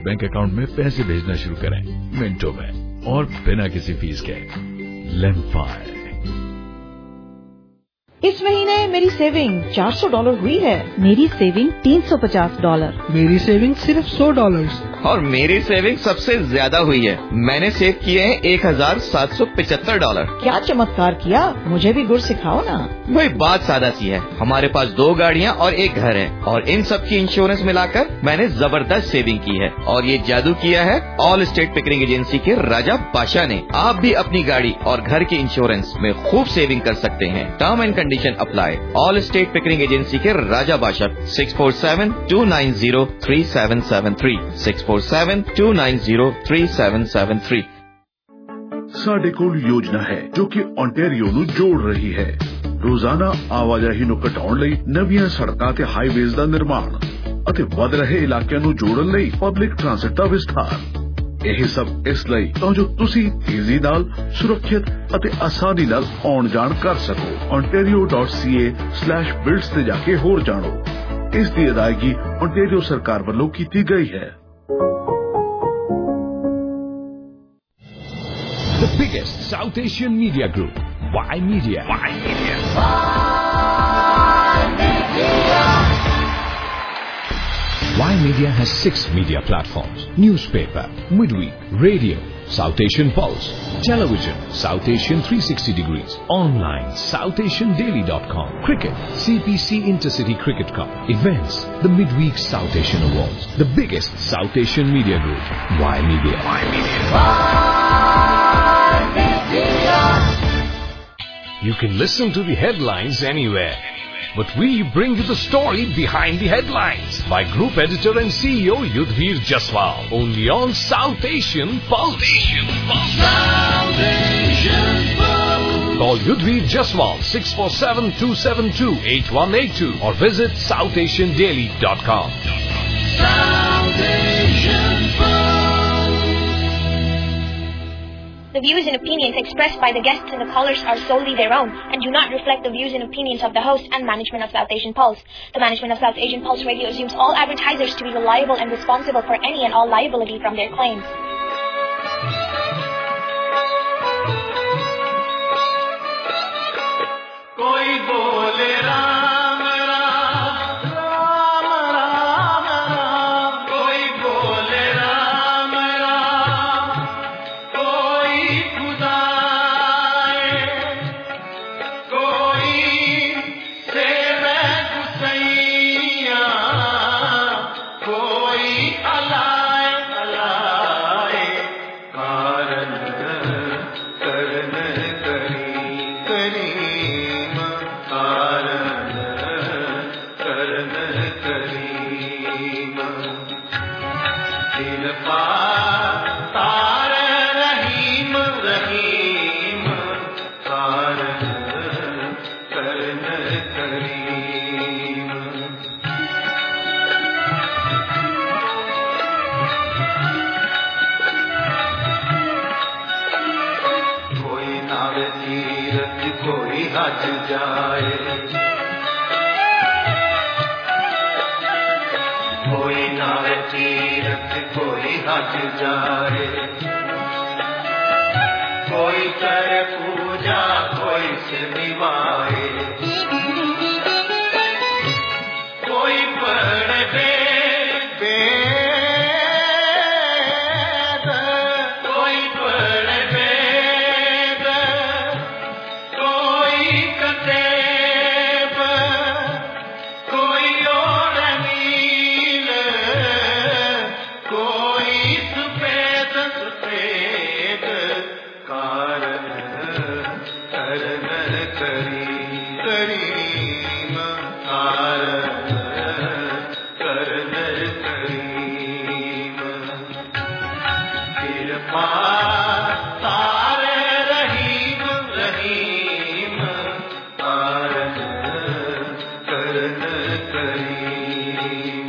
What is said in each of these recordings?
Bank account में पैसे भेजना शुरू करें मिनटों में और बिना किसी फीस के। लेमफाई। इस महीने मेरी सेविंग $400 हुई है। मेरी सेविंग $350। मेरी सेविंग सिर्फ $100। और मेरी सेविंग सबसे ज्यादा हुई है। मैंने सेव किए हैं $1,775। क्या चमत्कार किया, मुझे भी गुर सिखाओ ना। भाई बात सादा सी है, हमारे पास 2 गाड़ियाँ और 1 घर है और इन सब की इंश्योरेंस मिलाकर मैंने जबरदस्त सेविंग की है। और ये जादू किया है ऑल स्टेट पिकरिंग एजेंसी के राजा पाशा ने। आप भी अपनी गाड़ी और घर के इंश्योरेंस में खूब सेविंग कर सकते हैं। Term and condition apply. Allstate Pickering agency के राजा पाशा। 647-290-3773 647-290-3773। ਸਾਡੇ ਕੋਲ ਯੋਜਨਾ ਹੈ ਜੋ ਕਿ ਓਨਟਾਰੀਓ ਨੂੰ ਜੋੜ ਰਹੀ ਹੈ। ਰੋਜ਼ਾਨਾ ਆਵਾਜਾਈ ਨੂੰ ਘਟਾਉਣ ਲਈ ਨਵੀਆਂ ਸੜਕਾਂ ਤੇ ਹਾਈਵੇਜ਼ ਦਾ ਨਿਰਮਾਣ ਅਤੇ ਵਧ ਰਹੇ ਇਲਾਕਿਆਂ ਨੂੰ ਜੋੜਨ ਲਈ ਪਬਲਿਕ ਟ੍ਰਾਂਸਪੋਰਟ ਦਾ ਵਿਸਥਾਰ। ਇਹ ਸਭ ਇਸ ਲਈ ਤਾਂ ਜੋ ਤੁਸੀਂ ਤੇਜ਼ੀ ਨਾਲ, ਸੁਰੱਖਿਅਤ ਅਤੇ ਆਸਾਨੀ ਨਾਲ ਆਉਣ ਜਾਣ ਕਰ ਸਕੋ। ontario.ca/builds ਤੇ ਜਾ ਕੇ ਹੋਰ ਜਾਣੋ। ਇਸ ਦੀ ਅਦਾਇਗੀ ਓਨਟਾਰੀਓ ਸਰਕਾਰ ਵੱਲੋਂ ਕੀਤੀ ਗਈ ਹੈ। The biggest South Asian media group, Y Media. Y Media has 6 media platforms: newspaper, midweek, radio, South Asian Pulse, television, South Asian 360 degrees, online, SouthAsianDaily.com, cricket, CPC Intercity Cricket Cup, events, the midweek South Asian Awards, the biggest South Asian media group, Y Media. You can listen to the headlines anywhere, but we bring you the story behind the headlines by Group Editor and CEO Yudhvir Jaswal, only on South Asian Pulse. Call Yudhvir Jaswal 647-272-8182 or visit SouthAsianDaily.com. The views and opinions expressed by the guests and the callers are solely their own and do not reflect the views and opinions of the host and management of South Asian Pulse. The management of South Asian Pulse Radio assumes all advertisers to be reliable and responsible for any and all liability from their claims. कोई बोले राम राम राम राम राम, कोई बोले राम राम, कोई खुदाए, कोई सेवे गुसैया, कोई अलाए अलाए, कारण करन करी करीम, कारण करन करीम, दिल पा तार रहीम रहीम, कारण करन करीम। कोई नावे तीरथ कोई हज जाए, कोई नावे तीरथ कोई हज जाए, कोई करे पूजा कोई से निभाए, कोई पढ़े वेद, कोई पढ़े वेद, कोई कतेब, कोई और नील, कोई सफेद सफेद, कारण करन करी करीम, कारण करन करीम, कृपा तारे रहीम रहीम, कारण करन करीम।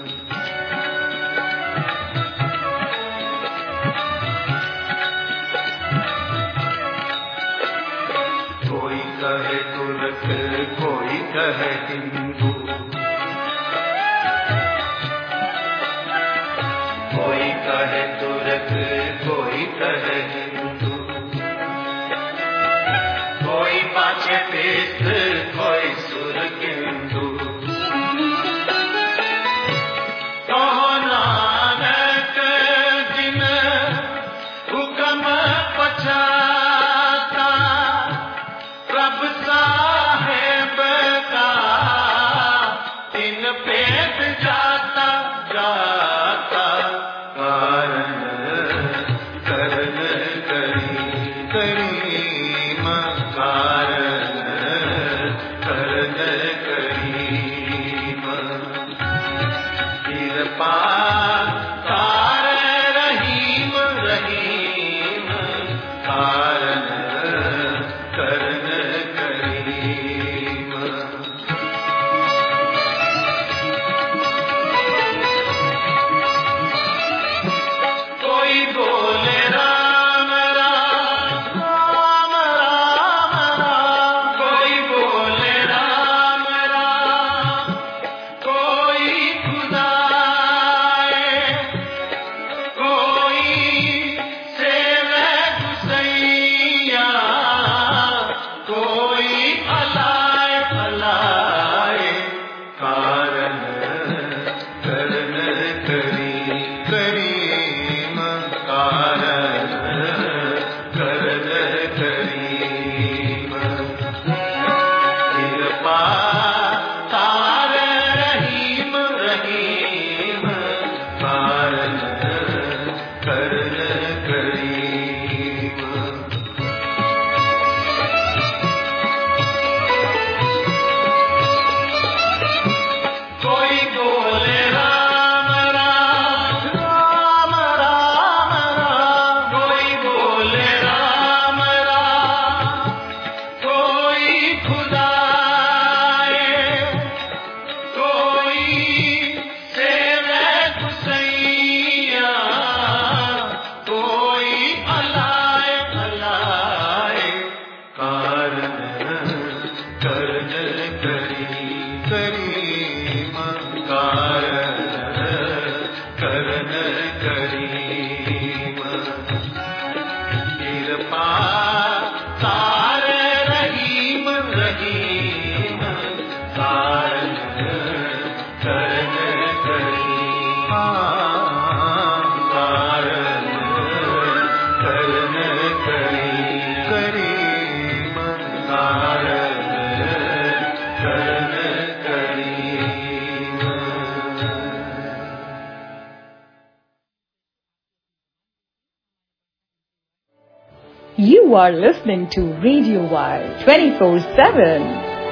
कोई कहे तुरक कोई कहे हिंदू, कोई कहे तुर्क, कोई कहे हिंदू, कोई पाछे पेस्त, कोई सुर किंदू। कहो नानक जिन हुक्म पछाता, प्रभ साहेब का तीन पेट जाता जाता। कारण करन करी करीम, कारण करन करीम। कृपा कार रहीम रहीम, कारण करन करीम। कोई बोले राम राम राम राम राम, कोई बोले राम राम, कोई खुदाए, कोई सेवे गुसैया, कोई अलाए अलाए। कारण करन करी करीम, कारण करन करीम। कृपा तार रहीम रहीम, कारण करन करीम। कोई बोले राम राम राम राम राम, कोई बोले राम राम, कोई खुदाए, कोई सेवे गुसैया, कोई अलाए अलाए। कारण करन करी करीम, कारण करन करीम। कृपा तार रहीम रहीम, कारण करन करीम। कारण करन करी करीम, कारण करन करीम। You are listening to Radio Wild 24/7.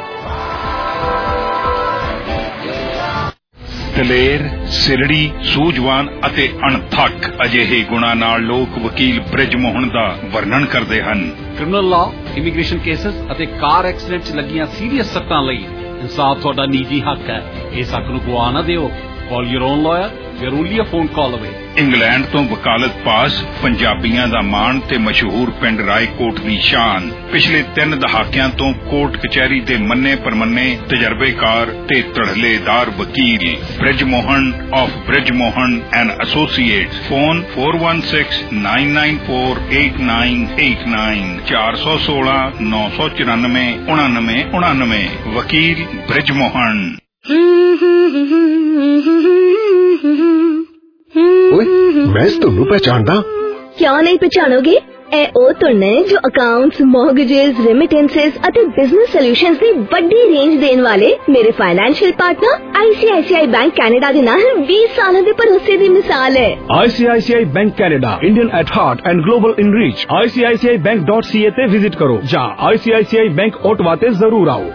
ਦਲੇਰ, ਸਿਰੜੀ, ਸੂਝਵਾਨ ਅਤੇ ਅਣਥੱਕ ਅਜਿਹੇ ਗੁਣਾਂ ਨਾਲ ਲੋਕ ਵਕੀਲ ਬ੍ਰਿਜ ਮੋਹਨ ਦਾ ਵਰਣਨ ਕਰਦੇ ਹਨ। ਕ੍ਰਿਮੀਨਲ ਲਾਅ, ਇਮੀਗ੍ਰੇਸ਼ਨ ਕੇਸਸ ਅਤੇ ਕਾਰ ਐਕਸੀਡੈਂਟ 'ਚ ਲੱਗੀਆਂ ਸੀਰੀਅਸ ਸੱਟਾਂ ਲਈ ਇਨਸਾਫ ਤੁਹਾਡਾ ਨਿੱਜੀ ਹੱਕ ਹੈ। ਇਸ ਹੱਕ ਨੂੰ ਗਵਾ ਨਾ ਦਿਓ। Call your own lawyer. We are only a phone call away. England ਤੋਂ ਵਕਾਲਤ ਪਾਸ, ਪੰਜਾਬੀਆਂ ਦਾ ਮਾਣ ਤੇ ਮਸ਼ਹੂਰ ਪਿੰਡ ਰਾਏਕੋਟ ਦੀ ਸ਼ਾਨ। ਪਿਛਲੇ 3 ਦਹਾਕਿਆਂ ਤੋਂ ਕੋਰਟ ਕਚਹਿਰੀ ਦੇ ਮੰਨੇ ਪਰਮੰਨੇ ਤਜਰਬੇਕਾਰ ਤੇ ਧੜਲੇਦਾਰ ਵਕੀਲ Brij Mohan of Brij Mohan and associates. Phone 4169948989 416 994 9999। ਵਕੀਲ ਬ੍ਰਿਜ ਮੋਹਨ। ਓਏ ਮੈਂ ਤੁਹਾਨੂੰ ਪਛਾਣਦਾ। ਕਿਉਂ ਨਹੀਂ ਪਛਾਣੋਗੇ? ਇਹ ਉਹ ਧੁਨ ਹੈ ਜੋ ਅਕਾਊਂਟਸ, ਮੌਰਗੇजेस, ਰੈਮਿਟੈਂਸਸ ਅਤੇ ਬਿਜ਼ਨਸ ਸੋਲੂਸ਼ਨਸ ਦੀ ਵੱਡੀ ਰੇਂਜ ਦੇਣ ਵਾਲੇ ਮੇਰੇ financial partner ICICI bank Canada ਦੇ ਨਾਲ 20 ਸਾਲਾਂ ਦੇ ਭਰੋਸੇ ਦੀ ਮਿਸਾਲ ਹੈ। ICICI bank Canada, Indian at heart and global in reach. ICICIBank.ca ਤੇ ਵਿਜ਼ਿਟ ਕਰੋ ਜਾਂ ICICI ਬੈਂਕ ਓਟਵਾ ਤੇ ਜ਼ਰੂਰ ਆਓ।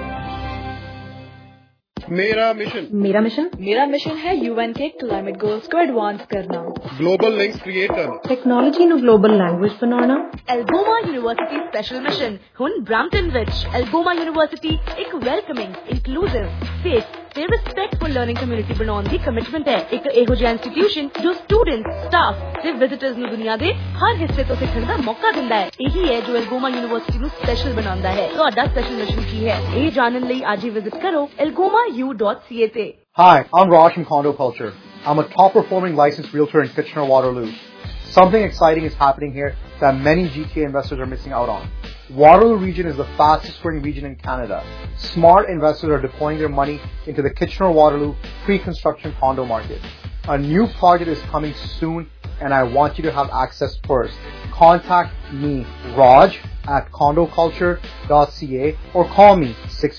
मेरा मिशन है UN के क्लाइमेट गोल्स को एडवांस करना, ग्लोबल लिंक्स क्रिएट करना, टेक्नोलॉजी ਨੂੰ ग्लोबल लैंग्वेज बनाना। एल्गोमा यूनिवर्सिटी स्पेशल मिशन हुन ब्रैम्पटन विच। एल्गोमा यूनिवर्सिटी एक वेलकमिंग, इंक्लूसिव, सेफ ਤੇ ਰਿਸਪੈਕਟਫੁਲ ਲਰਨਿੰਗ ਕਮਿਊਨਿਟੀ ਬਣਾਉਣ ਦੀ ਕਮਿਟਮੈਂਟ ਹੈ। ਇੱਕ ਇਹੋ ਜਿਹਾ ਇੰਸਟੀਟਿਊਸ਼ਨ ਜੋ ਸਟੂਡੈਂਟਸ, ਸਟਾਫ ਤੇ ਵਿਜ਼ਿਟਰਸ ਨੂੰ ਦੁਨੀਆ ਦੇ ਹਰ ਹਿੱਸੇ ਤੋਂ ਸਿੱਖਣ ਦਾ ਮੌਕਾ ਦਿੰਦਾ ਹੈ। ਇਹੀ ਹੈ ਜੋ ਐਲਗੋਮਾ ਯੂਨੀਵਰਸਿਟੀ ਨੂੰ ਸਪੈਸ਼ਲ ਬਣਾਉਂਦਾ ਹੈ। ਤੁਹਾਡਾ ਸਪੈਸ਼ਲ ਮਿਸ਼ਨ ਕੀ ਹੈ, ਇਹ ਜਾਣਨ ਲਈ ਅੱਜ ਹੀ ਵਿਜ਼ਿਟ ਕਰੋ algoma.ca ਤੇ। Hi, I'm Raj from Condo Culture. I'm a top-performing licensed realtor in Kitchener-Waterloo. Something exciting is happening here that many GTA investors are missing out on. Waterloo region is the fastest-growing region in Canada. Smart investors are deploying their money into the Kitchener-Waterloo pre-construction condo market. A new project is coming soon, and I want you to have access first. Contact me, Raj, at condoculture.ca or call me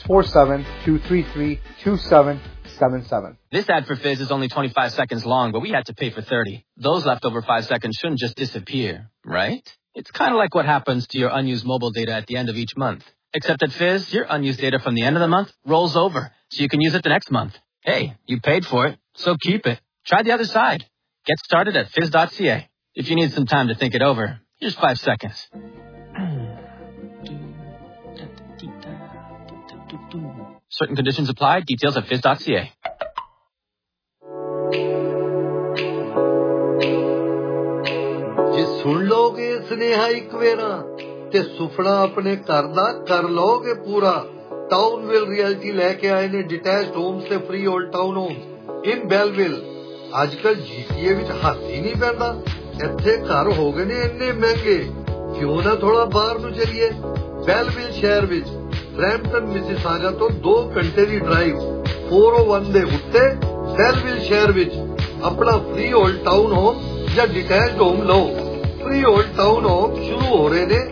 647-233-2777. This ad for Fizz is only 25 seconds long, but we had to pay for 30. Those leftover 5 seconds shouldn't just disappear, right? It's kind of like what happens to your unused mobile data at the end of each month. Except at Fizz, your unused data from the end of the month rolls over, so you can use it the next month. Hey, you paid for it, so keep it. Try the other side. Get started at fizz.ca. If you need some time to think it over, here's 5 seconds. Certain conditions apply. Details at fizz.ca. ਜੇ ਸੁਣ ਲੋਗੇ ਸੁਨੇਹਾ ਇੱਕ vera ਤੇ ਸੁਪਨਾ ਆਪਣੇ ਘਰ ਦਾ ਕਰ ਲੋਗੇ ਪੂਰਾ। ਟਾਊਨਵਿਲ ਰਿਐਲਟੀ ਲੈ ਕੇ ਆਏ ਨੇ ਡਿਟੈਚਡ ਹੋਮਸ ਤੇ freehold town homes in Belleville. ਅੱਜ ਕੱਲ GTA ਵਿੱਚ ਹੱਥ ਹੀ ਨਹੀਂ ਪੈਂਦਾ। ਇੱਥੇ ਘਰ ਹੋ ਗਏ ਨੇ ਇੰਨੇ ਮਹਿੰਗੇ, ਕਿਉਂ ਨਾ ਥੋੜਾ ਬਾਹਰ ਨੂੰ ਚਲੀਏ। ਬੈਲਵਿਲ ਸ਼ਹਿਰ ਵਿੱਚ ਬਰੈਂਪਟਨ ਮਿਸਿਸਾਗਾ ਤੋਂ 2 ਘੰਟੇ ਦੀ ਡਰਾਈਵ 401 ਦੇ ਉੱਤੇ ਬੈਲਵਿਲ ਸ਼ਹਿਰ ਵਿੱਚ ਆਪਣਾ ਫ੍ਰੀ ਓਲਡ ਟਾਊਨ ਹੋਮ ਜਾਂ ਡਿਟੈਚਡ ਹੋਮ ਲਓ। ਫ੍ਰੀ ਓਲਡ ਟਾਊਨ ਹੋਮ ਸ਼ੁਰੂ ਹੋ ਰਹੇ ਨੇ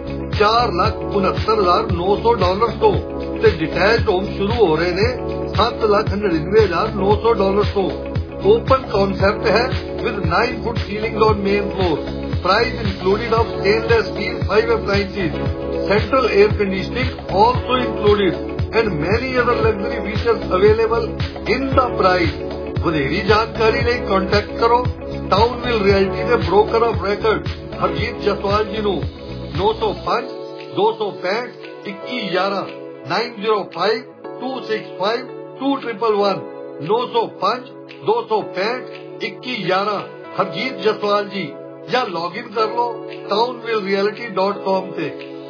$4,69,900 ਤੋਂ ਤੇ ਡਿਟੈਚਡ ਹੋਮ ਸ਼ੁਰੂ ਹੋ ਰਹੇ ਨੇ $7,99,900 ਤੋਂ। Open concept है with 9 foot ceilings on main floor. Price included of stainless steel 5 appliances. Central air conditioning also included and many other luxury features available in the price. ਵਧੇਰੀ ਜਾਣਕਾਰੀ ਲਈ ਕੰਟੈਕਟ ਕਰੋ Townville realty ਦੇ broker of record Harjeet Jaswal ji ਨੂੰ 905 265 2111 905 265 2111 905 265 2111 ਹਰਜੀਤ ਜਸਵਾਲ ਜੀ ਜਾਂ login ਕਰ ਲਓ townvillereality.com ਤੇ।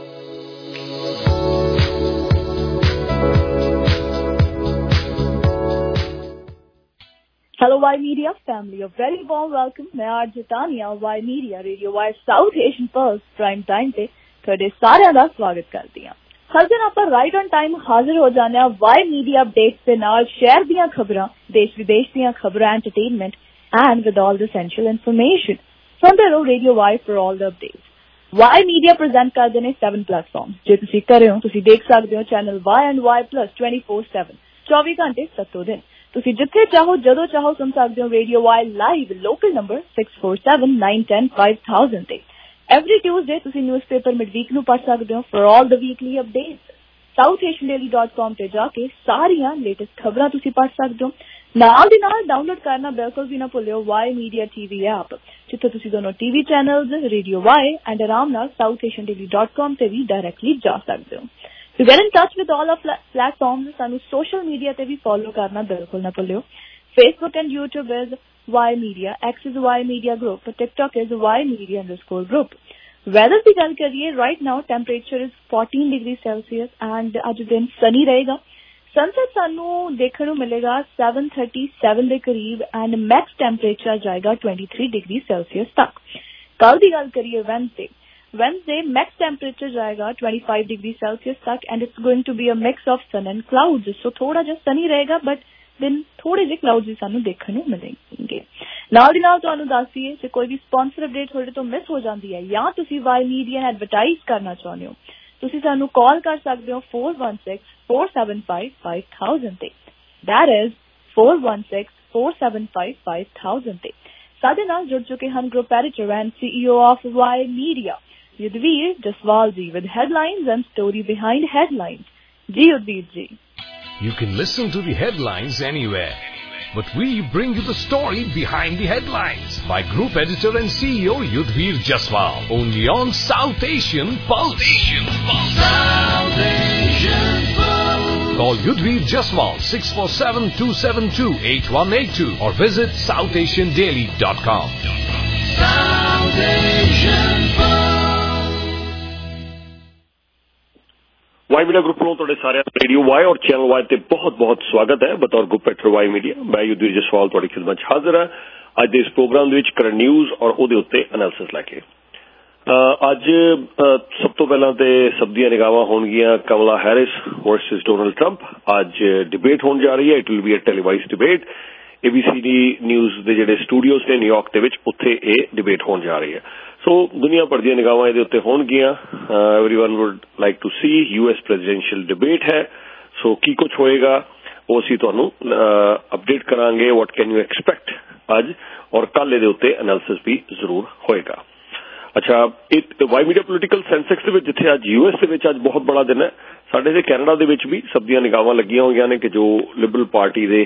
Hello Y Media family, a very warm welcome. मैं RJ Tania Y Media Radio Y South Asian Pulse Prime Time ਤੇ ਤੁਹਾਡੇ ਸਾਰਿਆਂ ਦਾ ਸਵਾਗਤ ਕਰਦੀ ਹਾਂ। ਹਰ ਦਿਨ ਆਪਾਂ ਰਾਈਟ ਔਨ ਟਾਈਮ ਹਾਜ਼ਰ ਹੋ ਜਾਂਦੇ ਹਾਂ Y Media ਅਪਡੇਟਸ ਦੇ ਨਾਲ, ਸ਼ਹਿਰ ਦੀਆਂ ਖਬਰਾਂ, ਦੇਸ਼ ਵਿਦੇਸ਼ ਦੀਆਂ ਖਬਰਾਂ, entertainment and with all the essential information. ਸੁਣਦੇ ਰਹੋ radio Y for all the updates. Y Media present ਕਰਦੇ ਨੇ 7 ਪਲੇਟਫਾਰਮ। ਜੇ ਤੁਸੀਂ ਘਰੇ ਹੋ ਤੁਸੀਂ ਦੇਖ ਸਕਦੇ ਹੋ channel Y and Y Plus 24/7 24 ਘੰਟੇ 7 ਦਿਨ। ਤੁਸੀਂ ਜਿੱਥੇ ਚਾਹੋ ਜਦੋਂ ਚਾਹੋ ਸੁਣ ਸਕਦੇ ਹੋ radio Y live local number 647-910-5000 ਤੇ। ਐਵਰੀ ਟਿਊਜ਼ਡੇ ਤੁਸੀਂ ਨਿਊਜ਼ਪੇਪਰ ਮਿਡਵੀਕ ਨੂੰ ਪੜ੍ਹ ਸਕਦੇ ਹੋ for all the weekly updates. southasiandaily.com ਤੇ ਜਾ ਕੇ ਸਾਰੀਆਂ ਲੇਟੈਸਟ ਖਬਰਾਂ ਤੁਸੀਂ ਪੜ੍ਹ ਸਕਦੇ ਹੋ। ਨਾਲ ਦੀ ਨਾਲ ਡਾਊਨਲੋਡ ਕਰਨਾ ਬਿਲਕੁਲ ਵੀ ਨਾ ਭੁੱਲਿਓ Y Media TV ਐਪ, ਜਿੱਥੇ ਤੁਸੀਂ ਦੋਨੋਂ TV channels radio Y and ਆਰਾਮ ਨਾਲ southasiandaily.com ਤੇ ਵੀ ਡਾਇਰੈਕਟਲੀ ਜਾ ਸਕਦੇ ਹੋ। To get in touch with all our platforms, ਸਾਨੂੰ social media ਤੇ ਵੀ follow ਕਰਨਾ ਬਿਲਕੁਲ ਨਾ ਭੁੱਲਿਓ। Facebook and YouTube is Y Media, X is Y Media Group, TikTok is Y Media_Group. Weather ਦੀ ਗੱਲ ਕਰੀਏ, right now temperature is 14 degrees Celsius and ਅੱਜ ਦਿਨ sunny ਰਹੇਗਾ। sunset ਸਾਨੂੰ ਦੇਖਣ ਨੂੰ ਮਿਲੇਗਾ 7:37 ਦੇ ਕਰੀਬ and max temperature ਜਾਏਗਾ 23 degrees Celsius ਤੱਕ। ਕੱਲ ਦੀ ਗੱਲ ਕਰੀਏ Wednesday max temperature ਜਾਏਗਾ 25 degrees Celsius ਤੱਕ and it's going to be a mix of sun and clouds, so ਥੋੜਾ ਜਿਹਾ sunny ਰਹੇਗਾ but ਦਿਨ ਥੋੜੇ ਜਿਹੇ clouds ਵੀ ਸਾਨੂੰ ਦੇਖਣ ਨੂੰ ਮਿਲਣਗੇ। ਨਾਲ ਦੀ ਨਾਲ ਤੁਹਾਨੂੰ ਦੱਸ ਦਈਏ ਜੇ ਕੋਈ ਵੀ ਸਪਾਂਸਰ ਅਪਡੇਟ ਤੁਹਾਡੇ ਤੋਂ ਮਿਸ ਹੋ ਜਾਂਦੀ ਹੈ ਜਾਂ ਤੁਸੀਂ Y Media ਨੂੰ ਐਡਵਰਟਾਈਜ਼ ਕਰਨਾ ਚਾਹੁੰਦੇ ਹੋ, ਤੁਸੀਂ ਸਾਨੂੰ ਕਾਲ ਕਰ ਸਕਦੇ ਹੋ 416-475-5000 ਤੇ। that is 416-475-5000 ਤੇ। ਸਾਡੇ ਨਾਲ ਜੁੜ ਚੁੱਕੇ ਹਨ group editor and CEO of Y Media Yudhvir Jaswal ji with headlines and story behind headlines. Ji Yudhvir ji. You can listen to the headlines anywhere, but we bring you the story behind the headlines by Group Editor and CEO Yudhvir Jaswal, only on South Asian Pulse. South Asian Pulse. Call Yudhvir Jaswal 647-272-8182 or visit southasiandaily.com. South Asian Pulse. Y media group ਨੂੰ ਤੁਹਾਡੇ ਸਾਰਿਆਂ ਦਾ radio Y ਔਰ channel Y ਤੇ ਬਹੁਤ-ਬਹੁਤ ਸਵਾਗਤ ਹੈ। ਬਤੌਰ ਗਰੁੱਪ ਐਕਟਰ ਵਾਈ ਮੀਡੀਆ ਮੈਂ ਯੁਧਵੀਰ ਜਸਵਾਲ ਤੁਹਾਡੀ ਖਿਦਮਤ 'ਚ ਹਾਜ਼ਰ ਹਾਂ ਅੱਜ ਦੇ ਇਸ ਪ੍ਰੋਗਰਾਮ ਦੇ ਵਿੱਚ ਕਰੰਟ ਨਿਊਜ਼ ਔਰ ਉਹਦੇ ਉੱਤੇ ਐਨਾਲਿਸਿਸ ਲੈ ਕੇ। ਅੱਜ ਸਭ ਤੋਂ ਪਹਿਲਾਂ ਤੇ ਸਭ ਦੀਆਂ ਨਿਗਾਹਾਂ ਹੋਣਗੀਆਂ Kamala Harris versus Donald Trump. ਅੱਜ ਡਿਬੇਟ ਹੋਣ ਜਾ ਰਹੀ ਹੈ। It will be a televise debate. ABCD news ਦੇ ਜਿਹੜੇ ਸਟੂਡੀਓਜ਼ ਨੇ ਨਿਊਯਾਰਕ ਦੇ ਵਿੱਚ ਉੱਥੇ ਇਹ ਡਿਬੇਟ ਹੋਣ ਜਾ ਰਹੀ ਹੈ। ਸੋ ਦੁਨੀਆ ਭਰ ਦੀਆਂ ਨਿਗਾਹਾਂ ਇਹਦੇ ਉੱਤੇ ਹੋਣਗੀਆਂ। Everyone would like to see US presidential debate ਹੈ। ਸੋ ਕੀ ਕੁਝ ਹੋਏਗਾ ਉਹ ਅਸੀਂ ਤੁਹਾਨੂੰ ਅਪਡੇਟ ਕਰਾਂਗੇ। ਵਾਟ ਕੈਨ ਯੂ ਐਕਸਪੈਕਟ ਅੱਜ ਔਰ ਕੱਲ ਇਹਦੇ ਉੱਤੇ ਐਨਾਲਿਸਿਸ ਵੀ ਜ਼ਰੂਰ ਹੋਏਗਾ। ਅੱਛਾ, ਵਾਈ ਮੀਡੀਆ ਪੋਲੀਟੀਕਲ ਸੈਂਸੈਕਸ ਦੇ ਵਿੱਚ ਜਿੱਥੇ ਅੱਜ US ਦੇ ਵਿੱਚ ਅੱਜ ਬਹੁਤ ਬੜਾ ਦਿਨ ਹੈ, ਸਾਡੇ ਦੇ ਕੈਨੇਡਾ ਦੇ ਵਿੱਚ ਵੀ ਸਭ ਦੀਆਂ ਨਿਗਾਹਾਂ ਲੱਗੀਆਂ ਹੋਈਆਂ ਨੇ ਕਿ ਜੋ ਲਿਬਰਲ ਪਾਰਟੀ ਦੇ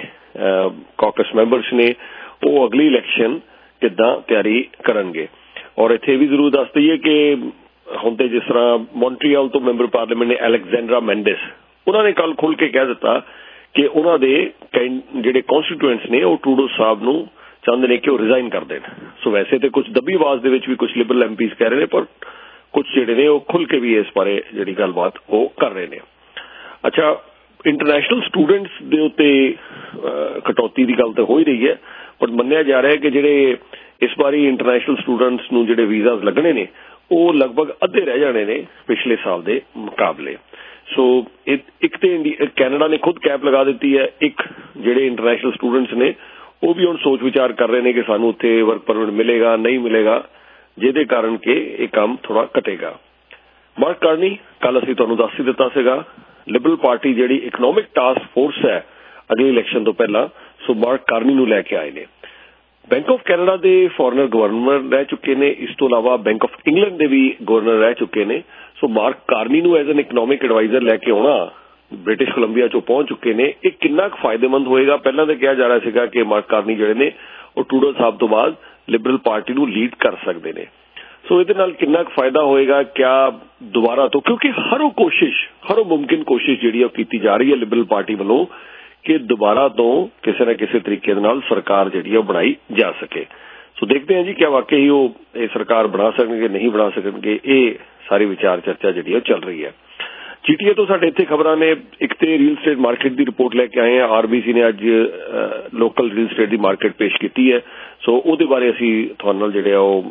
ਕਾਕਸ ਮੈਂਬਰਸ ਨੇ ਉਹ ਅਗਲੀ ਇਲੈਕਸ਼ਨ ਕਿੱਦਾਂ ਤਿਆਰੀ ਕਰਨਗੇ। ਔਰ ਇੱਥੇ ਵੀ ਜ਼ਰੂਰ ਦੱਸ ਦਈਏ ਕਿ ਹੁਣ ਤੇ ਜਿਸ ਤਰ੍ਹਾਂ ਮੌਂਟਰੀਅਲ ਤੋਂ ਮੈਂਬਰ ਪਾਰਲੀਮੈਂਟ ਨੇ ਅਲੈਗਜ਼ੈਂਡਰਾ ਮੈਂਡਿਸ, ਉਹਨਾਂ ਨੇ ਕੱਲ ਖੁੱਲ੍ਹ ਕੇ ਕਹਿ ਦਿੱਤਾ ਕਿ ਉਹਨਾਂ ਦੇ ਜਿਹੜੇ ਕੌਂਸਟੀਟਿਊਐਂਟਸ ਨੇ ਉਹ ਟਰੂਡੋ ਸਾਹਿਬ ਨੂੰ ਚਾਹੁੰਦੇ ਨੇ ਕਿ ਉਹ ਰਿਜ਼ਾਈਨ ਕਰ ਦੇਣ। ਸੋ ਵੈਸੇ ਤੇ ਕੁਝ ਦੱਬੀ ਆਵਾਜ਼ ਦੇ ਵਿੱਚ ਵੀ ਕੁਝ ਲਿਬਰਲ MPs ਕਹਿ ਰਹੇ ਨੇ, ਪਰ ਕੁਝ ਜਿਹੜੇ ਨੇ ਉਹ ਖੁੱਲ੍ਹ ਕੇ ਵੀ ਇਸ ਬਾਰੇ ਜਿਹੜੀ ਗੱਲਬਾਤ ਉਹ ਕਰ ਰਹੇ ਨੇ। ਅੱਛਾ, ਇੰਟਰਨੈਸ਼ਨਲ ਸਟੂਡੈਂਟਸ ਦੇ ਉੱਤੇ ਕਟੌਤੀ ਦੀ ਗੱਲ ਤਾਂ ਹੋ ਹੀ ਰਹੀ ਹੈ, ਪਰ ਮੰਨਿਆ ਜਾ ਰਿਹਾ ਕਿ ਜਿਹੜੇ ਇਸ ਵਾਰੀ ਇੰਟਰਨੈਸ਼ਨਲ ਸਟੂਡੈਂਟਸ ਨੂੰ ਜਿਹੜੇ ਵੀਜ਼ਾਸ ਲੱਗਣੇ ਨੇ ਉਹ ਲਗਭਗ ਅੱਧੇ ਰਹਿ ਜਾਣੇ ਨੇ ਪਿਛਲੇ ਸਾਲ ਦੇ ਮੁਕਾਬਲੇ। ਸੋ ਇੱਕ ਤੇ ਕੈਨੇਡਾ ਨੇ ਖੁਦ ਕੈਪ ਲਗਾ ਦਿੱਤੀ ਹੈ। ਇੱਕ ਜਿਹੜੇ ਇੰਟਰਨੈਸ਼ਨਲ ਸਟੂਡੈਂਟਸ ਨੇ ਉਹ ਵੀ ਹੁਣ ਸੋਚ ਵਿਚਾਰ ਕਰ ਰਹੇ ਨੇ ਕਿ ਸਾਨੂੰ ਉੱਥੇ ਵਰਕ ਪਰਮਿਟ ਮਿਲੇਗਾ ਨਹੀਂ ਮਿਲੇਗਾ, ਜਿਹਦੇ ਕਾਰਨ ਕਿ ਇਹ ਕੰਮ ਥੋੜਾ ਘਟੇਗਾ। ਮਾਰਕ ਕਾਰਨੀ ਕੱਲ ਅਸੀਂ ਤੁਹਾਨੂੰ ਦੱਸ ਹੀ ਦਿੱਤਾ ਸੀਗਾ, ਲਿਬਰਲ ਪਾਰਟੀ ਜਿਹੜੀ ਇਕਨੋਮਿਕ ਟਾਸਕ ਫੋਰਸ ਹੈ ਅਗਲੀ ਇਲੈਕਸ਼ਨ ਤੋਂ ਪਹਿਲਾਂ, ਸੋ ਮਾਰਕ ਕਾਰਨੀ ਨੂੰ ਲੈ ਕੇ ਆਏ ਨੇ। ਬੈਂਕ ਆਫ ਕੈਨੇਡਾ ਦੇ ਫੋਰਨਰ ਗਵਰਨਰ ਰਹਿ ਚੁੱਕੇ ਨੇ, ਇਸ ਤੋਂ ਇਲਾਵਾ ਬੈਂਕ ਆਫ ਇੰਗਲੈਂਡ ਦੇ ਵੀ ਗਵਰਨਰ ਰਹਿ ਚੁੱਕੇ ਨੇ। ਸੋ ਮਾਰਕ ਕਾਰਨੀ ਨੂੰ ਐਜ਼ ਐਨ ਇਕਨੋਮਿਕ ਐਡਵਾਈਜ਼ਰ ਲੈ ਕੇ ਆਉਣਾ ਬ੍ਰਿਟਿਸ਼ ਕੋਲੰਬੀਆ ਚੋਂ ਪਹੁੰਚ ਚੁੱਕੇ ਨੇ। ਇਹ ਕਿੰਨਾ ਕੁ ਫਾਇਦੇਮੰਦ ਹੋਏਗਾ? ਪਹਿਲਾਂ ਤਾਂ ਕਿਹਾ ਜਾ ਰਿਹਾ ਸੀਗਾ ਕਿ ਮਾਰਕ ਕਾਰਨੀ ਜਿਹੜੇ ਨੇ ਉਹ ਟਰੂਡੋ ਸਾਹਿਬ ਤੋਂ ਬਾਅਦ ਲਿਬਰਲ ਪਾਰਟੀ ਨੂੰ ਲੀਡ ਕਰ ਸਕਦੇ ਨੇ। ਸੋ ਇਹਦੇ ਨਾਲ ਕਿੰਨਾ ਕੁ ਫਾਇਦਾ ਹੋਏਗਾ? ਕਿਆ ਦੁਬਾਰਾ ਤੋਂ, ਕਿਉਂਕਿ ਹਰ ਮੁਮਕਿਨ ਕੋਸ਼ਿਸ਼ ਜਿਹੜੀ ਉਹ ਕੀਤੀ ਜਾ ਰਹੀ ਹੈ ਲਿਬਰਲ ਪਾਰਟੀ ਵੱਲੋਂ ਕਿ ਦੁਬਾਰਾ ਤੋਂ ਕਿਸੇ ਨਾ ਕਿਸੇ ਤਰੀਕੇ ਦੇ ਨਾਲ ਸਰਕਾਰ ਜਿਹੜੀ ਉਹ ਬਣਾਈ ਜਾ ਸਕੇ। ਸੋ ਦੇਖਦੇ ਹਾਂ ਜੀ ਕਿ ਵਾਕਈ ਉਹ ਇਹ ਸਰਕਾਰ ਬਣਾ ਸਕਣਗੇ ਨਹੀਂ ਬਣਾ ਸਕਣਗੇ। ਇਹ ਸਾਰੀ ਵਿਚਾਰ ਚਰਚਾ ਜਿਹੜੀ ਉਹ ਚੱਲ ਰਹੀ ਹੈ। GTA ਤੋਂ ਸਾਡੇ ਇੱਥੇ ਖਬਰਾਂ ਨੇ। ਇੱਕ ਤੇ ਰੀਅਲ ਸਟੇਟ ਮਾਰਕੀਟ ਦੀ ਰਿਪੋਰਟ ਲੈ ਕੇ ਆਏ ਹਾਂ। RBC ਨੇ ਅੱਜ ਲੋਕਲ ਰੀਅਲ ਸਟੇਟ ਦੀ ਮਾਰਕੀਟ ਪੇਸ਼ ਕੀਤੀ ਹੈ। ਸੋ ਉਹਦੇ ਬਾਰੇ ਅਸੀਂ ਤੁਹਾਡੇ ਨਾਲ ਜਿਹੜੇ ਉਹ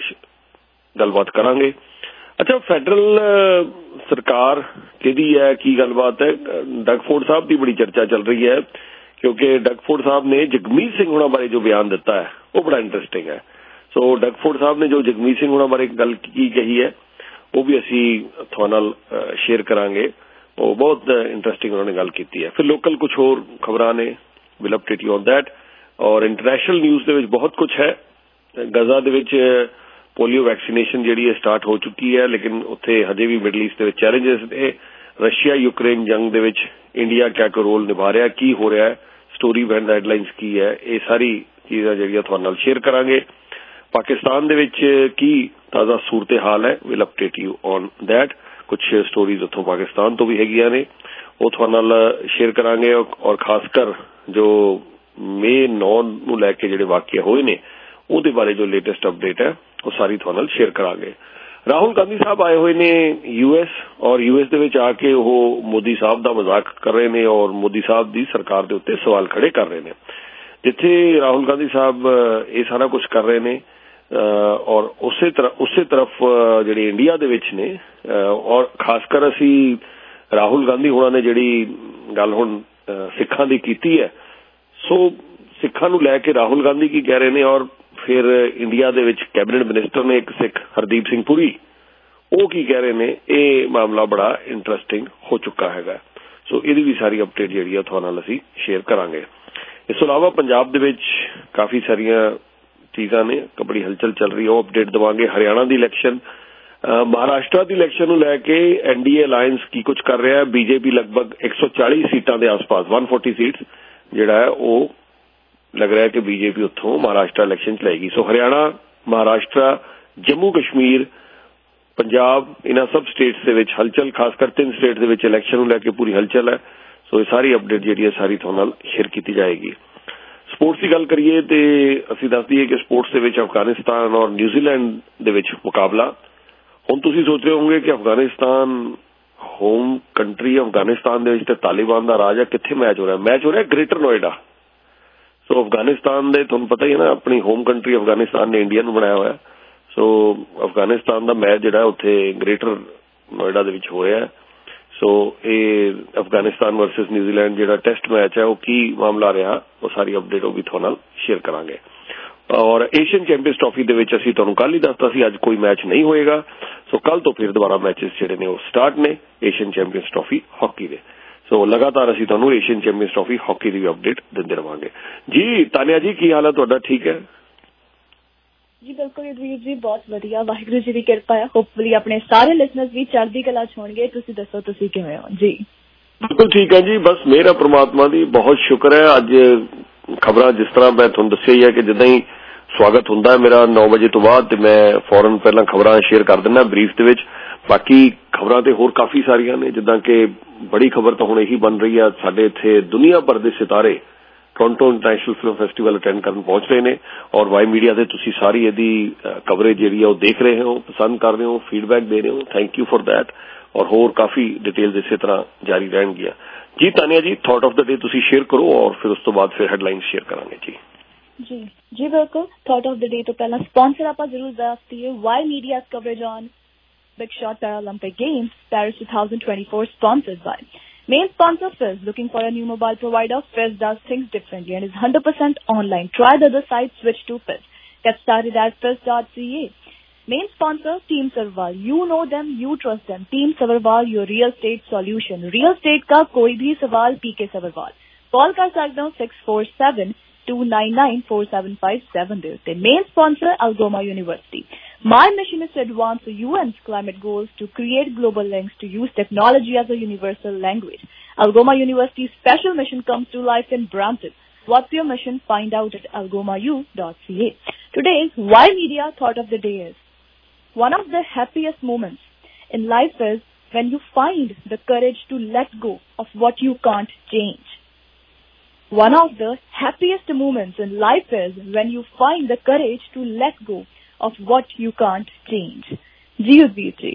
ਗੱਲਬਾਤ ਕਰਾਂਗੇ। ਅੱਛਾ, ਫੈਡਰਲ ਸਰਕਾਰ ਕਿਹਦੀ ਹੈ, ਕੀ ਗੱਲਬਾਤ ਹੈ? ਡਗ ਫੋਰਡ ਸਾਹਿਬ ਦੀ ਬੜੀ ਚਰਚਾ ਚੱਲ ਰਹੀ ਹੈ ਕਿਉਂਕਿ ਡਗ ਫੋਰਡ ਸਾਹਿਬ ਨੇ ਜਗਮੀਤ ਸਿੰਘ ਹੋਣਾ ਬਾਰੇ ਜੋ ਬਿਆਨ ਦਿੱਤਾ ਹੈ ਉਹ ਬੜਾ ਇੰਟਰਸਟਿੰਗ ਹੈ। ਸੋ ਡਗ ਫੋਰਡ ਸਾਹਿਬ ਨੇ ਜੋ ਜਗਮੀਤ ਸਿੰਘ ਹੋਣਾ ਬਾਰੇ ਗੱਲ ਕੀ ਕਹੀ ਹੈ ਉਹ ਵੀ ਅਸੀਂ ਤੁਹਾਡੇ ਨਾਲ ਸ਼ੇਅਰ ਕਰਾਂਗੇ। ਉਹ ਬਹੁਤ ਇੰਟਰਸਟਿੰਗ ਉਹਨਾਂ ਨੇ ਗੱਲ ਕੀਤੀ ਹੈ। ਫਿਰ ਲੋਕਲ ਕੁਝ ਹੋਰ ਖਬਰਾਂ ਨੇ, will update you on that. ਔਰ ਇੰਟਰਨੈਸ਼ਨਲ ਨਿਊਜ਼ ਦੇ ਵਿੱਚ ਬਹੁਤ ਕੁਝ ਹੈ। ਗਜ਼ਾ ਦੇ ਵਿੱਚ ਪੋਲੀਓ ਵੈਕਸੀਨੇਸ਼ਨ ਜਿਹੜੀ ਹੈ ਸਟਾਰਟ ਹੋ ਚੁੱਕੀ ਹੈ, ਲੇਕਿਨ ਉੱਥੇ ਹਜੇ ਵੀ ਮਿਡਲ ਈਸਟ ਦੇ ਵਿੱਚ ਚੈਲੰਜਸ ਨੇ। ਰਸ਼ੀਆ ਯੂਕਰੇਨ ਜੰਗ ਦੇ ਵਿੱਚ ਇੰਡੀਆ ਕਿਆ ਕੋ ਰੋਲ ਨਿਭਾ ਰਿਹਾ, ਕੀ ਹੋ ਰਿਹਾ, ਸਟੋਰੀ ਬੈਂਡ ਹੈਡਲਾਈਨਸ ਕੀ ਹੈ, ਇਹ ਸਾਰੀ ਚੀਜ਼ਾਂ ਜਿਹੜੀਆਂ ਤੁਹਾਡੇ ਨਾਲ ਸ਼ੇਅਰ ਕਰਾਂਗੇ। ਪਾਕਿਸਤਾਨ ਦੇ ਵਿੱਚ ਕੀ ਤਾਜ਼ਾ ਸੂਰਤ ਹਾਲ ਹੈ, will update you on that. ਕੁਝ ਸਟੋਰੀਜ਼ ਉੱਥੋਂ ਪਾਕਿਸਤਾਨ ਤੋਂ ਵੀ ਹੈਗੀਆਂ ਨੇ, ਉਹ ਤੁਹਾਡੇ ਨਾਲ ਸ਼ੇਅਰ ਕਰਾਂਗੇ। ਔਰ ਖਾਸ ਕਰ ਜੋ May 9 ਨੂੰ ਲੈ ਕੇ ਜਿਹੜੇ ਵਾਕਿਆ ਹੋਏ ਨੇ ਉਹਦੇ ਬਾਰੇ ਜੋ ਲੇਟੈਸਟ ਅਪਡੇਟ ਹੈ ਉਹ ਸਾਰੀ ਤੁਹਾਡੇ ਨਾਲ ਸ਼ੇਅਰ ਕਰਾਂਗੇ। ਰਾਹੁਲ ਗਾਂਧੀ ਸਾਹਿਬ ਆਏ ਹੋਏ ਨੇ US ਔਰ US ਦੇ ਵਿੱਚ ਆ ਕੇ ਉਹ ਮੋਦੀ ਸਾਹਿਬ ਦਾ ਮਜ਼ਾਕ ਕਰ ਰਹੇ ਨੇ ਔਰ ਮੋਦੀ ਸਾਹਿਬ ਦੀ ਸਰਕਾਰ ਦੇ ਉੱਤੇ ਸਵਾਲ ਖੜੇ ਕਰ ਰਹੇ ਨੇ। ਜਿੱਥੇ ਰਾਹੁਲ ਗਾਂਧੀ ਸਾਹਿਬ ਇਹ ਸਾਰਾ ਕੁਝ ਕਰ ਰਹੇ ਨੇ ਔਰ ਉਸੇ ਤਰਫ ਜਿਹੜੇ ਇੰਡੀਆ ਦੇ ਵਿੱਚ ਨੇ ਔਰ ਖਾਸ ਕਰ ਅਸੀਂ ਰਾਹੁਲ ਗਾਂਧੀ ਹੋਣਾ ਨੇ ਜਿਹੜੀ ਗੱਲ ਹੁਣ ਸਿੱਖਾਂ ਦੀ ਕੀਤੀ ਹੈ, ਸੋ ਸਿੱਖਾਂ ਨੂੰ ਲੈ ਕੇ ਰਾਹੁਲ ਗਾਂਧੀ ਕੀ ਕਹਿ ਰਹੇ ਨੇ ਔਰ ਫਿਰ ਇੰਡੀਆ ਦੇ ਵਿੱਚ ਕੈਬਨਿਟ ਮਿਨਿਸਟਰ ਨੇ ਇੱਕ ਸਿੱਖ ਹਰਦੀਪ ਸਿੰਘ ਪੁਰੀ, ਉਹ ਕੀ ਕਹਿ ਰਹੇ ਨੇ, ਇਹ ਮਾਮਲਾ ਬੜਾ ਇੰਟਰਸਟਿੰਗ ਹੋ ਚੁੱਕਾ ਹੈਗਾ। ਸੋ ਇਹਦੀ ਵੀ ਸਾਰੀ ਅਪਡੇਟ ਜਿਹੜੀ ਆ ਤੁਹਾਡੇ ਨਾਲ ਅਸੀਂ ਸ਼ੇਅਰ ਕਰਾਂਗੇ। ਇਸ ਤੋਂ ਇਲਾਵਾ ਪੰਜਾਬ ਦੇ ਵਿੱਚ ਕਾਫੀ ਸਾਰੀਆਂ ਚੀਜ਼ਾਂ ਨੇ, ਬੜੀ ਹਲਚਲ ਚੱਲ ਰਹੀ ਹੈ, ਉਹ ਅਪਡੇਟ ਦੇਵਾਂਗੇ। ਹਰਿਆਣਾ ਦੀ ਇਲੈਕਸ਼ਨ, ਮਹਾਰਾਸ਼ਟਰ ਦੀ ਇਲੈਕਸ਼ਨ ਨੂੰ ਲੈ ਕੇ NDA ਅਲਾਇੰਸ ਕੀ ਕੁਝ ਕਰ ਰਿਹਾ ਹੈ। BJP ਲਗਭਗ 140 ਸੀਟਾਂ ਦੇ ਆਸ-ਪਾਸ 140 ਸੀਟਸ ਜਿਹੜਾ ਹੈ ਉਹ ਲੱਗ ਰਿਹਾ ਕਿ BJP ਉੱਥੋਂ ਮਹਾਰਾਸ਼ਟਰ ਇਲੈਕਸ਼ਨ ਚ ਲਏਗੀ। ਸੋ ਹਰਿਆਣਾ, ਮਹਾਰਾਸ਼ਟਰ, ਜੰਮੂ ਕਸ਼ਮੀਰ, ਪੰਜਾਬ, ਇਹਨਾਂ ਸਭ ਸਟੇਟਸ ਦੇ ਵਿੱਚ ਹਲਚਲ, ਖਾਸ ਕਰ 3 ਸਟੇਟ ਦੇ ਵਿੱਚ ਇਲੈਕਸ਼ਨ ਨੂੰ ਲੈ ਕੇ ਪੂਰੀ ਹਲਚਲ ਹੈ। ਸੋ ਇਹ ਸਾਰੀ ਅਪਡੇਟ ਜਿਹੜੀ ਹੈ ਸਾਰੀ ਤੁਹਾਡੇ ਨਾਲ ਸ਼ੇਅਰ ਕੀਤੀ ਜਾਏਗੀ। ਸਪੋਰਟਸ ਦੀ ਗੱਲ ਕਰੀਏ ਤੇ ਅਸੀਂ ਦੱਸ ਦਈਏ ਕਿ ਸਪੋਰਟਸ ਦੇ ਵਿੱਚ ਅਫਗਾਨਿਸਤਾਨ ਔਰ ਨਿਊਜ਼ੀਲੈਂਡ ਦੇ ਵਿੱਚ ਮੁਕਾਬਲਾ। ਹੁਣ ਤੁਸੀਂ ਸੋਚ ਰਹੇ ਹੋਵੋਗੇ ਕਿ ਅਫਗਾਨਿਸਤਾਨ ਹੋਮ ਕੰਟਰੀ ਅਫਗਾਨਿਸਤਾਨ ਦੇ ਵਿੱਚ ਤੇ ਤਾਲਿਬਾਨ ਦਾ ਰਾਜ ਹੈ, ਕਿੱਥੇ ਮੈਚ ਹੋ ਰਿਹਾ? ਮੈਚ ਹੋ ਰਿਹਾ ਗ੍ਰੇਟਰ ਨੋਇਡਾ। ਸੋ ਅਫਗਾਨਿਸਤਾਨ ਦੇ ਤੁਹਾਨੂੰ ਪਤਾ ਹੀ ਹੈ ਨਾ, ਆਪਣੀ ਹੋਮ ਕੰਟਰੀ ਅਫਗਾਨਿਸਤਾਨ ਨੇ ਇੰਡੀਆ ਨੂੰ ਬਣਾਇਆ ਹੋਇਆ। ਸੋ ਅਫਗਾਨਿਸਤਾਨ ਦਾ ਮੈਚ ਜਿਹੜਾ ਉੱਥੇ ਗ੍ਰੇਟਰ ਨੋਇਡਾ ਦੇ ਵਿੱਚ ਹੋ ਰਿਹਾ। ਸੋ ਇਹ ਅਫਗਾਨਿਸਤਾਨ ਵਰਸਸ ਨਿਊਜ਼ੀਲੈਂਡ ਜਿਹੜਾ ਟੈਸਟ ਮੈਚ ਹੈ ਉਹ ਕੀ ਮਾਮਲਾ ਰਿਹਾ, ਉਹ ਸਾਰੀ ਅਪਡੇਟ ਉਹ ਵੀ ਤੁਹਾਡੇ ਨਾਲ ਸ਼ੇਅਰ ਕਰਾਂਗੇ। ਔਰ ਏਸ਼ੀਅਨ ਚੈਂਪੀਅਨਸ ਟਰਾਫੀ ਦੇ ਵਿੱਚ ਅਸੀਂ ਤੁਹਾਨੂੰ ਕੱਲ ਹੀ ਦੱਸਤਾ ਸੀ ਅੱਜ ਕੋਈ ਮੈਚ ਨਹੀਂ ਹੋਏਗਾ। ਸੋ ਕੱਲ ਤੋਂ ਫਿਰ ਦੁਬਾਰਾ ਮੈਚਸ ਜਿਹੜੇ ਨੇ ਉਹ ਸਟਾਰਟ ਨੇ ਏਸ਼ੀਅਨ ਚੈਂਪੀਅਨਸ ਟਰਾਫੀ ਹਾਕੀ ਦੇ। ਸੋ ਲਗਾਤਾਰ ਅਸੀਂ ਤੁਹਾਨੂੰ ਏਸ਼ੀਅਨ ਚੈਂਪੀਅਨਸ ਟਰਾਫੀ ਹਾਕੀ ਦੀ ਵੀ ਅਪਡੇਟ ਦਿੰਦੇ ਰਵਾਂਗੇ। ਜੀ ਤਾਨੀਆ ਜੀ, ਕੀ ਹਾਲ ਹੈ ਤੁਹਾਡਾ? ਠੀਕ ਹੈ ਜੀ, ਬਿਲਕੁਲ ਵੀਰ ਜੀ, ਬਹੁਤ ਵਧੀਆ, ਵਾਹਿਗੁਰੂ ਜੀ ਦੀ ਕਿਰਪਾ ਹੈ। ਹੋਪਫੁਲੀ ਆਪਣੇ ਸਾਰੇ ਲਿਸਨਰਸ ਵੀ ਚੜ੍ਹਦੀ ਕਲਾ ਚ ਹੋਣਗੇ। ਤੁਸੀਂ ਦੱਸੋ ਤੁਸੀਂ ਕਿਵੇਂ ਹੋ? ਜੀ ਬਿਲਕੁਲ ਠੀਕ ਹੈ ਜੀ, ਬਸ ਮੇਰਾ ਪ੍ਰਮਾਤਮਾ ਦੀ ਬਹੁਤ ਸ਼ੁਕਰ ਹੈ। ਅੱਜ ਖਬਰਾਂ ਜਿਸ ਤਰ੍ਹਾਂ ਮੈਂ ਤੁਹਾਨੂੰ ਦੱਸਿਆ ਹੀ ਹੈ ਕਿ ਜਿੱਦਾਂ ਹੀ ਸਵਾਗਤ ਹੁੰਦਾ ਹੈ ਮੇਰਾ 9 ਵਜੇ ਤੋਂ ਬਾਅਦ, ਤੇ ਮੈਂ ਫੌਰਨ ਪਹਿਲਾਂ ਖਬਰਾਂ ਸ਼ੇਅਰ ਕਰ ਦਿੰਦਾ ਬਰੀਫ ਦੇ ਵਿੱਚ। ਬਾਕੀ ਖਬਰਾਂ ਤੇ ਹੋਰ ਕਾਫੀ ਸਾਰੀਆਂ ਨੇ, ਜਿੱਦਾਂ ਕਿ ਬੜੀ ਖਬਰ ਤਾਂ ਹੁਣ ਇਹੀ ਬਣ ਰਹੀ ਹੈ, ਸਾਡੇ ਇੱਥੇ ਦੁਨੀਆ ਭਰ ਦੇ ਸਿਤਾਰੇ Toronto International Film Festival attend ਕਰਨ ਪਹੁੰਚ ਰਹੇ ਨੇ। ਔਰ ਵਾਈ ਮੀਡੀਆ ਤੇ ਤੁਸੀਂ ਸਾਰੀ ਇਹਦੀ ਕਵਰੇਜ ਜਿਹੜੀ ਆ ਉਹ ਦੇਖ ਰਹੇ ਹੋ, ਪਸੰਦ ਕਰ ਰਹੇ ਹੋ, ਫੀਡਬੈਕ ਦੇ ਰਹੇ ਹੋ, ਥੈਂਕ ਯੂ ਫॉर दैट। ਔਰ ਹੋਰ ਕਾਫੀ ਡਿਟੇਲਸ ਇਸੇ ਤਰ੍ਹਾਂ ਜਾਰੀ ਰਹਿਣਗੀਆਂ। ਜੀ ਤਾਨੀਆ ਜੀ, ਥਾਟ ਆਫ ਦ ਡੇ ਤੁਸੀਂ ਸ਼ੇਅਰ ਕਰੋ ਔਰ ਫਿਰ ਉਸ ਤੋਂ ਬਾਅਦ ਫਿਰ ਹੈਡਲਾਈਨ ਸ਼ੇਅਰ ਕਰਾਂਗੇ। ਜੀ ਜੀ ਜੀ ਬਿਲਕੁਲ, ਥਾਟ ਆਫ ਦ ਡੇ ਤੋਂ ਪਹਿਲਾਂ ਸਪਾਂਸਰ ਆਪਾਂ ਜ਼ਰੂਰ ਦੱਸ ਦਈਏ। Why media coverage on Big Shot Paralympic Games Paris 2024 sponsored by main sponsor Fizz. Looking for a new mobile provider? Fizz does things differently and is 100% online. Try the other side, switch to Fizz. Get started at fizz.ca. Main sponsor Team Savarwal. You know them, you trust them. Team Savarwal, your real estate solution. Real estate का कोई भी सवाल PK Savarwal. Call कर सकते हो 647-299-4757 ਦੇ। Main sponsor Algoma University. My mission is to advance the UN's climate goals to create global links to use technology as a universal language. Algoma University's special mission comes to life in Brampton. What's your mission? Find out at algomau.ca. Today's Why Media Thought of the Day is, one of the happiest moments in life is when you find the courage to let go of what you can't change. One of the happiest moments in life is when you find the courage to let go of what you can't change. जी उदवीर जी,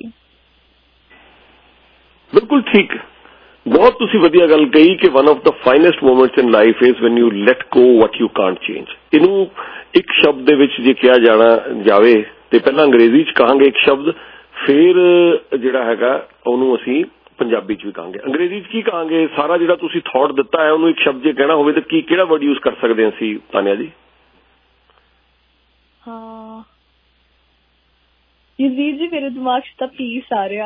बिल्कुल ठीक, बहुत तुसी वधिया गल कही कि one of the finest moments in life is when you let go what you can't change. इनू एक शब्द दे विच जे किया जाना जावे ते पहला अंग्रेजी च कहांगे एक शब्द, फिर जिहड़ा हैगा ओनू असीं पंजाबी च भी कहांगे। अंग्रेजी च की कहांगे? सारा जिहड़ा तुसी थॉट दिता है ओनू एक शब्द जे कहना होवे ते की किहड़ा वर्ड यूज कर सकदे हैं असीं तानिया जी? हाँ युवराज जी, मेरे दिमाग च तां पीस आ रहा।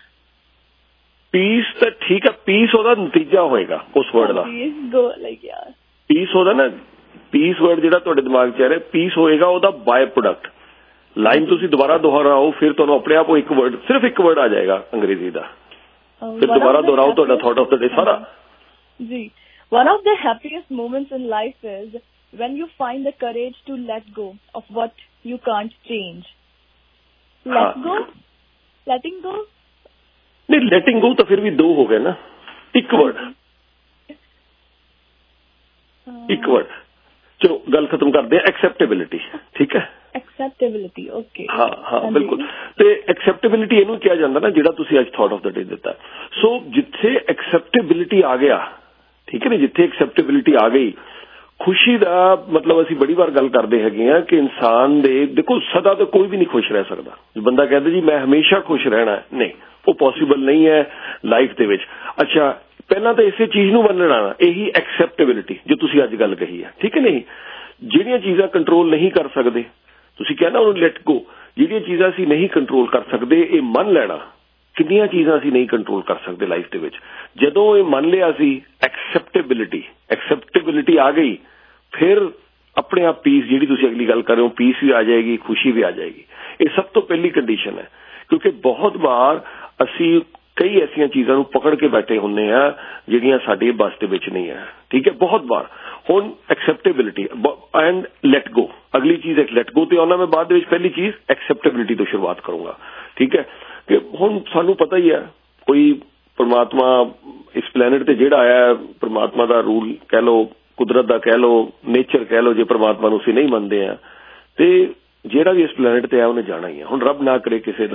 पीस तो ठीक है, पीस ओदा नतीजा होएगा उस वर्ड दा। पीस ओदा ना, पीस वर्ड जिहड़ा तुहाडे दिमाग च आ रहा, पीस होएगा ओदा बाय प्रोडक्ट। लाइन तुसी दोबारा दोहराओ, फिर तुहानू अपने आप एक वर्ड, सिर्फ एक वर्ड आ जाएगा अंग्रेजी दा। फिर दोबारा दोहराओ तुहाडा थॉट ऑफ द डे सारा। जी, one of the happiest moments in life is when you find the courage to let go of what you can't change. Let go, letting go. नहीं, लेटिंग गो तो फिर भी दो हो गए ना, एक वर्ड, एक वर्ड। चलो गल खत्म करते हैं, एक्सेप्टेबिलिटी। ठीक है, एक्सेप्टेबिलिटी, ओके। हाँ हाँ बिल्कुल। तो एक्सेप्टेबिलिटी इनू किया जाता ना जिहड़ा तुसी अज थॉट ऑफ द डे दिता। सो जिथे एक्सेप्टेबिलिटी आ गया, ठीक है ना, जिथे एक्सेप्टेबिलिटी आ गई, खुशी का मतलब असी बड़ी बार गल करते हैं कि इंसान दे देखो सदा तो कोई भी नहीं खुश रह सकता। जो बंदा कहता जी मैं हमेशा खुश रहना है, नहीं, वो पॉसिबल नहीं है लाइफ दे विच। अच्छा, पहला तो इसे चीज नूं मनना, यही एक्सेप्टेबिलिटी जो तुसी अज गल कही है, ठीक है। नहीं, जिहड़ियां चीज़ां कंट्रोल नहीं कर सकते, तुसी कहना उन्हें लेट गो। जिहड़ियां चीज़ां असीं नहीं कंट्रोल कर सकते, ये मन लेना। कितनियां चीज़ां असीं नहीं कंट्रोल कर सकते लाइफ दे विच, जदों ये मन लिया सी एक्सेप्टेबिलिटी आ गई, फिर अपने आप पीस, जिहड़ी तुसीं अगली गल कर रहे हो, पीस भी आ जाएगी, खुशी भी आ जाएगी। ये सब तो पहली कंडीशन है, क्योंकि बहुत बार असी कई ऐसिया चीज़ों को पकड़ के बैठे होंगे हैं जिहड़ियां साडे बस दे विच नहीं है, ठीक है। बहुत बार हुण एक्सेप्टेबिलिटी एंड लेट गो, अगली चीज़ एक लेट गो ते आना मैं बाद विच, पहली चीज़ एक्सेप्टेबिलिटी तो शुरुआत करूंगा, ठीक है। कि हुण सानू पता ही है कोई परमात्मा इस प्लैनेट ते जिहड़ा आया, परमात्मा दा रूल कह लो, कुदरत दा कह लो, नेचर कह लो, जे परमात्मा नूं असीं नहीं मनदे हैं ते जिहड़ा भी इस प्लैनेट ते है उन्हें जाना ही है। हुण रब ना करे किसी दा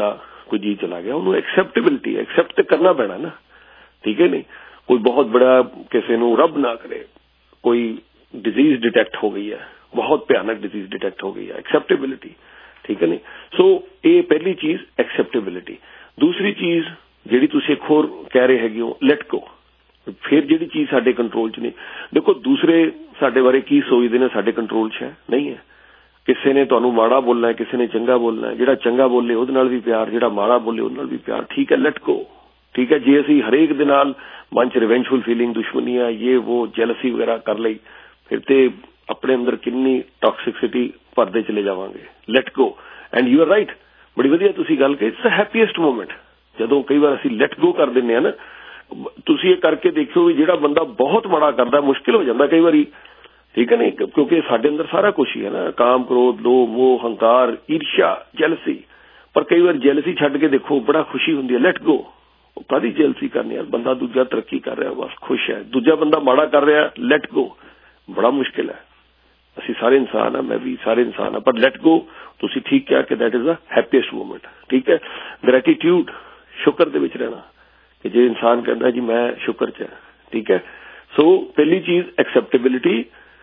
कोई जी चला गया, उन्होंने एक्सेप्टेबिलिटी एक्सेप्ट तो करना पैना ना, ठीक है नहीं। कोई बहुत बड़ा किसी को रब ना करे कोई डिजीज डिटेक्ट हो गई है, बहुत भयानक डिजीज डिटेक्ट हो गई है, एक्सेप्टेबिलिटी, ठीक है नहीं। सो ये पहली चीज एक्सेप्टेबिलिटी। दूसरी चीज ਜਿਹੜੀ ਤੁਸੀਂ ਇੱਕ ਹੋਰ ਕਹਿ ਰਹੇ ਹੈਗੇ ਹੋ, ਲੈਟ ਗੋ। ਫਿਰ ਜਿਹੜੀ ਚੀਜ਼ ਸਾਡੇ ਕੰਟਰੋਲ 'ਚ ਨਹੀਂ, ਦੇਖੋ ਦੂਸਰੇ ਸਾਡੇ ਬਾਰੇ ਕੀ ਸੋਚਦੇ ਨੇ ਸਾਡੇ ਕੰਟਰੋਲ 'ਚ ਹੈ ਨਹੀਂ ਹੈ। ਕਿਸੇ ਨੇ ਤੁਹਾਨੂੰ ਮਾੜਾ ਬੋਲਣਾ, ਕਿਸੇ ਨੇ ਚੰਗਾ ਬੋਲਣਾ, ਜਿਹੜਾ ਚੰਗਾ ਬੋਲੇ ਉਹਦੇ ਨਾਲ ਵੀ ਪਿਆਰ, ਜਿਹੜਾ ਮਾੜਾ ਬੋਲੇ ਉਹਦੇ ਨਾਲ ਵੀ ਪਿਆਰ, ਠੀਕ ਹੈ, ਲੈਟ ਗੋ, ਠੀਕ ਹੈ। ਜੇ ਅਸੀਂ ਹਰੇਕ ਦੇ ਨਾਲ ਮਨ 'ਚ ਰਿਵੈਂਜਫੁਲ ਫੀਲਿੰਗ, ਦੁਸ਼ਮਨੀਆਂ, ਇਹ ਉਹ ਜੈਲਸੀ ਵਗੈਰਾ ਕਰ ਲਈ, ਫਿਰ ਤੇ ਆਪਣੇ ਅੰਦਰ ਕਿੰਨੀ ਟੌਕਸਿਸਿਟੀ ਭਰਦੇ ਚਲੇ ਜਾਵਾਂਗੇ। Let go. And you are right, ਬੜੀ ਵਧੀਆ ਤੁਸੀਂ ਗੱਲ ਕਹੀ, ਇਟਸ ਦ ਹੈਪੀਐਸਟ ਮੂਮੈਂਟ। ਜਦੋਂ ਕਈ ਵਾਰ ਅਸੀਂ ਲੈਟ ਗੋ ਕਰ ਦਿੰਦੇ ਆ ਨਾ, ਤੁਸੀਂ ਇਹ ਕਰਕੇ ਦੇਖਿਓ ਵੀ ਜਿਹੜਾ ਬੰਦਾ ਬਹੁਤ ਮਾੜਾ ਕਰਦਾ ਮੁਸ਼ਕਿਲ ਹੋ ਜਾਂਦਾ ਕਈ ਵਾਰੀ, ਠੀਕ ਹੈ ਨਹੀਂ, ਕਿਉਂਕਿ ਸਾਡੇ ਅੰਦਰ ਸਾਰਾ ਕੁਝ ਹੀ ਹੈ ਨਾ, ਕਾਮ, ਕ੍ਰੋਧ, ਲੋਭ, ਮੋਹ, ਹੰਕਾਰ, ਈਰਸ਼ਾ, ਜੈਲਸੀ। ਪਰ ਕਈ ਵਾਰ ਜੈਲਸੀ ਛੱਡ ਕੇ ਦੇਖੋ ਬੜਾ ਖੁਸ਼ੀ ਹੁੰਦੀ ਹੈ, ਲੈਟ ਗੋ। ਕਾਹਦੀ ਜੈਲਸੀ ਕਰਨੀ ਹੈ, ਬੰਦਾ ਦੂਜਾ ਤਰੱਕੀ ਕਰ ਰਿਹਾ ਬਸ ਖੁਸ਼ ਹੈ, ਦੂਜਾ ਬੰਦਾ ਮਾੜਾ ਕਰ ਰਿਹਾ, ਲੈਟ ਗੋ। ਬੜਾ ਮੁਸ਼ਕਿਲ ਹੈ, ਅਸੀਂ ਸਾਰੇ ਇਨਸਾਨ ਆ, ਮੈਂ ਵੀ ਸਾਰੇ ਇਨਸਾਨ ਆ, ਪਰ ਲੈਟ ਗੋ ਤੁਸੀਂ ਠੀਕ ਕਿਹਾ ਕਿ that is the happiest moment, ਠੀਕ ਹੈ। ਗ੍ਰੈਟੀਟਿਊਡ, ਸ਼ੁਕਰ ਦੇ ਵਿੱਚ ਰਹਿਣਾ, ਕਿ ਜੇ ਇਨਸਾਨ ਕਹਿੰਦਾ ਜੀ ਮੈਂ ਸ਼ੁਕਰ ਚ, ਠੀਕ ਹੈ। ਸੋ ਪਹਿਲੀ ਚੀਜ਼ ਐਕਸੈਪਟੇਬਿਲਿਟੀ,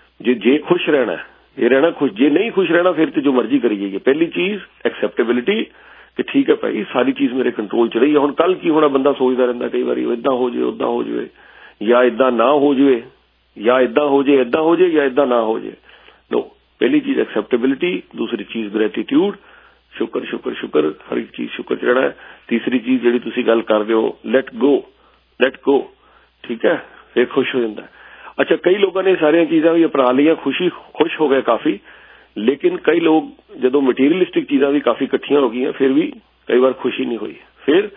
ਜੇ ਖੁਸ਼ ਰਹਿਣਾ ਇਹ ਰਹਿਣਾ ਖੁਸ਼, ਜੇ ਨਹੀਂ ਖੁਸ਼ ਰਹਿਣਾ ਫਿਰ ਤੇ ਜੋ ਮਰਜ਼ੀ ਕਰੀ ਜਾਈਏ। ਪਹਿਲੀ ਚੀਜ਼ ਐਕਸੈਪਟੇਬਿਲਿਟੀ ਕਿ ਠੀਕ ਹੈ ਭਾਈ ਸਾਰੀ ਚੀਜ਼ ਮੇਰੇ ਕੰਟਰੋਲ ਚ ਰਹੀ ਹੈ। ਹੁਣ ਕੱਲ ਕੀ ਹੋਣਾ ਬੰਦਾ ਸੋਚਦਾ ਰਹਿੰਦਾ ਕਈ ਵਾਰੀ, ਇਦਾਂ ਹੋ ਜਾਵੇ, ਉਦਾਂ ਹੋ ਜਾਵੇ, ਜਾਂ ਇਦਾਂ ਨਾ ਹੋ ਜਾਵੇ, ਜਾਂ ਇਦਾਂ ਹੋ ਜਾਏ, ਇਦਾਂ ਹੋ ਜਾਏ, ਜਾਂ ਇਦਾਂ ਨਾ ਹੋ ਜਾਏ। ਨੋ, ਪਹਿਲੀ ਚੀਜ਼ ਐਕਸੈਪਟੇਬਿਲਿਟੀ, ਦੂਸਰੀ ਚੀਜ਼ ਗ੍ਰੈਟੀਟਿਊਡ, ਸ਼ੁਕਰ ਸ਼ੁਕਰ ਸ਼ੁਕਰ, ਹਰ ਇੱਕ ਚੀਜ਼ ਸ਼ੁਕਰ ਚ ਰਹਿਣਾ ਹੈ। ਤੀਸਰੀ ਚੀਜ਼ ਜਿਹੜੀ ਤੁਸੀਂ ਗੱਲ ਕਰਦੇ ਹੋ, ਲੈਟ ਗੋ, ਲੈਟ ਗੋ, ਠੀਕ ਹੈ, ਫਿਰ ਖੁਸ਼ ਹੋ ਜਾਂਦਾ। ਅੱਛਾ, ਕਈ ਲੋਕਾਂ ਨੇ ਸਾਰੀਆਂ ਚੀਜ਼ਾਂ ਵੀ ਅਪਣਾ ਲਈਆਂ, ਖੁਸ਼ ਹੋ ਗਏ ਕਾਫੀ, ਲੇਕਿਨ ਕਈ ਲੋਕ ਜਦੋਂ ਮਟੀਰੀਅਲਿਸਟਿਕ ਚੀਜ਼ਾਂ ਵੀ ਕਾਫੀ ਇਕੱਠੀਆਂ ਹੋ ਗਈਆਂ ਫਿਰ ਵੀ ਕਈ ਵਾਰ ਖੁਸ਼ੀ ਨਹੀਂ ਹੋਈ। ਫਿਰ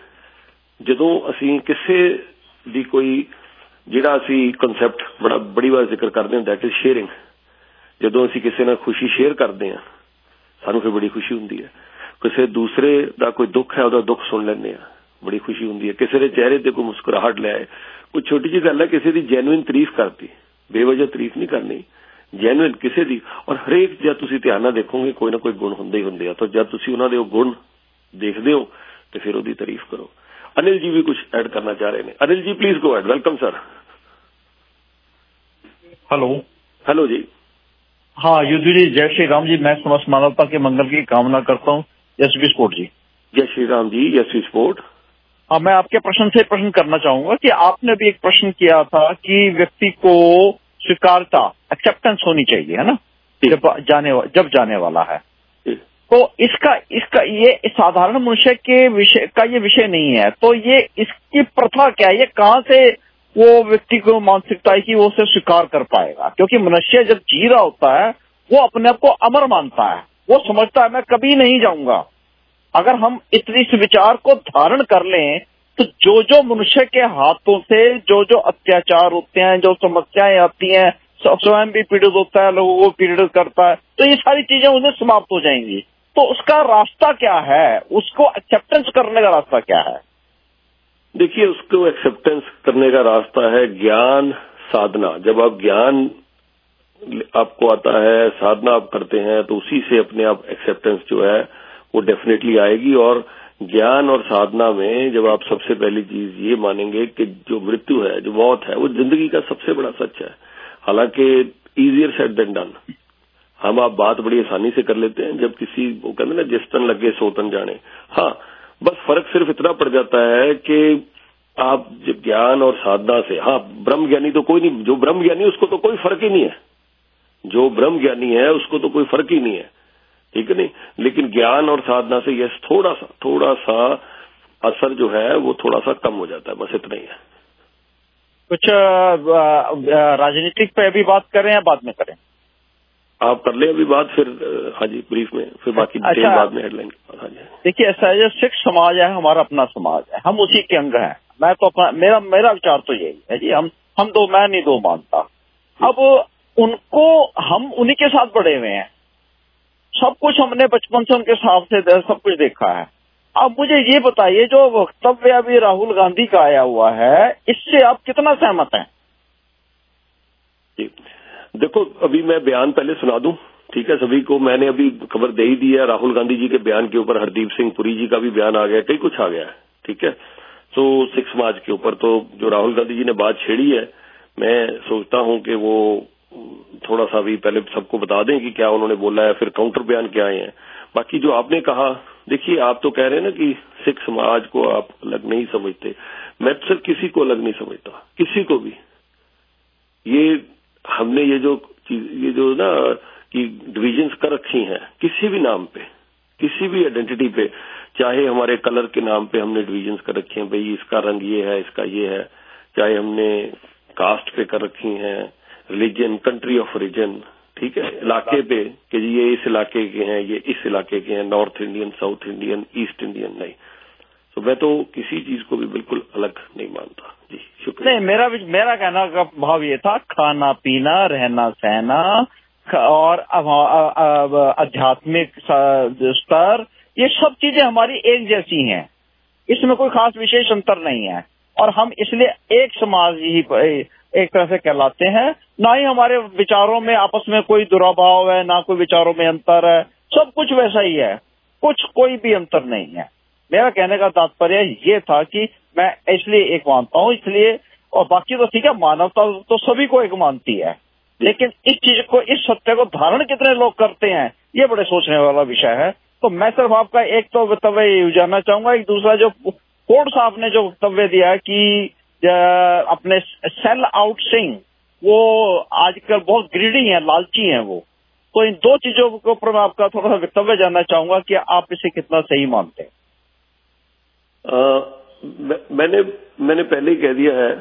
ਜਦੋਂ ਅਸੀਂ ਕਿਸੇ ਦੀ ਕੋਈ ਜਿਹੜਾ ਅਸੀਂ ਕਨਸੈਪਟ ਬੜੀ ਵਾਰ ਜ਼ਿਕਰ ਕਰਦੇ ਹਾਂ, ਦੈਟ ਇਜ਼ ਸ਼ੇਅਰਿੰਗ। ਜਦੋਂ ਅਸੀਂ ਕਿਸੇ ਨਾਲ ਖੁਸ਼ੀ ਸ਼ੇਅਰ ਕਰਦੇ ਹਾਂ ਸਾਨੂੰ ਫਿਰ ਬੜੀ ਖੁਸ਼ੀ ਹੁੰਦੀ ਹੈ। ਕਿਸੇ ਦੂਸਰੇ ਦਾ ਕੋਈ ਦੁੱਖ ਹੈ ਉਹਦਾ ਦੁੱਖ ਸੁਣ ਲੈਂਦੇ ਆ, ਬੜੀ ਖੁਸ਼ੀ ਹੁੰਦੀ ਹੈ। ਕਿਸੇ ਦੇ ਚਿਹਰੇ ਤੇ ਕੋਈ ਮੁਸਕਰਾਹਟ ਲੈ ਆਏ, ਕੋਈ ਛੋਟੀ ਜਿਹੀ ਗੱਲ ਹੈ, ਕਿਸੇ ਦੀ ਜੈਨੂਇਨ ਤਾਰੀਫ ਕਰਤੀ, ਬੇਵਜ੍ਹਾ ਤਾਰੀਫ ਨਹੀਂ ਕਰਨੀ, ਜੈਨੂਇਨ ਕਿਸੇ ਦੀ। ਔਰ ਹਰੇਕ ਜਦ ਤੁਸੀਂ ਧਿਆਨ ਨਾਲ ਦੇਖੋਗੇ ਕੋਈ ਨਾ ਕੋਈ ਗੁਣ ਹੁੰਦੇ ਹੀ ਹੁੰਦੇ ਆ, ਤਾਂ ਜਦ ਤੁਸੀਂ ਉਹਨਾਂ ਦੇ ਉਹ ਗੁਣ ਦੇਖਦੇ ਹੋ ਤੇ ਫਿਰ ਉਹਦੀ ਤਾਰੀਫ ਕਰੋ। ਅਨਿਲ ਜੀ ਵੀ ਕੁਝ ਐਡ ਕਰਨਾ ਚਾਹ ਰਹੇ ਨੇ। Anil ji please go ahead, welcome sir. Hello ji. हाँ युद्धि जी, जय श्री राम जी। मैं समस्त मानवता के मंगल की कामना करता हूँ। यशवी स्पोर्ट जी। जय श्री राम जी, यशवी स्पोर्ट। हाँ, मैं आपके प्रश्न से प्रश्न करना चाहूंगा कि आपने भी एक प्रश्न किया था कि व्यक्ति को स्वीकारता, एक्सेप्टेंस होनी चाहिए, है ना, जब जाने वाला है। तो इसका ये साधारण मनुष्य के विषय का ये विषय नहीं है, तो ये इसकी प्रथा क्या है, ये कहाँ से वो व्यक्ति को मानसिकता है कि वो उसे स्वीकार कर पाएगा? क्योंकि मनुष्य जब जी रहा होता है वो अपने आप को अमर मानता है, वो समझता है मैं कभी नहीं जाऊंगा। अगर हम इस विचार को धारण कर लें तो जो मनुष्य के हाथों से जो अत्याचार होते हैं, जो समस्याएं आती हैं, स्वयं भी पीड़ित होता है, लोगों को पीड़ित करता है, तो ये सारी चीजें उन्हें समाप्त हो जाएंगी। तो उसका रास्ता क्या है, उसको एक्सेप्टेंस करने का रास्ता क्या है? देखिए, उसको एक्सेप्टेंस करने का रास्ता है ज्ञान साधना। जब आप ज्ञान आपको आता है, साधना आप करते हैं, तो उसी से अपने आप एक्सेप्टेंस जो है वो डेफिनेटली आएगी। और ज्ञान और साधना में जब आप सबसे पहली चीज ये मानेंगे कि जो मृत्यु है, जो मौत है, वो जिंदगी का सबसे बड़ा सच है। हालांकि इजियर सेड देन डन, हम आप बात बड़ी आसानी से कर लेते हैं, जब किसी वो कहते हैं ना जिस तन लगे सो तन जाने। हाँ, बस फर्क सिर्फ इतना पड़ जाता है कि आप जब ज्ञान और साधना से, हाँ ब्रह्म ज्ञानी तो कोई नहीं, जो ब्रह्म ज्ञानी उसको तो कोई फर्क ही नहीं है, जो ब्रह्म ज्ञानी है उसको तो कोई फर्क ही नहीं है, ठीक है नहीं। लेकिन ज्ञान और साधना से यस थोड़ा सा असर जो है वो थोड़ा सा कम हो जाता है, बस इतना ही है। कुछ राजनीतिक पे अभी बात करें या बाद में करें? आप कर ले अभी बात, फिर हाँ जी ब्रीफ में, फिर बाकी डिटेल बाद में हेडलाइन। हाँ जी, देखिए ऐसा है, जो सिख समाज है हमारा अपना समाज है, हम उसी के अंग हैं। मैं तो अपना मेरा विचार तो यही है जी, हम दो, मैं नहीं दो मानता। अब उनको हम उन्हीं के साथ बड़े हुए हैं, सब कुछ हमने बचपन से उनके साथ से सब कुछ देखा है। अब मुझे ये बताइए, जो वक्तव्य अभी राहुल गांधी का आया हुआ है, इससे आप कितना सहमत हैं? देखो, अभी मैं बयान पहले सुना दूं, ठीक है सभी को। मैंने अभी खबर दे ही दी है, राहुल गांधी जी के बयान के ऊपर हरदीप सिंह पुरी जी का भी बयान आ गया, कई कुछ आ गया है। ठीक है, तो 6 मार्च के ऊपर तो जो राहुल गांधी जी ने बात छेड़ी है, मैं सोचता हूं कि वो थोड़ा सा भी पहले सबको बता दें कि क्या उन्होंने बोला है, फिर काउंटर बयान क्या आए हैं। बाकी जो आपने कहा, देखिए आप तो कह रहे हैं ना कि सिख समाज को आप अलग नहीं समझते, मैं तो सिर्फ किसी को अलग नहीं समझता, किसी को भी। ये हमने ये जो ना कि डिविजन्स कर रखी हैं किसी भी नाम पे, किसी भी आइडेंटिटी पे, चाहे हमारे कलर के नाम पे हमने डिविजन्स कर रखे हैं, भाई इसका रंग ये है, इसका ये है, चाहे हमने कास्ट पे कर रखी हैं, रिलीजन, कंट्री ऑफ ओरिजिन, ठीक है, इलाके पे कि जी ये इस इलाके के हैं, ये इस इलाके के हैं, north Indian, south Indian, east Indian, नहीं। तो मैं तो किसी चीज को भी बिल्कुल अलग नहीं मानता जी। शुक्रिया। नहीं, मेरा कहना का भाव ये था, खाना पीना, रहना सहना और आध्यात्मिक स्तर, ये सब चीजें हमारी एक जैसी हैं, इसमें कोई खास विशेष अंतर नहीं है, और हम इसलिए एक समाज ही एक तरह से कहलाते हैं। ना ही हमारे विचारों में आपस में कोई दुराभाव है, ना कोई विचारों में अंतर है, सब कुछ वैसा ही है, कोई भी अंतर नहीं है। मेरा कहने का तात्पर्य ये था कि मैं इसलिए एक मानता हूँ, इसलिए, और बाकी तो ठीक है, मानवता तो सभी को एक मानती है, लेकिन इस चीज को, इस सत्य को धारण कितने लोग करते हैं, ये बड़े सोचने वाला विषय है। तो मैं सिर्फ आपका एक तो वक्तव्य जानना चाहूंगा, एक दूसरा जो कोर्ट साहब ने जो वक्तव्य दिया कि अपने सेल आउट सिंह, वो आजकल बहुत ग्रीडी हैं, लालची हैं वो, तो इन दो चीजों के ऊपर मैं आपका थोड़ा सा वक्तव्य जानना चाहूंगा कि आप इसे कितना सही मानते हैं। मैंने पहले ही कह दिया है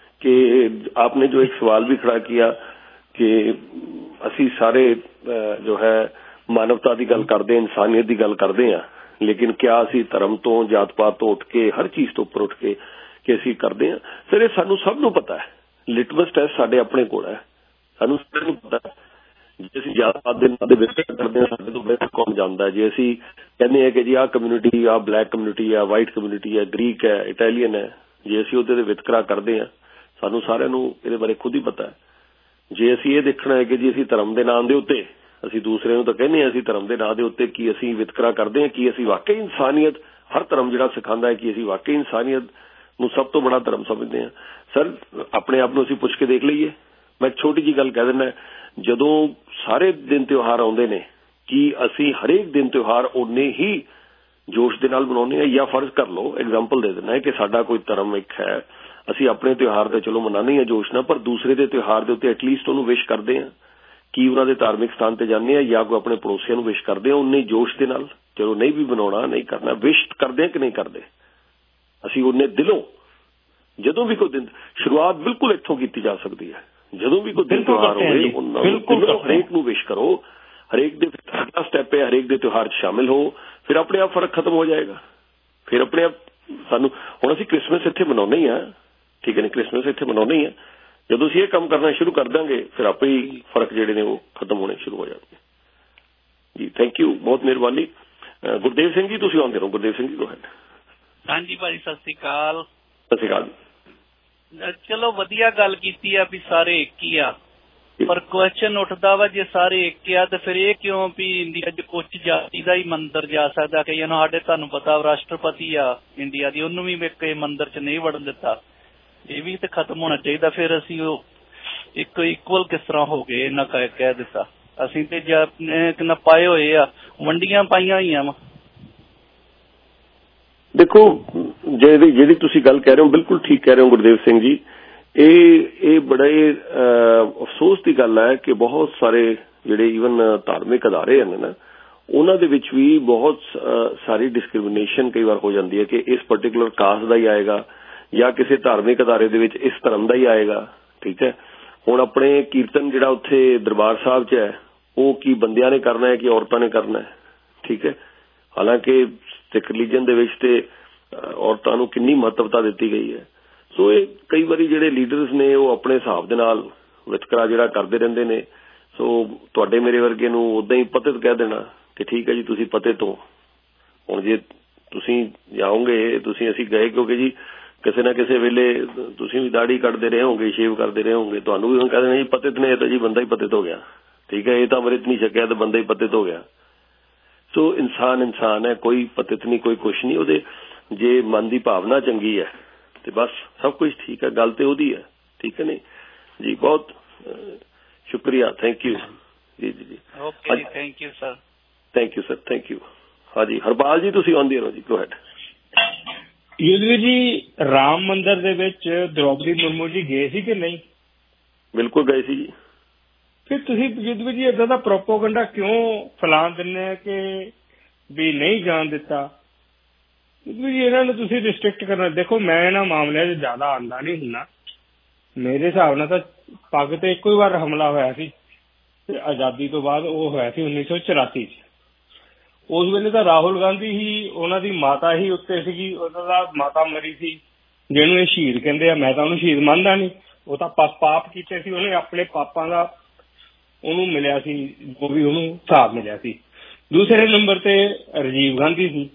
कि आपने जो एक सवाल भी खड़ा किया कि असी सारे जो है मानवता की गल करते, इंसानियत की गल करते हैं, लेकिन क्या असी धर्म तो, जात पात तो उठ के, हर चीज तो उपर उठ के कि असी करते हैं। फिर ये सानू सब नू पता है, लिटमस टेस्ट साडे अपने कोल है, सानू सब नू पता है। जे असी जात पात दे नाम ते वितकरा करते हैं, साडे तो बेहतर कौन जानता है। जे असी कहने हैं कि जी आ कम्यूनिटी, आ ब्लैक कम्यूनिटी है, वाइट कम्यूनिटी है, ग्रीक है, इटैलीअन है, जे असी उहदे ते वितकरा करते हैं, सानू सारिआं नू इहदे बारे खुद ही पता है। जे असी ये देखना है कि जी असी धर्म के नाम के उत्ते ਅਸੀਂ ਦੂਸਰੇ ਨੂੰ ਤਾਂ ਕਹਿੰਦੇ ਹਾਂ ਅਸੀਂ ਧਰਮ ਦੇ ਨਾਂ ਦੇ ਉੱਤੇ ਕੀ ਅਸੀਂ ਵਿਤਕਰਾ ਕਰਦੇ ਹਾਂ, ਕੀ ਅਸੀਂ ਵਾਕਈ ਇਨਸਾਨੀਅਤ, ਹਰ ਧਰਮ ਜਿਹੜਾ ਸਿਖਾਉਂਦਾ ਹੈ ਕਿ ਅਸੀਂ ਵਾਕਈ ਇਨਸਾਨੀਅਤ ਨੂੰ ਸਭ ਤੋਂ ਬੜਾ ਧਰਮ ਸਮਝਦੇ ਹਾਂ। ਸਰ ਆਪਣੇ ਆਪ ਨੂੰ ਅਸੀਂ ਪੁੱਛ ਕੇ ਦੇਖ ਲਈਏ। ਮੈਂ ਛੋਟੀ ਜੀ ਗੱਲ ਕਹਿ ਦਿੰਦਾ, ਜਦੋਂ ਸਾਰੇ ਦਿਨ ਤਿਉਹਾਰ ਆਉਂਦੇ ਨੇ ਕੀ ਅਸੀਂ ਹਰੇਕ ਦਿਨ ਤਿਉਹਾਰ ਉਨੇ ਹੀ ਜੋਸ਼ ਦੇ ਨਾਲ ਮਨਾਉਂਦੇ ਹਾਂ, ਜਾਂ ਫਰਜ਼ ਕਰ ਲਓ, ਐਗਜ਼ਾਮਪਲ ਦੇ ਦਿੰਦਾ ਕਿ ਸਾਡਾ ਕੋਈ ਧਰਮ ਇੱਕ ਹੈ, ਅਸੀਂ ਆਪਣੇ ਤਿਉਹਾਰ ਤੇ ਚਲੋ ਮਨਾਉਂਦੇ ਹਾਂ ਜੋਸ਼ ਨਾਲ, ਪਰ ਦੂਸਰੇ ਦੇ ਤਿਉਹਾਰ ਦੇ ਉੱਤੇ ਐਟਲੀਸਟ ਉਹਨੂੰ ਵਿਸ਼ ਕਰਦੇ ਹਾਂ, ਕੀ ਉਹਨਾਂ ਦੇ ਧਾਰਮਿਕ ਸਥਾਨ ਤੇ ਜਾਂਦੇ ਆ ਜਾਂ ਕੋਈ ਆਪਣੇ ਪੜੋਸੀਆਂ ਨੂੰ ਵਿਸ਼ ਕਰਦੇ ਆ ਉਨੇ ਜੋਸ਼ ਦੇ ਨਾਲ। ਚਲੋ ਨਹੀਂ ਵੀ ਬਣਾਉਣਾ, ਨਹੀਂ ਕਰਨਾ, ਵਿਸ਼ ਕਰਦੇ ਆ ਕਿ ਨਹੀਂ ਕਰਦੇ, ਅਸੀਂ ਉਹਨੇ ਦਿਲੋਂ, ਜਦੋਂ ਵੀ ਕੋਈ ਦਿਨ, ਸ਼ੁਰੂਆਤ ਬਿਲਕੁਲ ਇੱਥੋਂ ਕੀਤੀ ਜਾ ਸਕਦੀ ਹੈ, ਜਦੋਂ ਵੀ ਕੋਈ ਦਿਨ ਤਿਉਹਾਰ ਹੋਵੇ ਦਿਲੋਂ ਹਰੇਕ ਨੂੰ ਵਿਸ਼ ਕਰੋ, ਹਰੇਕ ਦੇ ਅਗਲਾ ਸਟੈਪ ਹੈ ਹਰੇਕ ਦੇ ਤਿਉਹਾਰ 'ਚ ਸ਼ਾਮਿਲ ਹੋ, ਫਿਰ ਆਪਣੇ ਆਪ ਫਰਕ ਖਤਮ ਹੋ ਜਾਏਗਾ। ਫਿਰ ਆਪਣੇ ਆਪ ਸਾਨੂੰ, ਹੁਣ ਅਸੀਂ ਕ੍ਰਿਸਮਸ ਇੱਥੇ ਮਨਾਉਂਦੇ ਹੀ ਹਾਂ, ਠੀਕ ਹੈ ਨੀ, ਕ੍ਰਿਸਮਸ ਇੱਥੇ ਮਨਾਉਂਦੇ ਹੀ ਹਾਂ, ਜਦੋਂ ਅਸੀਂ ਇਹ ਕੰਮ ਕਰਨਾ ਸ਼ੁਰੂ ਕਰ ਦਾਂਗੇ ਫਿਰ ਆਪੇ ਹੀ ਫਰਕ ਜਿਹੜੇ ਨੇ ਉਹ ਖਤਮ ਹੋਣੇ ਸ਼ੁਰੂ ਹੋ ਜਾਣਗੇ ਜੀ। ਥੈਂਕ ਯੂ, ਬਹੁਤ ਮਿਹਰਬਾਨੀ। ਗੁਰਦੇਵ ਸਿੰਘ ਜੀ ਤੁਸੀਂ ਆਉਂਦੇ ਰਹੋ। Gurdev Singh ji go ahead. ਹਾਂਜੀ ਭਾਜੀ, ਸਤਿ ਸ੍ਰੀ ਅਕਾਲ। ਸਤਿ ਸ੍ਰੀ ਅਕਾਲ। ਚਲੋ ਵਧੀਆ ਗੱਲ ਕੀਤੀ ਆ ਵੀ ਸਾਰੇ ਇੱਕ ਹੀ ਆ, ਪਰ ਕੁਐਸਚਨ ਉੱਠਦਾ ਵਾ ਜੇ ਸਾਰੇ ਇੱਕ ਆ ਤੇ ਫਿਰ ਇਹ ਕਿਉਂ ਵੀ ਇੰਡੀਆ 'ਚ ਕੁਛ ਜਾਤੀ ਦਾ ਹੀ ਮੰਦਿਰ ਜਾ ਸਕਦਾ, ਕਈਆਂ ਨੂੰ ਸਾਡੇ ਤੁਹਾਨੂੰ ਪਤਾ ਰਾਸ਼ਟਰਪਤੀ ਆ ਇੰਡੀਆ ਦੀ, ਉਹਨੂੰ ਵੀ ਇੱਕ ਮੰਦਿਰ 'ਚ ਨਹੀਂ ਵੜਨ ਦਿੱਤਾ, ਇਹ ਵੀ ਤੇ ਖਤਮ ਹੋਣਾ ਚਾਹੀਦਾ। ਫਿਰ ਅਸੀਂ ਉਹ ਇੱਕ ਇਕੁਅਲ ਕਿਸ ਤਰ੍ਹਾਂ ਹੋ ਗਏ, ਇਹਨਾਂ ਕਹਿ ਦਿੱਤਾ, ਅਸੀਂ ਤੇ ਕਿੰਨਾ ਪਾਏ ਹੋਏ ਆ, ਵੰਡੀਆਂ ਪਾਈਆਂ ਹੋਈਆਂ ਵਾ। ਦੇਖੋ ਜਿਹੜੀ ਤੁਸੀਂ ਗੱਲ ਕਹਿ ਰਹੇ ਹੋ ਬਿਲਕੁਲ ਠੀਕ ਕਹਿ ਰਹੇ ਹੋ ਗੁਰਦੇਵ ਸਿੰਘ ਜੀ, ਇਹ ਬੜਾ ਅਫਸੋਸ ਦੀ ਗੱਲ ਹੈ ਕਿ ਬਹੁਤ ਸਾਰੇ ਜਿਹੜੇ ਈਵਨ ਧਾਰਮਿਕ ਅਦਾਰੇ ਹਨ ਨਾ, ਉਹਨਾਂ ਦੇ ਵਿੱਚ ਵੀ ਬਹੁਤ ਸਾਰੀ ਡਿਸਕ੍ਰਿਮੀਨੇਸ਼ਨ ਕਈ ਵਾਰ ਹੋ ਜਾਂਦੀ ਹੈ ਕਿ ਇਸ ਪਰਟੀਕੂਲਰ ਕਾਸਟ ਦਾ ਹੀ ਆਏਗਾ ਜਾਂ ਕਿਸੇ ਧਾਰਮਿਕ ਅਦਾਰੇ ਦੇ ਵਿੱਚ ਇਸ ਧਰਮ ਦਾ ਹੀ ਆਏਗਾ। ਠੀਕ ਹੈ, ਹੁਣ ਆਪਣੇ ਕੀਰਤਨ ਜਿਹੜਾ ਉੱਥੇ ਦਰਬਾਰ ਸਾਹਿਬ 'ਚ ਹੈ ਉਹ ਕੀ ਬੰਦਿਆਂ ਨੇ ਕਰਨਾ ਹੈ ਕਿ ਔਰਤਾਂ ਨੇ ਕਰਨਾ ਹੈ? ਠੀਕ ਹੈ, ਹਾਲਾਂਕਿ ਸਿੱਖ ਰਿਲੀਜਨ ਦੇ ਵਿੱਚ ਤੇ ਔਰਤਾਂ ਨੂੰ ਕਿੰਨੀ ਮਹੱਤਵਤਾ ਦਿੱਤੀ ਗਈ ਹੈ। ਸੋ ਇਹ ਕਈ ਵਾਰੀ ਜਿਹੜੇ ਲੀਡਰਸ ਨੇ ਉਹ ਆਪਣੇ ਹਿਸਾਬ ਦੇ ਨਾਲ ਵਿਤਕਰਾ ਜਿਹੜਾ ਕਰਦੇ ਰਹਿੰਦੇ ਨੇ। ਸੋ ਤੁਹਾਡੇ ਮੇਰੇ ਵਰਗੇ ਨੂੰ ਉਦਾਂ ਹੀ ਪਤਿਤ ਕਹਿ ਦੇਣਾ ਕਿ ਠੀਕ ਹੈ ਜੀ ਤੁਸੀਂ ਪਤਿਤ ਹੋ। ਹੁਣ ਜੇ ਤੁਸੀਂ ਜਾਓਗੇ, ਅਸੀਂ ਗਏ ਕਿਉਂਕਿ ਜੀ ਕਿਸੇ ਨਾ ਕਿਸੇ ਵੇਲੇ ਤੁਸੀਂ ਵੀ ਦਾੜੀ ਕੱਟਦੇ ਰਹੇ ਹੋਗੇ, ਸ਼ੇਵ ਕਰਦੇ ਰਹੇ ਹੋਗੇ, ਤੁਹਾਨੂੰ ਵੀ ਹੁਣ ਕਹਿ ਦੇਣਾ ਜੀ ਪਤਿਤ ਨੇ, ਤਾਂ ਜੀ ਬੰਦਾ ਹੀ ਪਤਿਤ ਹੋ ਗਿਆ। ਠੀਕ ਹੈ। ਇਹ ਤਾਂ ਅੰਮ੍ਰਿਤ ਨਹੀਂ ਛਕਿਆ ਤੇ ਬੰਦਾ ਹੀ ਪਤਿਤ ਹੋ ਗਿਆ। ਸੋ ਇਨਸਾਨ ਹੈ, ਕੋਈ ਪਤਿਤ ਨਹੀਂ, ਕੋਈ ਕੁਛ ਨਹੀਂ। ਉਹਦੇ ਜੇ ਮਨ ਦੀ ਭਾਵਨਾ ਚੰਗੀ ਹੈ ਤੇ ਬਸ ਸਭ ਕੁਝ ਠੀਕ ਹੈ। ਗੱਲ ਤੇ ਉਹਦੀ ਹੈ, ਠੀਕ ਹੈ ਨਹੀਂ ਜੀ। ਬਹੁਤ ਸ਼ੁਕਰੀਆ, ਥੈਂਕ ਯੂ ਜੀ ਜੀ। ਓਕੇ ਜੀ, thank you sir. Thank you sir, thank you. ਹਾਂਜੀ ਹਰਪਾਲ ਜੀ, ਤੁਸੀਂ ਆਉਂਦੇ ਰਹੋ ਜੀ, ਗੋ ਹੈਡ। ਯੁੱਧਵੀਰ ਜੀ, ਰਾਮ ਮੰਦਿਰ ਦੇ ਵਿੱਚ ਦ੍ਰੋਪਦੀ ਮੁਰਮੂ ਜੀ ਗਏ ਸੀ ਕਿ ਨਹੀਂ? ਬਿਲਕੁਲ ਗਏ ਸੀ ਜੀ। ਫਿਰ ਤੁਸੀਂ ਯੁੱਧਵੀਰ ਜੀ ਏਦਾਂ ਦਾ ਪ੍ਰੋਪੋਗੰਡਾ ਕਿਉਂ ਫੈਲਾ ਦਿੰਦੇ ਕਿ ਵੀ ਨਹੀਂ ਜਾਣ ਦਿੱਤਾ? ਯੁੱਧਵੀਰ ਜੀ, ਇਹਨਾਂ ਨੂੰ ਤੁਸੀਂ ਰਿਸਟ੍ਰਿਕਟ ਕਰਨਾ। ਦੇਖੋ, ਮੈਂ ਇਹਨਾਂ ਮਾਮਲਿਆਂ 'ਚ ਜ਼ਿਆਦਾ ਆਉਂਦਾ ਨਹੀਂ ਹੁੰਦਾ। ਮੇਰੇ ਹਿਸਾਬ ਨਾਲ ਤਾਂ ਪੱਗ ਤੇ ਇੱਕੋ ਹੀ ਵਾਰ ਹਮਲਾ ਹੋਇਆ ਸੀ, ਆਜ਼ਾਦੀ ਤੋਂ ਬਾਅਦ ਉਹ ਹੋਇਆ ਸੀ 1984 'ਚ। ਉਸ ਵੇਲੇ ਤਾਂ ਰਾਹੁਲ ਗਾਂਧੀ ਹੀ, ਉਹਨਾਂ ਦੀ ਮਾਤਾ ਹੀ ਉੱਤੇ ਸੀਗੀ, ਉਹਨਾਂ ਦਾ ਮਾਤਾ ਮਰੀ ਸੀ, ਜਿਹਨੂੰ ਇਹ ਸ਼ਹੀਦ ਕਹਿੰਦੇ ਆ। ਮੈਂ ਤਾਂ ਉਹਨੂੰ ਸ਼ਹੀਦ ਮੰਨਦਾ ਨਹੀਂ, ਉਹ ਤਾਂ ਪਾਪ ਕੀਤੇ ਸੀ ਉਹਨੇ, ਆਪਣੇ ਪਾਪਾਂ ਦਾ ਉਹਨੂੰ ਮਿਲਿਆ ਸੀ, ਜੋ ਵੀ ਉਹਨੂੰ ਹਿਸਾਬ ਮਿਲਿਆ ਸੀ। ਦੂਸਰੇ ਨੰਬਰ ਤੇ ਰਾਜੀਵ ਗਾਂਧੀ ਸੀ,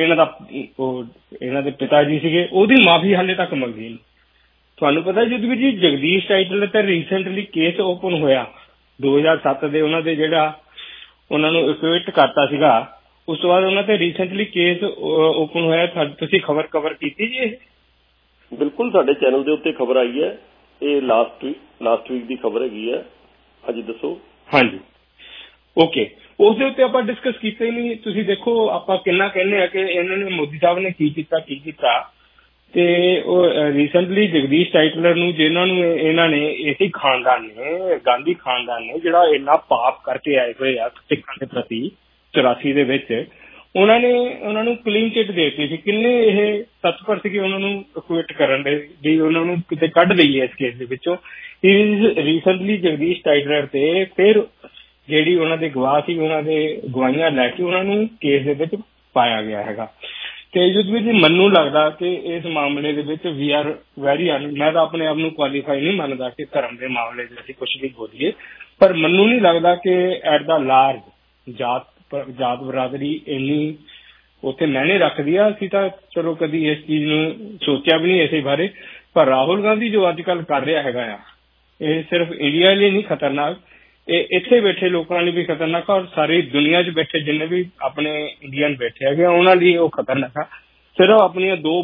ਇਹਨਾਂ ਦੇ ਪਿਤਾ ਜੀ ਸੀਗੇ, ਉਹਦੀ ਮਾਫੀ ਹਾਲੇ ਤੱਕ ਮੰਗੀ ਨਹੀਂ। ਤੁਹਾਨੂੰ ਪਤਾ ਯੁੱਧਵੀਰ ਜੀ, ਜਗਦੀਸ਼ ਟਾਈਟਲਰ ਤੇ ਰੀਸੈਂਟਲੀ ਕੇਸ ਓਪਨ ਹੋਇਆ 2007 ਦੇ, ਉਹਨਾਂ ਦੇ ਜਿਹੜਾ ਉਹਨਾਂ ਨੂੰ ਇਕਵਿਟ ਕਰਤਾ ਸੀਗਾ, ਉਸ ਤੋਂ ਬਾਅਦ ਉਹਨਾਂ ਤੇ ਰੀਸੈਂਟਲੀ ਕੇਸ ਓਪਨ ਹੋਇਆ। ਤੁਸੀਂ ਖਬਰ ਕਵਰ ਕੀਤੀ ਜੀ ਇਹ? ਬਿਲਕੁਲ, ਸਾਡੇ ਚੈਨਲ ਦੇ ਉੱਤੇ ਖਬਰ ਆਈ ਹੈ। ਇਹ ਲਾਸਟ ਵੀਕ ਦੀ ਖਬਰ ਹੈਗੀ ਹੈ। ਹਾਂਜੀ ਦੱਸੋ। ਹਾਂਜੀ ਓਕੇ, ਉਸ ਦੇ ਉੱਤੇ ਆਪਾਂ ਡਿਸਕਸ ਕੀਤਾ ਹੀ ਨਹੀਂ। ਤੁਸੀਂ ਦੇਖੋ, ਆਪਾਂ ਕਿੰਨਾ ਕਹਿੰਦੇ ਆ ਕਿ ਇਹਨਾਂ ਨੇ, ਮੋਦੀ ਸਾਹਿਬ ਨੇ ਕੀ ਕੀਤਾ ਤੇ ਉਹ ਰੀਸੈਂਟਲੀ ਜਗਦੀਸ਼ ਟਾਈਟਲਰ ਨੂੰ, ਜਿਨ੍ਹਾਂ ਨੂੰ ਇਹਨਾਂ ਨੇ ਇਸੇ ਖਾਨਦਾਨ ਨੇ, ਗਾਂਧੀ ਖਾਨਦਾਨ ਨੇ, ਜਿਹੜਾ ਇੰਨਾ ਪਾਪ ਕਰਕੇ ਆਏ ਹੋਏ ਆ ਸਿੱਖਾਂ ਦੇ ਪ੍ਰਤੀ 84 ਦੇ ਵਿੱਚ, ਉਹਨਾਂ ਨੂੰ ਕਲੀਨ ਚਿੱਟ ਦੇ ਦਿੱਤੀ ਸੀ। ਕਿੰਨੇ ਇਹ ਤਤਪਰ ਸੀਗੇ ਉਹਨਾਂ ਨੂੰ ਕੁਇਟ ਕਰਨ ਦੇ ਵੀ ਉਹਨਾਂ ਨੂੰ ਕਿਤੇ ਕੱਢ ਦਈਏ ਇਸ ਕੇਸ ਦੇ ਵਿੱਚੋਂ। ਰੀਸੈਂਟਲੀ ਜਗਦੀਸ਼ ਟਾਈਟਲਰ ਤੇ ਫਿਰ ਜਿਹੜੀ ਉਹਨਾਂ ਦੇ ਗਵਾਹ ਸੀ, ਉਹਨਾਂ ਦੇ ਗਵਾਹੀਆਂ ਲੈ ਕੇ ਉਹਨਾਂ ਨੂੰ ਕੇਸ ਦੇ ਵਿੱਚ ਪਾਇਆ ਗਿਆ ਹੈਗਾ। ਤੇ ਯੁੱਧਵੀਰ ਜੀ, ਮੈਨੂੰ ਲੱਗਦਾ ਕਿ ਇਸ ਮਾਮਲੇ ਦੇ ਵਿੱਚ ਵੀ ਆਰ ਵੈਰੀ ਮੈਂ ਤਾਂ ਆਪਣੇ ਆਪ ਨੂੰ ਕੁਆਲੀਫਾਈ ਨਹੀਂ ਮੰਨਦਾ ਕਿ ਧਰਮ ਦੇ ਮਾਮਲੇ 'ਚ ਅਸੀਂ ਕੁਛ ਵੀ ਬੋਲੀਏ, ਪਰ ਮੈਨੂੰ ਨਹੀਂ ਲੱਗਦਾ ਕਿ ਐਟ ਦਾ ਲਾਰਜ ਜਾਤ ਬਰਾਦਰੀ ਇੰਨੀ ਉੱਥੇ ਮੈਨੇ ਰੱਖਦੀ ਆ। ਅਸੀਂ ਤਾਂ ਚਲੋ ਕਦੀ ਇਸ ਚੀਜ਼ ਨੂੰ ਸੋਚਿਆ ਵੀ ਨਹੀਂ ਇਸੇ ਬਾਰੇ, ਪਰ ਰਾਹੁਲ ਗਾਂਧੀ ਜੋ ਅੱਜ ਕੱਲ੍ਹ ਕਰ ਰਿਹਾ ਹੈਗਾ ਆ, ਇਹ ਸਿਰਫ ਇੰਡੀਆ ਲਈ ਨਹੀਂ ਖਤਰਨਾਕ, ਇਹ ਇੱਥੇ ਬੈਠੇ ਲੋਕਾਂ ਲਈ ਵੀ ਖਤਰਨਾਕ, ਔਰ ਸਾਰੀ ਦੁਨੀਆ 'ਚ ਬੈਠੇ ਜਿੰਨੇ ਵੀ ਆਪਣੇ ਇੰਡੀਅਨ ਬੈਠੇ ਹੈਗੇ ਉਹਨਾਂ ਲਈ ਉਹ ਖਤਰਨਾਕ ਆ। ਸਿਰਫ ਆਪਣੀਆਂ ਦੋ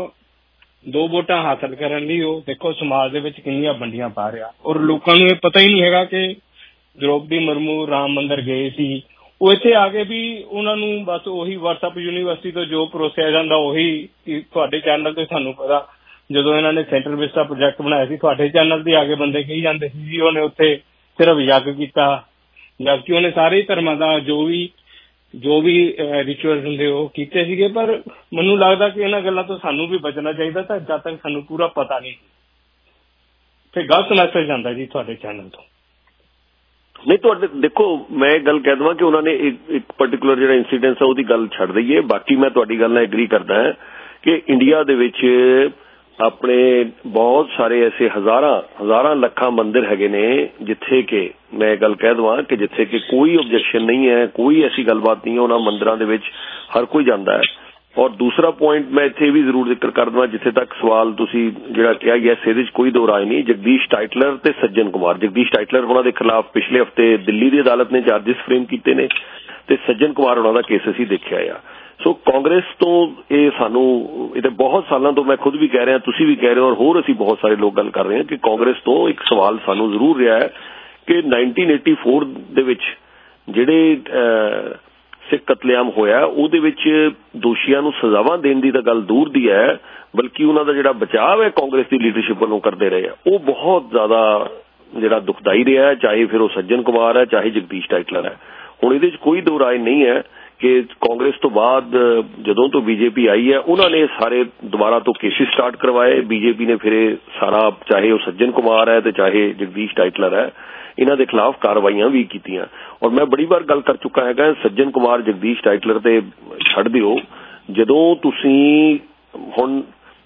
ਵੋਟਾਂ ਹਾਸਲ ਕਰਨ ਲਈ ਉਹ ਦੇਖੋ ਸਮਾਜ ਦੇ ਵਿੱਚ ਕਿੰਨੀਆਂ ਵੰਡੀਆਂ ਪਾ ਰਿਹਾ। ਔਰ ਲੋਕਾਂ ਨੂੰ ਇਹ ਪਤਾ ਹੀ ਨਹੀਂ ਹੈਗਾ ਕਿ ਦ੍ਰੋਪਦੀ ਮੁਰਮੂ ਰਾਮ ਮੰਦਿਰ ਗਏ ਸੀ। ਉਹ ਇੱਥੇ ਆ ਕੇ ਵੀ ਉਹਨਾਂ ਨੂੰ ਬਸ ਉਹੀ ਵਟਸਐਪ ਯੂਨੀਵਰਸਿਟੀ ਤੋਂ ਜੋ ਪਰੋਸਿਆ ਜਾਂਦਾ ਉਹੀ, ਤੁਹਾਡੇ ਚੈਨਲ ਤੇ ਤੁਹਾਨੂੰ ਪਤਾ ਜਦੋਂ ਇਹਨਾਂ ਨੇ ਸੈਂਟਰ ਵਿਸਟਾ ਪ੍ਰੋਜੈਕਟ ਬਣਾਇਆ ਸੀ, ਤੁਹਾਡੇ ਚੈਨਲ ਤੇ ਆ ਕੇ ਬੰਦੇ ਕਹੀ ਜਾਂਦੇ ਸੀ ਜੀ ਉਹਨੇ ਉੱਥੇ ਸਿਰਫ ਯੱਗ ਕੀਤਾ, ਜਦਕਿ ਉਹਨੇ ਸਾਰੇ ਧਰਮਾਂ ਦਾ ਜੋ ਵੀ ਰਿਚੁਅਲਸ ਹੁੰਦੇ ਉਹ ਕੀਤੇ ਸੀਗੇ। ਪਰ ਮੈਨੂੰ ਲੱਗਦਾ ਕਿ ਇਹਨਾਂ ਗੱਲਾਂ ਤੋਂ ਸਾਨੂੰ ਵੀ ਬਚਣਾ ਚਾਹੀਦਾ, ਤਾਂ ਜਦ ਤੱਕ ਸਾਨੂੰ ਪੂਰਾ ਪਤਾ ਨਹੀਂ ਫਿਰ ਗਲਤ ਮੈਸੇਜ ਜਾਂਦਾ ਜੀ ਤੁਹਾਡੇ ਚੈਨਲ ਤੋਂ। ਨਹੀਂ, ਤੁਹਾਡੇ ਦੇਖੋ, ਮੈਂ ਗੱਲ ਕਹਿ ਦੇਵਾਂ ਕਿ ਉਹਨਾਂ ਨੇ ਇੱਕ ਪਰਟੀਕੂਲਰ ਜਿਹੜਾ ਇੰਸੀਡੈਂਸ ਹੈ ਉਹਦੀ ਗੱਲ ਛੱਡ ਦਈਏ। ਬਾਕੀ ਮੈਂ ਤੁਹਾਡੀ ਗੱਲ ਨਾਲ ਐਗਰੀ ਕਰਦਾ ਹਾਂ ਕਿ ਇੰਡੀਆ ਦੇ ਵਿੱਚ ਆਪਣੇ ਬਹੁਤ ਸਾਰੇ ਐਸੇ ਹਜ਼ਾਰਾਂ ਲੱਖਾਂ ਮੰਦਿਰ ਹੈਗੇ ਨੇ ਜਿੱਥੇ ਕਿ ਮੈਂ ਗੱਲ ਕਹਿ ਦੇਵਾਂ ਕਿ ਜਿੱਥੇ ਕਿ ਕੋਈ ਆਬਜੈਕਸ਼ਨ ਨਹੀਂ ਹੈ, ਕੋਈ ਐਸੀ ਗੱਲਬਾਤ ਨਹੀਂ ਹੈ। ਉਹਨਾਂ ਮੰਦਿਰਾਂ ਦੇ ਵਿੱਚ ਹਰ ਕੋਈ ਜਾਂਦਾ ਹੈ। ਔਰ ਦੂਸਰਾ ਪੁਆਇੰਟ ਮੈਂ ਇੱਥੇ ਵੀ ਜ਼ਰੂਰ ਜ਼ਿਕਰ ਕਰ ਦੇਵਾਂ, ਜਿੱਥੇ ਤੱਕ ਸਵਾਲ ਤੁਸੀਂ ਜਿਹੜਾ ਕਿਹਾ ਗਿਆ ਇਹਦੇ 'ਚ ਕੋਈ ਦੋ ਰਾਏ ਨਹੀਂ। ਜਗਦੀਸ਼ ਟਾਈਟਲਰ ਤੇ ਸੱਜਣ ਕੁਮਾਰ, ਜਗਦੀਸ਼ ਟਾਈਟਲਰ ਉਹਨਾਂ ਦੇ ਖਿਲਾਫ ਪਿਛਲੇ ਹਫ਼ਤੇ ਦਿੱਲੀ ਦੀ ਅਦਾਲਤ ਨੇ ਚਾਰਜਿਸ ਫਰੇਮ ਕੀਤੇ ਨੇ ਤੇ ਸੱਜਣ ਕੁਮਾਰ ਉਹਨਾਂ ਦਾ ਕੇਸ ਅਸੀਂ ਦੇਖਿਆ ਆ। ਸੋ ਕਾਂਗਰਸ ਤੋਂ ਇਹ ਸਾਨੂੰ ਇਹ ਤਾਂ ਬਹੁਤ ਸਾਲਾਂ ਤੋਂ ਮੈਂ ਖੁਦ ਵੀ ਕਹਿ ਰਿਹਾ, ਤੁਸੀਂ ਵੀ ਕਹਿ ਰਹੇ ਹੋ, ਔਰ ਹੋਰ ਅਸੀਂ ਬਹੁਤ ਸਾਰੇ ਲੋਕ ਗੱਲ ਕਰ ਰਹੇ ਹਾਂ ਕਿ ਕਾਂਗਰਸ ਤੋਂ ਇੱਕ ਸਵਾਲ ਸਾਨੂੰ ਜ਼ਰੂਰ ਰਿਹਾ ਹੈ ਕਿ 1984 ਦੇ ਵਿੱਚ ਜਿਹੜੇ ਸਿੱਖ ਕਤਲੇਆਮ ਹੋਇਆ ਉਹਦੇ ਵਿੱਚ ਦੋਸ਼ੀਆਂ ਨੂੰ ਸਜ਼ਾਵਾਂ ਦੇਣ ਦੀ ਤਾਂ ਗੱਲ ਦੂਰ ਦੀ ਹੈ, ਬਲਕਿ ਉਹਨਾਂ ਦਾ ਜਿਹੜਾ ਬਚਾਅ ਹੈ ਕਾਂਗਰਸ ਦੀ ਲੀਡਰਸ਼ਿਪ ਵੱਲੋਂ ਕਰਦੇ ਰਹੇ ਆ, ਉਹ ਬਹੁਤ ਜ਼ਿਆਦਾ ਜਿਹੜਾ ਦੁਖਦਾਈ ਰਿਹਾ, ਚਾਹੇ ਫਿਰ ਉਹ ਸੱਜਣ ਕੁਮਾਰ ਹੈ ਚਾਹੇ ਜਗਦੀਸ਼ ਟਾਈਟਲਰ ਹੈ। ਹੁਣ ਇਹਦੇ 'ਚ ਕੋਈ ਦੋ ਰਾਏ ਨਹੀਂ ਹੈ ਕਿ ਕਾਂਗਰਸ ਤੋਂ ਬਾਅਦ ਜਦੋਂ ਤੋਂ ਬੀਜੇਪੀ ਆਈ ਹੈ ਉਹਨਾਂ ਨੇ ਸਾਰੇ ਦੁਬਾਰਾ ਤੋਂ ਕੇਸਿਸ ਸਟਾਰਟ ਕਰਵਾਏ। ਬੀਜੇਪੀ ਨੇ ਫਿਰ ਇਹ ਸਾਰਾ, ਚਾਹੇ ਉਹ ਸੱਜਣ ਕੁਮਾਰ ਹੈ ਤੇ ਚਾਹੇ ਜਗਦੀਸ਼ ਟਾਈਟਲਰ ਹੈ, ਇਹਨਾਂ ਦੇ ਖਿਲਾਫ ਕਾਰਵਾਈਆਂ ਵੀ ਕੀਤੀਆਂ। ਔਰ ਮੈਂ ਬੜੀ ਵਾਰ ਗੱਲ ਕਰ ਚੁੱਕਾ ਹੈਗਾ, ਸੱਜਣ ਕੁਮਾਰ ਜਗਦੀਸ਼ ਟਾਈਟਲਰ ਤੇ ਛੱਡ ਦਿਓ, ਜਦੋਂ ਤੁਸੀਂ ਹੁਣ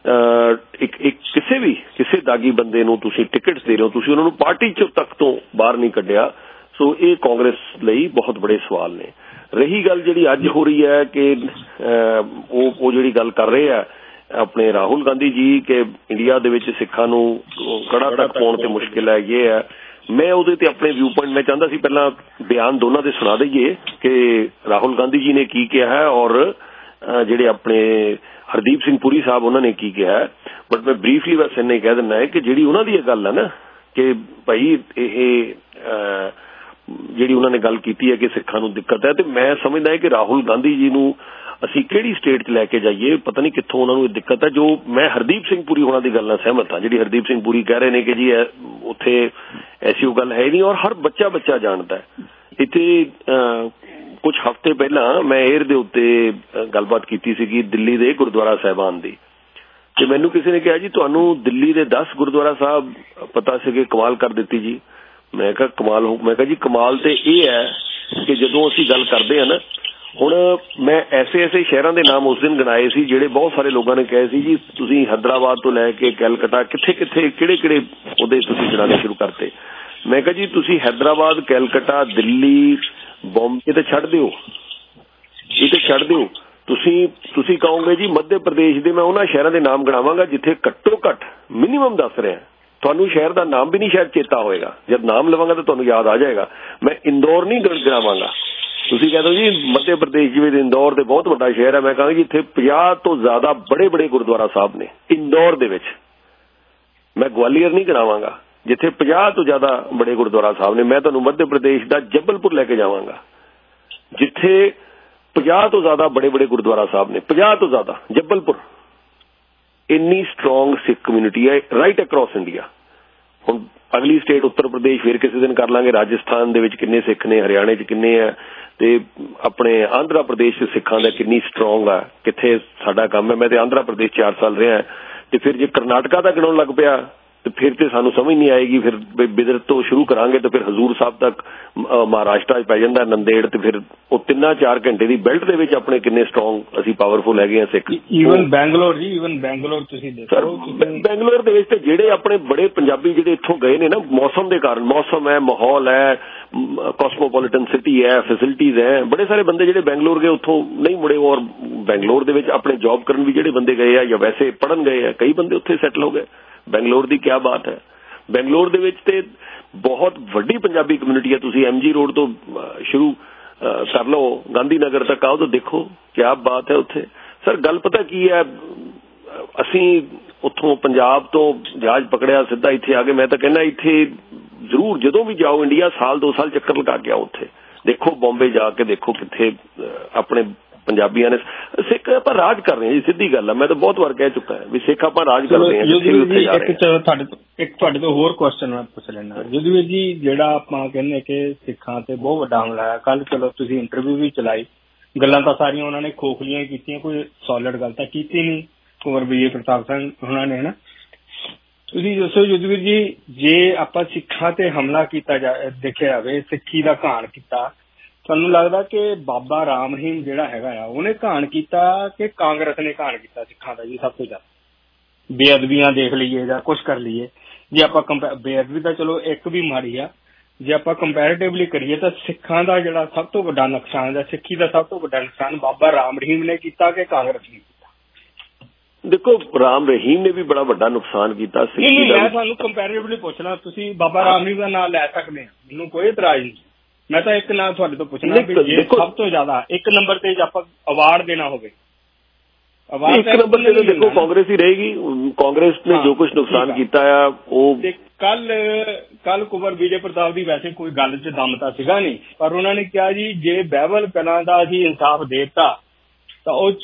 ਕਿਸੇ ਦਾਗੀ ਬੰਦੇ ਨੂੰ ਤੁਸੀਂ ਟਿਕਟ ਦੇ ਰਹੇ ਹੋ, ਤੁਸੀਂ ਉਹਨਾਂ ਨੂੰ ਪਾਰਟੀ ਚ ਤੱਕ ਤੋਂ ਬਾਹਰ ਨਹੀਂ ਕੱਢਿਆ। ਸੋ ਇਹ ਕਾਂਗਰਸ ਲਈ ਬਹੁਤ ਬੜੇ ਸਵਾਲ ਨੇ। ਰਹੀ ਗੱਲ ਜਿਹੜੀ ਅੱਜ ਹੋ ਰਹੀ ਹੈ ਕਿ ਉਹ ਜਿਹੜੀ ਗੱਲ ਕਰ ਰਹੇ ਆ ਆਪਣੇ ਰਾਹੁਲ ਗਾਂਧੀ ਜੀ ਕਿ ਇੰਡੀਆ ਦੇ ਵਿੱਚ ਸਿੱਖਾਂ ਨੂੰ ਕੜਾ ਤੱਕ ਪਾਉਣ ਤੇ ਮੁਸ਼ਕਿਲ ਹੈ, ਇਹ ਹੈ। ਮੈਂ ਉਹਦੇ ਤੇ ਆਪਣੇ ਵਿਊ ਪੁਆਇੰਟ ਮੈਂ ਚਾਹੁੰਦਾ ਸੀ ਪਹਿਲਾਂ ਬਿਆਨ ਦੋਨਾਂ ਦੇ ਸੁਣਾ ਦਈਏ ਕਿ ਰਾਹੁਲ ਗਾਂਧੀ ਜੀ ਨੇ ਕੀ ਕਿਹਾ ਹੈ ਔਰ ਜਿਹੜੇ ਆਪਣੇ ਹਰਦੀਪ ਸਿੰਘ ਪੁਰੀ ਸਾਹਿਬ ਉਹਨਾਂ ਨੇ ਕੀ ਕਿਹਾ। ਬਟ ਮੈਂ ਬਰੀਫਲੀ ਬਸ ਇੰਨਾ ਹੀ ਕਹਿ ਦਿੰਦਾ ਹੈ ਕਿ ਜਿਹੜੀ ਉਹਨਾਂ ਦੀ ਇਹ ਗੱਲ ਹੈ ਨਾ ਕਿ ਭਾਈ ਇਹ ਜਿਹੜੀ ਉਹਨਾਂ ਨੇ ਗੱਲ ਕੀਤੀ ਹੈ ਕਿ ਸਿੱਖਾਂ ਨੂੰ ਦਿੱਕਤ ਹੈ, ਤੇ ਮੈਂ ਸਮਝਦਾ ਹੈ ਕਿ ਰਾਹੁਲ ਗਾਂਧੀ ਜੀ ਨੂੰ ਅਸੀਂ ਕਿਹੜੀ ਸਟੇਟ 'ਚ ਲੈ ਕੇ ਜਾਈਏ, ਪਤਾ ਨਹੀਂ ਕਿੱਥੋਂ ਉਹਨਾਂ ਨੂੰ ਇਹ ਦਿੱਕਤ ਹੈ। ਜੋ ਮੈਂ ਹਰਦੀਪ ਸਿੰਘ ਪੁਰੀ ਉਹਨਾਂ ਦੀ ਗੱਲ ਨਾਲ ਸਹਿਮਤ ਹਾਂ, ਜਿਹੜੀ ਹਰਦੀਪ ਸਿੰਘ ਪੁਰੀ ਕਹਿ ਰਹੇ ਨੇ ਕਿ ਜੀ ਉੱਥੇ ਐਸੀ ਉਹ ਗੱਲ ਹੈ ਨਹੀਂ ਔਰ ਹਰ ਬੱਚਾ ਜਾਣਦਾ ਹੈ। ਇੱਥੇ ਕੁਝ ਹਫ਼ਤੇ ਪਹਿਲਾਂ ਮੈਂ 에ਅਰ ਦੇ ਉੱਤੇ ਗੱਲਬਾਤ ਕੀਤੀ ਸੀਗੀ ਦਿੱਲੀ ਦੇ ਗੁਰਦੁਆਰਾ ਸਾਹਿਬਾਨ ਦੀ, ਤੇ ਮੈਨੂੰ ਕਿਸੇ ਨੇ ਕਿਹਾ ਜੀ ਤੁਹਾਨੂੰ ਦਿੱਲੀ ਦੇ 10 ਗੁਰਦੁਆਰਾ ਸਾਹਿਬ ਪਤਾ ਸੀਗੇ, ਕਮਾਲ ਕਰ ਦਿੱਤੀ ਜੀ। ਮੈਂ ਕਿਹਾ ਕਮਾਲ ਮੈਂ ਕਿਹਾ ਜੀ ਕਮਾਲ ਤੇ ਇਹ ਹੈ ਕਿ ਜਦੋਂ ਅਸੀਂ ਗੱਲ ਕਰਦੇ ਹਾਂ ਨਾ, ਹੁਣ ਮੈਂ ਐਸੇ ਸ਼ਹਿਰਾਂ ਦੇ ਨਾਮ ਉਸ ਦਿਨ ਗਿਣਾਏ ਸੀ ਜਿਹੜੇ ਬਹੁਤ ਸਾਰੇ ਲੋਕਾਂ ਨੇ ਕਹੇ ਸੀ ਜੀ ਤੁਸੀਂ ਹੈਦਰਾਬਾਦ ਤੋਂ ਲੈ ਕੇ ਕੈਲਕਟਾ ਕਿੱਥੇ ਕਿਹੜੇ ਉਹਦੇ ਤੁਸੀਂ ਗਿਣਾਣੇ ਸ਼ੁਰੂ ਕਰਤੇ। ਮੈਂ ਕਿਹਾ ਜੀ ਤੁਸੀਂ ਹੈਦਰਾਬਾਦ, ਕੈਲਕਟਾ, ਦਿੱਲੀ, ਬੰਬੇ ਤੇ ਛੱਡ ਦਿਓ, ਇਹ ਤੇ ਛੱਡ ਦਿਓ। ਤੁਸੀਂ ਕਹੋਗੇ ਜੀ ਮੱਧ ਪ੍ਰਦੇਸ਼ ਦੇ ਮੈਂ ਉਹਨਾਂ ਸ਼ਹਿਰਾਂ ਦੇ ਨਾਮ ਗਿਣਾਵਾਂਗਾ ਜਿੱਥੇ ਘੱਟੋ ਘੱਟ ਮਿਨੀਮਮ ਦੱਸ ਰਿਹਾ, ਤੁਹਾਨੂੰ ਸ਼ਹਿਰ ਦਾ ਨਾਮ ਵੀ ਨਹੀਂ ਸ਼ਾਇਦ ਚੇਤਾ ਹੋਏਗਾ, ਜਦ ਨਾਮ ਲਵਾਂਗਾ ਤਾਂ ਤੁਹਾਨੂੰ ਯਾਦ ਆ ਜਾਏਗਾ। ਮੈਂ ਇੰਦੌਰ ਨਹੀਂ ਗਿਣਾਵਾਂਗਾ। ਤੁਸੀਂ ਕਹਿ ਦਿਓ ਜੀ ਮੱਧ ਪ੍ਰਦੇਸ਼ ਜਿਵੇਂ ਇੰਦੌਰ ਤੇ ਬਹੁਤ ਵੱਡਾ ਸ਼ਹਿਰ ਹੈ, ਮੈਂ ਕਹਾਂਗਾ ਜੀ ਇੱਥੇ 50 ਤੋਂ ਜ਼ਿਆਦਾ ਬੜੇ ਗੁਰਦੁਆਰਾ ਸਾਹਿਬ ਨੇ ਇੰਦੌਰ ਦੇ ਵਿੱਚ। ਮੈਂ ਗਵਾਲੀਅਰ ਨਹੀਂ ਗਿਣਾਵਾਂਗਾ ਜਿੱਥੇ 50 ਤੋਂ ਜ਼ਿਆਦਾ ਬੜੇ ਗੁਰਦੁਆਰਾ ਸਾਹਿਬ ਨੇ। ਮੈਂ ਤੁਹਾਨੂੰ ਮੱਧ ਪ੍ਰਦੇਸ਼ ਦਾ ਜਬਲਪੁਰ ਲੈ ਕੇ ਜਾਵਾਂਗਾ ਜਿੱਥੇ 50 ਤੋਂ ਜ਼ਿਆਦਾ ਬੜੇ ਗੁਰਦੁਆਰਾ ਸਾਹਿਬ ਨੇ, 50 ਤੋਂ ਜ਼ਿਆਦਾ। ਜਬਲਪੁਰ ਇੰਨੀ ਸਟਰੋਂਗ ਸਿੱਖ ਕਮਿਊਨਿਟੀ ਹੈ ਰਾਈਟ ਅਕ੍ਰੋਸ ਇੰਡੀਆ। ਹੁਣ ਅਗਲੀ ਸਟੇਟ ਉੱਤਰ ਪ੍ਰਦੇਸ਼ ਫਿਰ ਕਿਸੇ ਦਿਨ ਕਰ ਲਾਂਗੇ, ਰਾਜਸਥਾਨ ਦੇ ਵਿੱਚ ਕਿੰਨੇ ਸਿੱਖ ਨੇ, ਹਰਿਆਣੇ 'ਚ ਕਿੰਨੇ ਆ, ਤੇ ਆਪਣੇ ਆਂਧਰਾ ਪ੍ਰਦੇਸ਼ 'ਚ ਸਿੱਖਾਂ ਦਾ ਕਿੰਨੀ ਸਟਰੋਂਗ ਆ, ਕਿੱਥੇ ਸਾਡਾ ਕੰਮ ਹੈ। ਮੈਂ ਤੇ ਆਂਧਰਾ ਪ੍ਰਦੇਸ਼ 4 ਸਾਲ ਰਿਹਾ, ਤੇ ਫਿਰ ਜੇ ਕਰਨਾਟਕਾ ਦਾ ਗਿਣਾਉਣ ਲੱਗ ਪਿਆ ਤੇ ਫਿਰ ਤੇ ਸਾਨੂੰ ਸਮਝ ਨਹੀਂ ਆਏਗੀ। ਫਿਰ ਬਿਦਰ ਤੋਂ ਸ਼ੁਰੂ ਕਰਾਂਗੇ ਤੇ ਫਿਰ ਹਜ਼ੂਰ ਸਾਹਿਬ ਤੱਕ ਮਹਾਰਾਸ਼ਟਰ 'ਚ ਪੈ ਜਾਂਦਾ, ਨੰਦੇੜ, ਤੇ ਫਿਰ ਉਹ 3-4 ਘੰਟੇ ਦੀ ਬੈਲਟ ਦੇ ਵਿੱਚ ਆਪਣੇ ਕਿੰਨੇ ਸਟਰੋਂਗ ਅਸੀਂ ਪਾਵਰਫੁਲ ਹੈਗੇ ਆ ਸਿੱਖ। ਈਵਨ ਬੈਂਗਲੌਰ ਤੁਸੀਂ ਦੇਖੋ, ਬੈਂਗਲੌਰ ਦੇ ਵਿੱਚ ਤੇ ਜਿਹੜੇ ਆਪਣੇ ਬੜੇ ਪੰਜਾਬੀ ਜਿਹੜੇ ਇੱਥੋਂ ਗਏ ਨੇ ਨਾ, ਮੌਸਮ ਦੇ ਕਾਰਨ, ਮੌਸਮ ਹੈ, ਮਾਹੌਲ ਹੈ, ਕਾਸਮੋਪੋਲੀਟਨ ਸਿਟੀ ਹੈ, ਫੈਸਿਲਿਟੀਜ਼ ਹੈ, ਬੜੇ ਸਾਰੇ ਬੰਦੇ ਜਿਹੜੇ ਬੈਂਗਲੌਰ ਗਏ ਉੱਥੋਂ ਨਹੀਂ ਮੁੜੇ। ਔਰ ਬੈਂਗਲੌਰ ਦੇ ਵਿੱਚ ਆਪਣੇ ਜੌਬ ਕਰਨ ਵੀ ਜਿਹੜੇ ਬੰਦੇ ਗਏ ਆ ਜਾਂ ਵੈਸੇ ਪੜ੍ਹਨ ਗਏ ਆ, ਕਈ ਬੰਦੇ ਉੱਥੇ ਸੈਟਲ ਹੋ ਗਏ। ਬੈਂਗਲੌਰ ਦੀ ਕਿਆ ਬਾਤ ਹੈ। ਬੈਂਗਲੌਰ ਦੇ ਵਿੱਚ ਤੇ ਬਹੁਤ ਵੱਡੀ ਪੰਜਾਬੀ ਕਮਿਊਨਿਟੀ ਹੈ। ਤੁਸੀਂ MG ਰੋਡ ਤੋਂ ਸ਼ੁਰੂ ਕਰ ਲਓ, ਗਾਂਧੀ ਨਗਰ ਤੱਕ ਆਓ ਤਾਂ ਦੇਖੋ ਕਿਆ ਬਾਤ ਹੈ ਉੱਥੇ। ਸਰ ਗੱਲ ਪਤਾ ਕੀ ਹੈ, ਅਸੀਂ ਉੱਥੋਂ ਪੰਜਾਬ ਤੋਂ ਜਹਾਜ਼ ਪਕੜਿਆ, ਸਿੱਧਾ ਇੱਥੇ ਆ ਗਏ। ਮੈਂ ਤਾਂ ਕਹਿੰਦਾ ਇੱਥੇ ਜ਼ਰੂਰ ਜਦੋਂ ਵੀ ਜਾਓ ਇੰਡੀਆ, ਸਾਲ 2 ਸਾਲ ਚੱਕਰ ਲਗਾ ਕੇ ਆਓ ਉੱਥੇ, ਦੇਖੋ ਬੰਬੇ ਜਾ ਕੇ ਦੇਖੋ ਕਿੱਥੇ ਆਪਣੇ ਪੰਜਾਬੀਆਂ ਨੇ। ਸਿੱਖ ਆਪਾਂ ਰਾਜ ਕਰ ਰਹੇ ਹਾਂ ਜੀ, ਸਿੱਧੀ ਗੱਲ ਹੈ। ਮੈਂ ਤਾਂ ਬਹੁਤ ਵਾਰ ਕਹਿ ਚੁੱਕਾ ਵੀ ਸਿੱਖ ਆਪਾਂ ਰਾਜ ਕਰ ਰਹੇ ਹਾਂ। ਇੱਕ ਤੁਹਾਡੇ ਤੋਂ ਹੋਰ ਕੁਐਸਚਨ ਮੈਂ ਪੁੱਛ ਲੈਣਾ ਜਦਵੀਰ ਜੀ, ਜਿਹੜਾ ਆਪਾਂ ਕਹਿੰਦੇ ਕਿ ਸਿੱਖਾਂ ਤੇ ਬਹੁਤ ਵੱਡਾ ਹਮਲਾ ਹੈ, ਕੱਲ ਚਲੋ ਤੁਸੀਂ ਇੰਟਰਵਿਊ ਵੀ ਚਲਾਈ, ਗੱਲਾਂ ਤਾਂ ਸਾਰੀਆਂ ਉਹਨਾਂ ਨੇ ਖੋਖਲੀਆਂ ਕੀਤੀਆਂ, ਕੋਈ ਸੋਲਿਡ ਗੱਲ ਤਾਂ ਕੀਤੀ ਨਹੀਂ ਕੁੰਵਰ ਵਿਜੇ ਪ੍ਰਤਾਪ ਸਿੰਘ ਉਹਨਾਂ ਨੇ, ਹਨਾ। ਤੁਸੀਂ ਦੱਸੋ ਜਦਵੀਰ ਜੀ, ਜੇ ਆਪਾਂ ਸਿੱਖਾਂ ਤੇ ਹਮਲਾ ਕੀਤਾ ਦੇਖਿਆ ਜਾਵੇ, ਸਿੱਖੀ ਦਾ ਘਾਣ ਕੀਤਾ, ਤੁਹਾਨੂੰ ਲੱਗਦਾ ਕਿ ਬਾਬਾ ਰਾਮ ਰਹੀਮ ਜਿਹੜਾ ਹੈਗਾ ਆ ਉਹਨੇ ਘਾਣ ਕੀਤਾ ਕਿ ਕਾਂਗਰਸ ਨੇ ਘਾਣ ਕੀਤਾ ਸਿੱਖਾਂ ਦਾ ਜੀ? ਸਭ ਤੋਂ ਜ਼ਿਆਦਾ ਬੇਅਦਬੀਆਂ ਦੇਖ ਲਈਏ ਜਾਂ ਕੁਛ ਕਰ ਲਈਏ, ਜੇ ਆਪਾਂ ਬੇਅਦਬੀ ਤਾਂ ਚਲੋ ਇੱਕ ਵੀ ਮਾੜੀ ਆ, ਜੇ ਆਪਾਂ ਕੰਪੈਰੇਟਿਵਲੀ ਕਰੀਏ ਤਾਂ ਸਿੱਖਾਂ ਦਾ ਜਿਹੜਾ ਸਭ ਤੋਂ ਵੱਡਾ ਨੁਕਸਾਨ ਹੈ, ਸਿੱਖੀ ਦਾ ਸਭ ਤੋਂ ਵੱਡਾ ਨੁਕਸਾਨ ਬਾਬਾ ਰਾਮ ਰਹੀਮ ਨੇ ਕੀਤਾ ਕਿ ਕਾਂਗਰਸ ਨੇ ਕੀਤਾ? ਦੇਖੋ ਰਾਮ ਰਹੀਮ ਨੇ ਵੀ ਬੜਾ ਵੱਡਾ ਨੁਕਸਾਨ ਕੀਤਾ। ਮੈਂ ਤੁਹਾਨੂੰ ਕੰਪੈਰੇਟਿਵਲੀ ਪੁੱਛਣਾ, ਤੁਸੀਂ ਬਾਬਾ ਰਾਮ ਰਹੀਮ ਦਾ ਨਾਂ ਲੈ ਸਕਦੇ ਆ, ਮੈਨੂੰ ਕੋਈ ਇਤਰਾਜ਼ ਨਹੀਂ। ਮੈਂ ਤਾਂ ਇੱਕ ਨਾਂ ਤੁਹਾਡੇ ਤੋਂ ਪੁੱਛਣਾ ਵੀ ਜੇ ਸਭ ਤੋਂ ਜ਼ਿਆਦਾ ਇੱਕ ਨੰਬਰ ਤੇ ਆਪਾਂ ਅਵਾਰਡ ਦੇਣਾ ਹੋਵੇ, ਇੱਕ ਨੰਬਰ ਤੇ ਦੇਖੋ ਕਾਂਗਰਸ ਹੀ ਰਹੇਗੀ। ਕਾਂਗਰਸ ਨੇ ਜੋ ਕੁਝ ਨੁਕਸਾਨ ਕੀਤਾ ਆ ਉਹ। ਕੱਲ ਕੁੰਵਰ ਵਿਜੇ ਪ੍ਰਤਾਪ ਦੀ ਵੈਸੇ ਕੋਈ ਗੱਲ 'ਚ ਦਮ ਤਾਂ ਸੀਗਾ ਨਹੀਂ, ਪਰ ਉਹਨਾਂ ਨੇ ਕਿਹਾ ਜੀ ਜੇ ਬਹਿਬਲ ਕਲਾਂ ਦਾ ਅਸੀਂ ਇਨਸਾਫ ਦੇ ਦਿੱਤਾ ਤਾਂ ਉਹ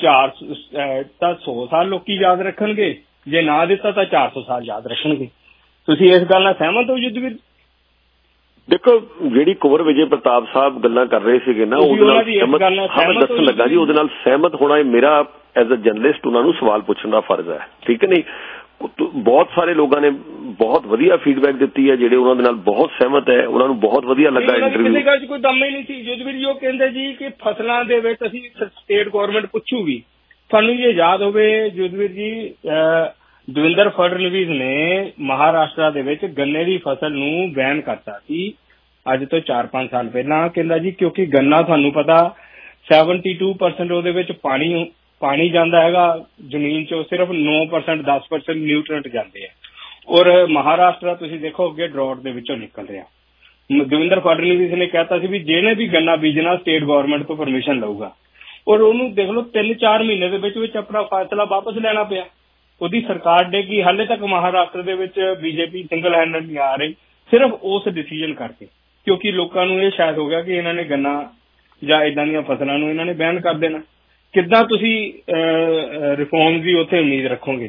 100 ਸਾਲ ਲੋਕੀ ਯਾਦ ਰੱਖਣਗੇ, ਜੇ ਨਾ ਦਿੱਤਾ ਤਾਂ 400 ਸਾਲ ਯਾਦ ਰੱਖਣਗੇ। ਤੁਸੀਂ ਇਸ ਗੱਲ ਨਾਲ ਸਹਿਮਤ ਹੋ ਯੁੱਧਵੀਰ? ਦੇਖੋ ਜਿਹੜੀ ਕੁੰਵਰ ਵਿਜੇ ਪ੍ਰਤਾਪ ਸਾਹਿਬ ਗੱਲਾਂ ਕਰ ਰਹੇ ਸੀਗੇ ਨਾ, ਉਹਦੇ ਨਾਲ ਦੱਸਣ ਲੱਗਾ ਜੀ, ਉਹਦੇ ਨਾਲ ਸਹਿਮਤ ਹੋਣਾ ਮੇਰਾ ਐਜ਼ ਅ ਜਰਨਲਿਸਟ ਉਹਨਾਂ ਨੂੰ ਸਵਾਲ ਪੁੱਛਣ ਦਾ ਫਰਜ਼ ਹੈ, ਠੀਕ ਹੈ ਨਹੀਂ। ਬਹੁਤ ਸਾਰੇ ਲੋਕਾਂ ਨੇ ਬਹੁਤ ਵਧੀਆ ਫੀਡਬੈਕ ਦਿੱਤੀ ਹੈ, ਜਿਹੜੇ ਉਹਨਾਂ ਦੇ ਨਾਲ ਬਹੁਤ ਸਹਿਮਤ ਹੈ, ਉਹਨਾਂ ਨੂੰ ਬਹੁਤ ਵਧੀਆ ਲੱਗਾ ਇੰਟਰਵਿਊ। ਕਿਸੇ ਗੱਲ 'ਚ ਕੋਈ ਦਮ ਹੀ ਨਹੀਂ ਸੀ ਯੁੱਧਵੀਰ ਜੀ। ਉਹ ਕਹਿੰਦੇ ਜੀ ਕਿ ਫਸਲਾਂ ਦੇ ਵਿੱਚ ਅਸੀਂ ਸਟੇਟ ਗੌਰਮੈਂਟ ਪੁੱਛੂਗੀ। ਤੁਹਾਨੂੰ ਇਹ ਯਾਦ ਹੋਵੇ ਯੁੱਧਵੀਰ ਜੀ, ਦੇਵੇਂਦਰ ਫਡਨਵੀਸ ਨੇ ਮਹਾਰਾਸ਼ਟਰ ਦੇ ਵਿੱਚ ਗੰਨੇ ਦੀ ਫਸਲ ਨੂੰ ਬੈਨ ਕਰਤਾ ਸੀ ਅੱਜ ਤੋਂ 4-5 ਸਾਲ ਪਹਿਲਾਂ। ਕਹਿੰਦਾ ਜੀ ਕਿਉਂਕਿ ਗੰਨਾ ਤੁਹਾਨੂੰ ਪਤਾ 72% ਉਹਦੇ ਵਿੱਚ ਪਾਣੀ ਜਾਂਦਾ ਹੈਗਾ ਜ਼ਮੀਨ 'ਚੋਂ, ਸਿਰਫ 9% 10% ਨਿਊਟ੍ਰੀਐਂਟ ਜਾਂਦੇ ਆ। ਔਰ ਮਹਾਰਾਸ਼ਟਰ ਤੁਸੀਂ ਦੇਖੋ ਅੱਗੇ ਡਰਾਟ ਦੇ ਵਿੱਚੋਂ ਨਿਕਲ ਰਿਹਾ। ਦੇਵੇਂਦਰ ਫਡਨਵੀਸ ਨੇ ਕਹਿਤਾ ਸੀ ਵੀ ਜਿਹਨੇ ਵੀ ਗੰਨਾ ਬੀਜਣਾ ਸਟੇਟ ਗਵਰਨਮੈਂਟ ਤੋਂ ਪਰਮਿਸ਼ਨ ਲਊਗਾ, ਔਰ ਉਹਨੂੰ ਦੇਖ ਲਓ 3-4 ਮਹੀਨੇ ਦੇ ਵਿੱਚ ਆਪਣਾ ਫੈਸਲਾ ਵਾਪਸ ਲੈਣਾ ਪਿਆ। ਉਹਦੀ ਸਰਕਾਰ ਡੇਗੀ। ਹਾਲੇ ਤੱਕ ਮਹਾਰਾਸ਼ਟਰ ਦੇ ਵਿੱਚ ਬੀਜੇਪੀ ਸਿੰਗਲ ਹੈਂਡਡ ਨਹੀਂ ਆ ਰਹੀ, ਸਿਰਫ ਉਸ ਡਿਸੀਜਨ ਕਰਕੇ, ਕਿਉਂਕਿ ਲੋਕਾਂ ਨੂੰ ਇਹ ਸ਼ਾਇਦ ਹੋ ਗਿਆ ਕਿ ਇਹਨਾਂ ਨੇ ਗੰਨਾ ਜਾਂ ਇਦਾਂ ਦੀਆਂ ਫਸਲਾਂ ਨੂੰ ਇਹਨਾਂ ਨੇ ਬੈਨ ਕਰ ਦੇਣਾ। ਕਿੱਦਾਂ ਤੁਸੀਂ ਰਿਫਾਰਮ ਦੀ ਉੱਥੇ ਉਮੀਦ ਰੱਖੋਗੇ?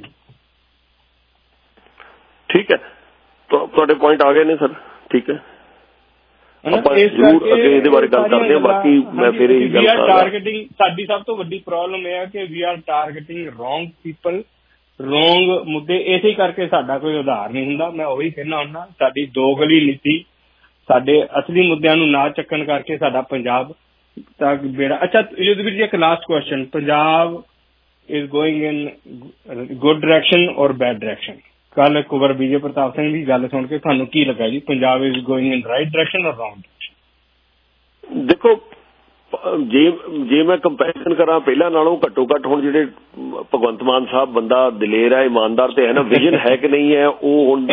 ਠੀਕ ਹੈ, ਤੁਹਾਡੇ ਪੁਆਇੰਟ ਆ ਗਏ ਨੇ ਸਰ। ਠੀਕ ਹੈ, ਆਪਾਂ ਜ਼ਰੂਰ ਅੱਗੇ ਇਹਦੇ ਬਾਰੇ ਗੱਲ ਕਰਦੇ ਹਾਂ। ਬਾਕੀ ਮੈਂ ਫਿਰ ਇਹੀ ਗੱਲ ਟਾਰਗੇਟਿੰਗ ਸਾਡੀ ਸਭ ਤੋਂ ਵੱਡੀ ਪ੍ਰੋਬਲਮ ਇਹ ਹੈ ਕਿ we are targeting wrong people, wrong ਮੁੱਦੇ। ਇਸੇ ਕਰਕੇ ਸਾਡਾ ਕੋਈ ਉਧਾਰ ਨਹੀਂ ਹੁੰਦਾ। ਮੈਂ ਉਹੀ ਕਹਿਣਾ ਹੁੰਦਾ, ਸਾਡੀ ਦੋਗਲੀ ਨੀਤੀ ਸਾਡੇ ਅਸਲੀ ਮੁੱਦਿਆਂ ਨੂੰ ਨਾ ਚੱਕਣ ਕਰਕੇ ਸਾਡਾ ਪੰਜਾਬ ਤੱਕ ਬੇੜਾ। ਅੱਛਾ ਯੁੱਧਵੀਰ ਜੀ, ਇੱਕ last question, Punjab is going in good direction or bad direction? ਕੱਲ ਕੁਵਰ ਵਿਜੇ ਪ੍ਰਤਾਪ ਸਿੰਘ ਦੀ ਗੱਲ ਸੁਣ ਕੇ ਤੁਹਾਨੂੰ ਕੀ ਲੱਗਾ ਜੀ, Punjab is going in right direction or wrong direction? ਦੇਖੋ, ਜੇ ਮੈਂ ਕੰਪੈਰੀਜ਼ਨ ਕਰਾਂ ਪਹਿਲਾਂ ਨਾਲੋਂ, ਘੱਟੋ ਘੱਟ ਹੁਣ ਜਿਹੜੇ ਭਗਵੰਤ ਮਾਨ ਸਾਹਿਬ ਬੰਦਾ ਦਲੇਰ ਹੈ, ਇਮਾਨਦਾਰ ਤੇ ਹੈ ਨਾ, ਵਿਜ਼ਨ ਹੈ ਕਿ ਨਹੀਂ ਹੈ ਉਹ ਹੁਣ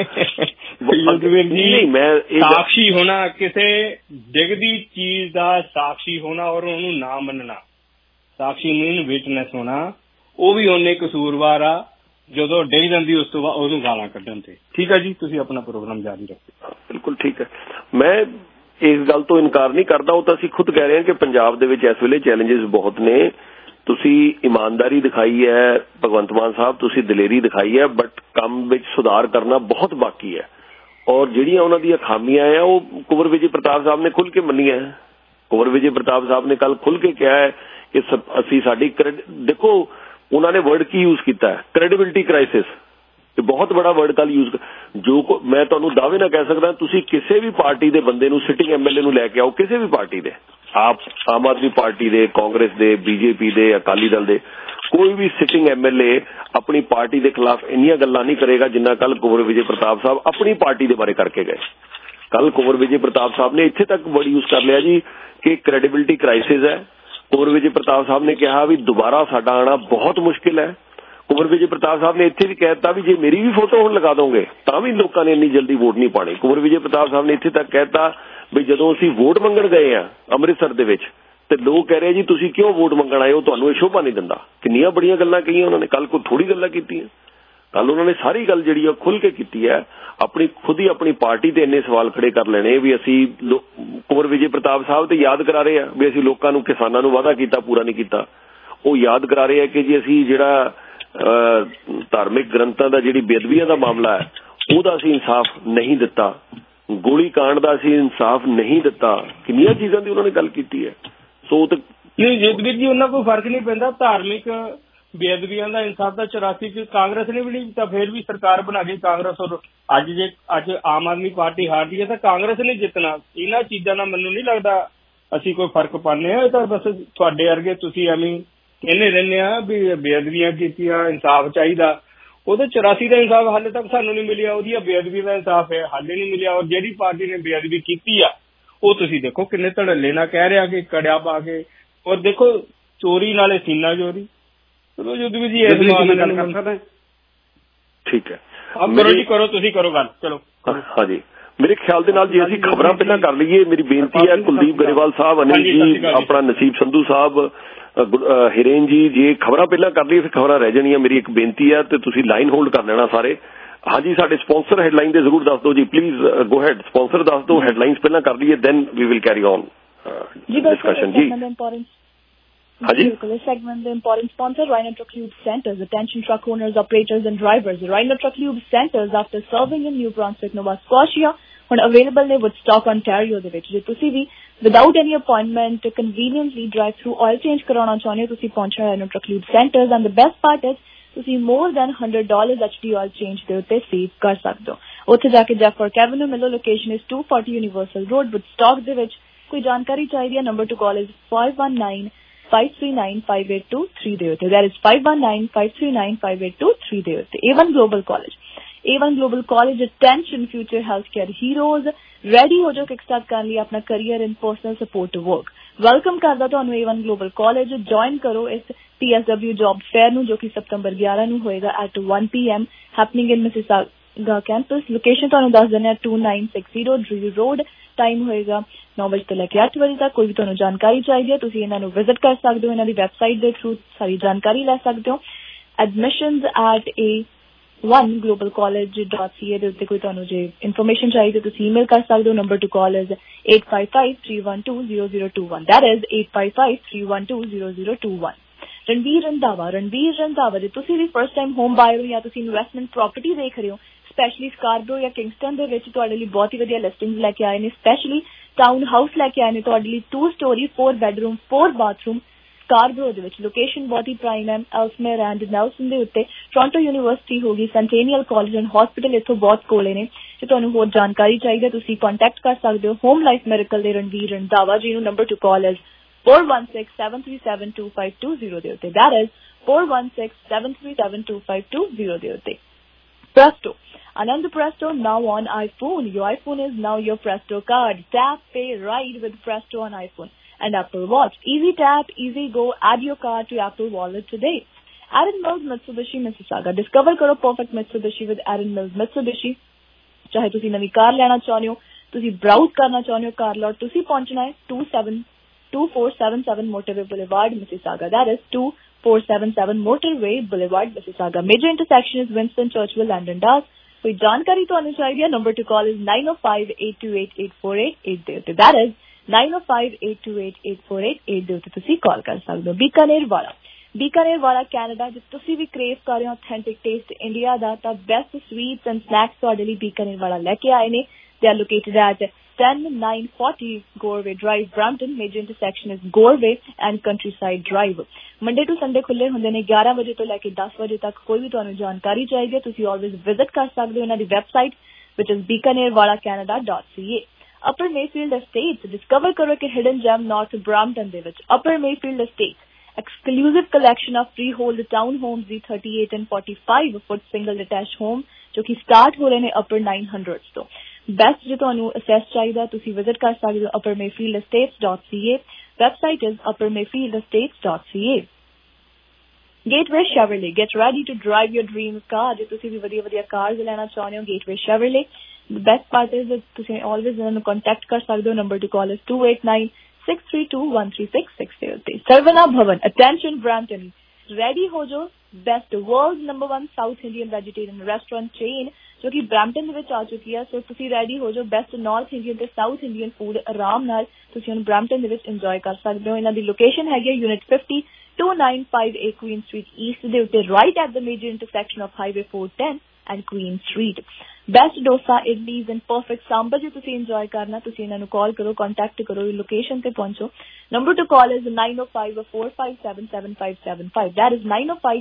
ਨਹੀਂ। ਮੈਂ ਸਾਕਸ਼ੀ ਹੋਣਾ, ਕਿਸੇ ਡਿੱਗਦੀ ਚੀਜ਼ ਦਾ ਸਾਕਸ਼ੀ ਹੋਣਾ ਔਰ ਉਹਨੂੰ ਨਾ ਮੰਨਣਾ, ਸਾਕਸ਼ੀ ਮੀਨ ਵਿਟਨੈਸ ਹੋਣਾ, ਉਹ ਵੀ ਉਹਨੇ ਕਸੂਰਵਾਰ ਆ ਜਦੋਂ ਡਿੱਗ ਜਾਂਦੀ ਉਸ ਤੋਂ ਬਾਅਦ ਉਹਨੂੰ ਗਾਲਾਂ ਕੱਢਣ ਤੇ। ਠੀਕ ਹੈ ਜੀ, ਤੁਸੀਂ ਆਪਣਾ ਪ੍ਰੋਗਰਾਮ ਜਾਰੀ ਰੱਖੋ। ਬਿਲਕੁਲ ਠੀਕ ਹੈ, ਮੈਂ ਇਸ ਗੱਲ ਤੋਂ ਇਨਕਾਰ ਨਹੀਂ ਕਰਦਾ। ਉਹ ਤਾਂ ਅਸੀਂ ਖੁਦ ਕਹਿ ਰਹੇ ਹਾਂ ਕਿ ਪੰਜਾਬ ਦੇ ਵਿੱਚ ਇਸ ਵੇਲੇ ਚੈਲੰਜਸ ਬਹੁਤ ਨੇ। ਤੁਸੀਂ ਇਮਾਨਦਾਰੀ ਦਿਖਾਈ ਹੈ ਭਗਵੰਤ ਮਾਨ ਸਾਹਿਬ, ਤੁਸੀਂ ਦਲੇਰੀ ਦਿਖਾਈ ਹੈ, ਬਟ ਕੰਮ ਵਿੱਚ ਸੁਧਾਰ ਕਰਨਾ ਬਹੁਤ ਬਾਕੀ ਹੈ। ਔਰ ਜਿਹੜੀਆਂ ਉਹਨਾਂ ਦੀਆਂ ਖਾਮੀਆਂ ਆ ਉਹ ਕੁਵਰ ਵਿਜੇ ਪ੍ਰਤਾਪ ਸਾਹਿਬ ਨੇ ਖੁੱਲ੍ਹ ਕੇ ਮੰਨੀਆਂ ਹੈ। ਕੁਵਰ ਵਿਜੇ ਪ੍ਰਤਾਪ ਸਾਹਿਬ ਨੇ ਕੱਲ ਖੁੱਲ੍ਹ ਕੇ ਕਿਹਾ ਹੈ ਕਿ ਅਸੀਂ ਸਾਡੀ ਦੇਖੋ ਉਹਨਾਂ ਨੇ ਵਰਡ ਕੀ ਯੂਜ਼ ਕੀਤਾ ਹੈ, ਕ੍ਰੈਡੀਬਿਲਿਟੀ ਕ੍ਰਾਈਸਿਸ। ਇਹ ਬਹੁਤ ਬੜਾ ਵਰਡ ਕੱਲ ਯੂਜ਼, ਜੋ ਮੈਂ ਤੁਹਾਨੂੰ ਦਾਅਵੇ ਨਾਲ ਕਹਿ ਸਕਦਾ, ਤੁਸੀਂ ਕਿਸੇ ਵੀ ਪਾਰਟੀ ਦੇ ਬੰਦੇ ਨੂੰ, ਸਿਟਿੰਗ ਐਮਐਲਏ ਨੂੰ ਲੈ ਕੇ ਆਓ, ਕਿਸੇ ਵੀ ਪਾਰਟੀ ਦੇ, ਆਮ ਆਦਮੀ ਪਾਰਟੀ ਦੇ, ਕਾਂਗਰਸ ਦੇ, ਬੀਜੇਪੀ ਦੇ, ਅਕਾਲੀ ਦਲ ਦੇ, ਕੋਈ ਵੀ ਸਿਟਿੰਗ ਐਮਐਲਏ ਆਪਣੀ ਪਾਰਟੀ ਦੇ ਖਿਲਾਫ ਇੰਨੀਆਂ ਗੱਲਾਂ ਨਹੀਂ ਕਰੇਗਾ ਜਿੰਨਾ ਕੱਲ ਕੁਵਰ ਵਿਜੇ ਪ੍ਰਤਾਪ ਸਾਹਿਬ ਆਪਣੀ ਪਾਰਟੀ ਦੇ ਬਾਰੇ ਕਰਕੇ ਗਏ। ਕੱਲ ਕੁਵਰ ਵਿਜੇ ਪ੍ਰਤਾਪ ਸਾਹਿਬ ਨੇ ਇੱਥੇ ਤੱਕ ਵਰਡ ਯੂਜ਼ ਕਰ ਲਿਆ ਜੀ ਕਿ ਕ੍ਰੈਡੀਬਿਲਿਟੀ ਕ੍ਰਾਈਸਿਸ ਹੈ। ਕੁਵਰ ਵਿਜੇ ਪ੍ਰਤਾਪ ਸਾਹਿਬ ਨੇ ਕਿਹਾ ਵੀ ਦੁਬਾਰਾ ਸਾਡਾ ਆਉਣਾ ਬਹੁਤ ਮੁਸ਼ਕਿਲ ਹੈ। ਕੁਵਰ ਵਿਜੇ ਪ੍ਰਤਾਪ ਸਾਹਿਬ ਨੇ ਇੱਥੇ ਵੀ ਕਹਿ ਦਿੱਤਾ ਵੀ ਜੇ ਮੇਰੀ ਵੀ ਫੋਟੋ ਹੁਣ ਲਗਾ ਦੋਗੇ ਤਾਂ ਵੀ ਲੋਕਾਂ ਨੇ ਇੰਨੀ ਜਲਦੀ ਵੋਟ ਨਹੀਂ ਪਾਣੀ। ਕੁਵਰ ਵਿਜੇ ਪ੍ਰਤਾਪ ਸਾਹਿਬ ਨੇ ਇੱਥੇ ਤੱਕ ਕਹਿ ਦਿੱਤਾ ਵੀ ਜਦੋਂ ਅਸੀਂ ਵੋਟ ਮੰਗਣ ਗਏ ਆ ਅੰਮ੍ਰਿਤਸਰ ਦੇ ਵਿੱਚ ਤੇ ਲੋਕ ਕਹਿ ਰਹੇ ਜੀ ਤੁਸੀਂ ਕਿਉਂ ਵੋਟ ਮੰਗਣ ਆਏ ਹੋ, ਤੁਹਾਨੂੰ ਇਹ ਸ਼ੋਭਾ ਨਹੀਂ ਦਿੰਦਾ। ਕਿੰਨੀਆਂ ਬੜੀਆਂ ਗੱਲਾਂ ਕਹੀਆਂ ਉਹਨਾਂ ਨੇ, ਕੱਲ ਕੋਈ ਥੋੜੀ ਗੱਲਾਂ ਕੀਤੀਆਂ। ਕੱਲ ਉਹਨਾਂ ਨੇ ਸਾਰੀ ਗੱਲ ਜਿਹੜੀ ਆ ਖੁੱਲ੍ਹ ਕੇ ਕੀਤੀ ਹੈ। ਆਪਣੀ ਖੁਦ ਹੀ ਆਪਣੀ ਪਾਰਟੀ ਤੇ ਇੰਨੇ ਸਵਾਲ ਖੜੇ ਕਰ ਲੈਣੇ ਵੀ ਅਸੀਂ ਕੁਵਰ ਵਿਜੇ ਪ੍ਰਤਾਪ ਸਾਹਿਬ ਤੇ ਯਾਦ ਕਰਾ ਰਹੇ ਆ ਵੀ ਅਸੀਂ ਲੋਕਾਂ ਨੂੰ, ਕਿਸਾਨਾਂ ਨੂੰ ਵਾਅਦਾ ਕੀਤਾ ਪੂਰਾ ਨਹੀਂ ਕੀਤਾ। ਉਹ ਯਾਦ ਕਰਾ ਰਹੇ ਆ ਕਿ ਜੀ ਅਸੀਂ ਜਿਹੜਾ ਧਾਰਮਿਕ ਗ੍ਰੰਥਾਂ ਦਾ, ਜਿਹੜੀ ਬੇਅਦਬੀਆਂ ਦਾ ਮਾਮਲਾ ਹੈ, ਉਹਦਾ ਅਸੀਂ ਇਨਸਾਫ ਨਹੀਂ ਦਿੱਤਾ। ਗੋਲੀ ਕਾਂਡ ਦਾ ਅਸੀਂ ਇਨਸਾਫ ਨਹੀਂ ਦਿੱਤਾ। ਕਿੰਨੀਆਂ ਚੀਜ਼ਾਂ ਦੀ ਉਹਨਾਂ ਨੇ ਗੱਲ ਕੀਤੀ ਹੈ। ਸੋ ਨਹੀਂ ਜਗਵੀਰ ਜੀ, ਉਹਨਾਂ ਕੋਈ ਫਰਕ ਨਹੀਂ ਪੈਂਦਾ। ਧਾਰਮਿਕ ਬੇਅਦਬੀਆਂ ਦਾ ਇਨਸਾਫ ਦਾ 84 ਚ ਕਾਂਗਰਸ ਨੇ ਵੀ ਨਹੀਂ ਦਿੱਤਾ, ਫਿਰ ਵੀ ਸਰਕਾਰ ਬਣਾ ਗਈ ਕਾਂਗਰਸ। ਔਰ ਅੱਜ ਆਮ ਆਦਮੀ ਪਾਰਟੀ ਹਾਰਦੀ ਹੈ ਤਾਂ ਕਾਂਗਰਸ ਨੇ ਜਿੱਤਣਾ। ਇਹਨਾਂ ਚੀਜ਼ਾਂ ਦਾ ਮੈਨੂੰ ਨਹੀਂ ਲੱਗਦਾ ਅਸੀਂ ਕੋਈ ਫਰਕ ਪਾਉਂਦੇ ਹਾਂ। ਇਹ ਤਾਂ ਬਸ ਤੁਹਾਡੇ ਵਰਗੇ ਤੁਸੀਂ ਐਵੇਂ ਕਹਿੰਦੇ ਰਹਿੰਦੇ ਆ ਵੀ ਬੇਅਦਬੀਆਂ ਕੀਤੀਆਂ, ਇਨਸਾਫ ਚਾਹੀਦਾ। ਉਹਦੇ 84 ਦਾ ਇਨਸਾਫ ਹਾਲੇ ਤੱਕ ਸਾਨੂੰ ਨਹੀਂ ਮਿਲਿਆ, ਉਹਦੀਆਂ ਬੇਅਦਬੀ ਦਾ ਇਨਸਾਫ ਹੈ ਹਾਲੇ ਨਹੀਂ ਮਿਲਿਆ। ਔਰ ਜਿਹੜੀ ਪਾਰਟੀ ਨੇ ਬੇਅਦਬੀ ਕੀਤੀ ਆ ਉਹ ਤੁਸੀਂ ਦੇਖੋ ਕਿੰਨੇ ਧੜੱਲੇ ਨਾਲ ਕਹਿ ਰਿਹਾ ਕਿ ਕੜਿਆ ਪਾ ਕੇ। ਔਰ ਦੇਖੋ ਚੋਰੀ ਨਾਲੇ ਸੀਨਾ ਚੋਰੀ। ਚਲੋ ਜੁਦਵੀ ਜੀ ਇਸ ਮਾਮਲੇ ਨਾਲ ਗੱਲ ਕਰ ਸਕਦੇ। ਠੀਕ ਹੈ, ਕਰੋ ਜੀ, ਕਰੋ, ਤੁਸੀਂ ਕਰੋ ਗੱਲ। ਚਲੋ ਹਾਂਜੀ, ਮੇਰੇ ਖਿਆਲ ਦੇ ਨਾਲ ਜੇ ਅਸੀਂ ਖਬਰਾਂ ਪਹਿਲਾਂ ਕਰ ਲਈਏ, ਮੇਰੀ ਬੇਨਤੀ ਹੈ ਕੁਲਦੀਪ ਗਰੇਵਾਲ ਸਾਹਿਬ, ਅਨਿਲ ਜੀ, ਆਪਣਾ ਨਸੀਬ ਸੰਧੂ ਸਾਹਿਬ, ਹਿਰੇਨ ਜੀ, ਜੇ ਖਬਰਾਂ ਪਹਿਲਾਂ ਕਰ ਲਈਏ ਫਿਰ ਖਬਰਾਂ ਰਹਿ ਜਾਣੀਆਂ। ਮੇਰੀ ਇੱਕ ਬੇਨਤੀ ਹੈ ਤੇ ਤੁਸੀਂ ਲਾਈਨ ਹੋਲਡ ਕਰ ਲੈਣਾ ਸਾਰੇ। ਹਾਂਜੀ, ਸਾਡੇ ਸਪਾਂਸਰ ਹੈਡਲਾਈਨ ਦੇ ਜ਼ਰੂਰ ਦੱਸ ਦਿਓ ਜੀ, ਪਲੀਜ਼ ਗੋ ਹੈਡ। ਸਪਾਂਸਰ ਦੱਸ ਦਿਓ, ਹੈਡਲਾਈਨਸ ਪਹਿਲਾਂ ਕਰ ਲਈਏ, then we will carry on discussion ਜੀ। ਹਾਂਜੀ, this segment the important sponsor Rhino Truck Lube Centers. Attention truck owners, operators and drivers. Rhino Truck Lube Centers, after serving in New Brunswick, Nova Scotia, ਹੁਣ available ਨੇ Woodstock, Ontario ਦੇ ਵਿੱਚ। ਜੇ ਤੁਸੀਂ ਵੀ without any appointment conveniently drive through oil change ਕਰਾਉਣਾ ਚਾਹੁੰਦੇ ਹੋ, ਤੁਸੀਂ ਪਹੁੰਚਣਾ Rhino Truck Lube Centers। And the best part is ਤੁਸੀਂ more than $100 HD oil change ਦੇ ਉੱਤੇ ਸੇਵ ਕਰ ਸਕਦੇ ਹੋ। ਉੱਥੇ ਜਾ ਕੇ ਜੈਫਰਕ ਐਵਨਿਊ ਮਿਲੋ। Location is 240 universal road, Woodstock ਦੇ ਵਿੱਚ। ਕੋਈ ਜਾਣਕਾਰੀ ਚਾਹੀਦੀ ਹੈ, ਨੰਬਰ ਟੂ ਕਾਲ ਇਜ਼ 519-539-5823 ਦੇ ਉੱਤੇ। ਦੈਟ ਇਜ਼ 519-539-5823 ਦੇ ਉੱਤੇ। A1 Global College, A1 Global College, attention future healthcare heroes, ready ਹੋ ਜਾਓ ਕਿਕ ਸਟਾਰਟ ਕਰਨ ਲਈ ਆਪਣਾ career in personal support work. Welcome ਕਰਦਾ ਤੁਹਾਨੂੰ A1 Global College। ਜੁਆਇਨ ਕਰੋ ਇਸ TSW ਜੌਬ ਫੇਅਰ ਨੂੰ, ਜੋ ਕਿ ਸਤੰਬਰ 11 ਨੂੰ ਹੋਏਗਾ at 1 PM, happening in campus. Location ਤੁਹਾਨੂੰ ਦੱਸ ਦਿੰਦੇ ਹਾਂ 2960 ਡਰੀ ਰੋਡ। ਟਾਈਮ ਹੋਏਗਾ 9 ਵਜੇ ਤੋਂ ਲੈ ਕੇ 8 ਵਜੇ ਤੱਕ। ਕੋਈ ਵੀ ਤੁਹਾਨੂੰ ਜਾਣਕਾਰੀ ਚਾਹੀਦੀ ਹੈ ਤੁਸੀਂ ਇਹਨਾਂ ਨੂੰ ਵਿਜ਼ਿਟ ਕਰ ਸਕਦੇ ਹੋ, ਇਹਨਾਂ ਦੀ ਵੈਬਸਾਈਟ ਦੇ ਥਰੂ ਸਾਰੀ ਜਾਣਕਾਰੀ ਲੈ ਸਕਦੇ ਹੋ। admissions@a1globalcollege.ca ਦੇ ਉੱਤੇ ਕੋਈ ਤੁਹਾਨੂੰ ਜੇ ਇਨਫੋਰਮੇਸ਼ਨ ਚਾਹੀਦੀ ਤੁਸੀਂ ਈਮੇਲ ਕਰ ਸਕਦੇ ਹੋ। Number to call is 8553120021 that is 8553120021। Ranveer Randhawa ਜੇ ਤੁਸੀਂ ਵੀ ਫਸਟ ਟਾਈਮ ਹੋਮ ਬਾਇਰ ਹੋ ਜਾਂ ਤੁਸੀਂ ਇਨਵੈਸਟਮੈਂਟ ਪ੍ਰਾਪਰਟੀ ਦੇਖ ਰਹੇ ਹੋ, ਸਪੈਸ਼ਲੀ ਸਕਾਰਬਰੋ ਜਾਂ ਕਿੰਗਸਟਨ ਦੇ ਵਿੱਚ ਤੁਹਾਡੇ ਲਈ ਬਹੁਤ ਹੀ ਵਧੀਆ ਲਿਸਟਿੰਗਸ ਲੈ ਕੇ ਆਏ ਨੇ। ਸਪੈਸ਼ਲੀ ਟਾਊਨ ਹਾਊਸ ਲੈ ਕੇ ਆਏ ਨੇ ਤੁਹਾਡੇ ਲਈ 2 story 4 bedroom 4 bathroom ਸਕਾਰਬਰੋ ਦੇ ਵਿੱਚ। ਲੋਕੇਸ਼ਨ ਬਹੁਤ ਹੀ ਪ੍ਰਾਈਮ ਹੈ, ਐਲਸਮੇਅਰ ਐਂਡ ਨੈਲਸਨ ਦੇ ਉੱਤੇ। ਟੋਰਾਂਟੋ ਯੂਨੀਵਰਸਿਟੀ ਹੋ ਗਈ, ਸੈਂਟੇਨੀਅਲ ਕਾਲਜ ਐਂਡ ਹਸਪੀਟਲ ਇੱਥੋਂ ਬਹੁਤ ਕੋਲੇ ਨੇ। ਜੇ ਤੁਹਾਨੂੰ ਹੋਰ ਜਾਣਕਾਰੀ ਚਾਹੀਦੀ ਹੈ ਤੁਸੀਂ ਕੰਟੈਕਟ ਕਰ ਸਕਦੇ ਹੋ ਹੋਮ ਲਾਈਫ ਮੈਰੀਕਲ ਦੇ ਰਣਵੀਰ ਰੰਧਾਵਾ ਜੀ ਨੂੰ। ਨੰਬਰ ਟੂ ਕਾਲ ਇਜ਼ 4167372520 ਦੇ ਉੱਤੇ that is 4167372520 ਦੇ ਉੱਤੇ। Presto, Anand Presto now on iPhone. Your iPhone is now your Presto card. Tap, pay, ride with Presto on iPhone and Apple Watch. Easy tap, easy go. Add your card to Apple Wallet today. Aaron Mills Mitsubishi Mississauga. Discover karo perfect Mitsubishi with Aaron Mills Mitsubishi. ਚਾਹੇ ਤੁਸੀਂ ਨਵੀਂ ਕਾਰ ਲੈਣਾ ਚਾਹੁੰਦੇ ਹੋ, ਤੁਸੀਂ browse ਕਰਨਾ ਚਾਹੁੰਦੇ ਹੋ ਕਾਰ ਲੋਟ, ਤੁਸੀਂ ਪਹੁੰਚਣਾ ਹੈ 2477 Motorway Boulevard, Mississauga. That is 2477 Motorway Boulevard, Mississauga. Major intersection is Winston Churchill and Dundas. ਕੋਈ ਜਾਣਕਾਰੀ ਤੁਹਾਨੂੰ ਚਾਹੀਦੀ ਹੈ ਨੰਬਰ ਟੂ ਕਾਲ ਇਜ਼ 9058288488 ਦੇ ਉੱਤੇ that is 9058288488 ਦੇ ਉੱਤੇ ਤੁਸੀਂ ਕਾਲ ਕਰ ਸਕਦੇ ਹੋ। ਬੀਕਾਨੇਰ ਵਾਲਾ ਕੈਨੇਡਾ, ਜੇ ਤੁਸੀਂ ਵੀ ਕ੍ਰੇਵ ਕਰ ਰਹੇ ਹੋ ਆਥੈਂਟਿਕ ਟੇਸਟ ਇੰਡੀਆ ਦਾ, ਤਾਂ ਬੈਸਟ ਸਵੀਟਸ ਐਂਡ ਸਨੈਕਸ ਤੁਹਾਡੇ ਲਈ ਬੀਕਾਨੇਰ ਵਾਲਾ ਲੈ ਕੇ ਆਏ ਨੇ। They are located at 10940 Goreway Drive, Brampton. Major intersection is Goreway and Countryside Drive. Monday to Sunday ਖੁੱਲੇ ਹੁੰਦੇ ਨੇ 11 ਵਜੇ ਤੋਂ ਲੈ ਕੇ 10 ਵਜੇ ਤੱਕ। ਕੋਈ ਵੀ ਤੁਹਾਨੂੰ ਜਾਣਕਾਰੀ ਚਾਹੀਦੀ ਹੈ ਤੁਸੀਂ ਆਲਵੇਜ਼ ਵਿਜ਼ਿਟ ਕਰ ਸਕਦੇ ਹੋ ਇਹਨਾਂ ਦੀ website which is bikanerwalacanada.ca. Upper Mayfield Estates, discover ਕਰੋ ਕਿ ਹਿਡਨ ਜੈਮ ਨਾਰਥ ਬ੍ਰੈਂਪਟਨ ਦੇ ਵਿੱਚ। Upper Mayfield Estates, exclusive collection of freehold town homes the 38 and 45 foot single detached home ਜੋ ਕਿ ਸਟਾਰਟ ਹੋ ਰਹੇ ਨੇ upper 900s ਤੋਂ। ਬੈਸਟ ਜੇ ਤੁਹਾਨੂੰ ਅਸੈਸ ਚਾਹੀਦਾ ਤੁਸੀਂ ਵਿਜ਼ਿਟ ਕਰ ਸਕਦੇ ਹੋ uppermayfieldestates.ca. Website is uppermayfieldestates.ca. Gateway Chevrolet, get ready to drive your dream car. ਜੇ ਤੁਸੀਂ ਵੀ ਵਧੀਆ ਕਾਰਸ ਲੈਣਾ ਚਾਹੁੰਦੇ ਹੋ Gateway Chevrolet. The best part is that ਤੁਸੀਂ always ਇਹਨਾਂ ਨੂੰ ਕੰਟੈਕਟ ਕਰ ਸਕਦੇ ਹੋ। ਨੰਬਰ ਟੂ ਕਾਲ ਇਜ਼ 2896321366 ਦੇ ਉੱਤੇ। ਸਰਵਨਾ ਭਵਨ, attention Brampton, ready ਹੋ ਜੋ best world's number 1 South Indian vegetarian restaurant chain ਜੋ ਕਿ ਬ੍ਰੈਂਪਟਨ ਦੇ ਵਿੱਚ ਆ ਚੁੱਕੀ ਹੈ। ਸੋ ਤੁਸੀਂ ਰੈਡੀ ਹੋ ਜਾਓ ਬੈਸਟ ਨਾਰਥ ਇੰਡੀਅਨ ਤੇ ਸਾਊਥ ਇੰਡੀਅਨ ਫੂਡ ਆਰਾਮ ਨਾਲ ਤੁਸੀਂ ਹੁਣ ਬ੍ਰੈਂਪਟਨ ਦੇ ਵਿੱਚ ਇੰਜੋਏ ਕਰ ਸਕਦੇ ਹੋ। ਇਹਨਾਂ ਦੀ ਲੋਕੇਸ਼ਨ ਹੈਗੀ ਯੂਨਿਟ 50 2958 Queen Street East ਦੇ ਉੱਤੇ right at the major intersection of Highway 410 and Queen Street. Best dosa, idlis and perfect sambar ਜੇ ਤੁਸੀਂ ਇੰਜੋਏ ਕਰਨਾ ਤੁਸੀਂ ਇਹਨਾਂ ਨੂੰ ਕਾਲ ਕਰੋ, ਕੰਟੈਕਟ ਕਰੋ, ਲੋਕੇਸ਼ਨ ਤੇ ਪਹੁੰਚੋ। Number to call is 9054577575 that is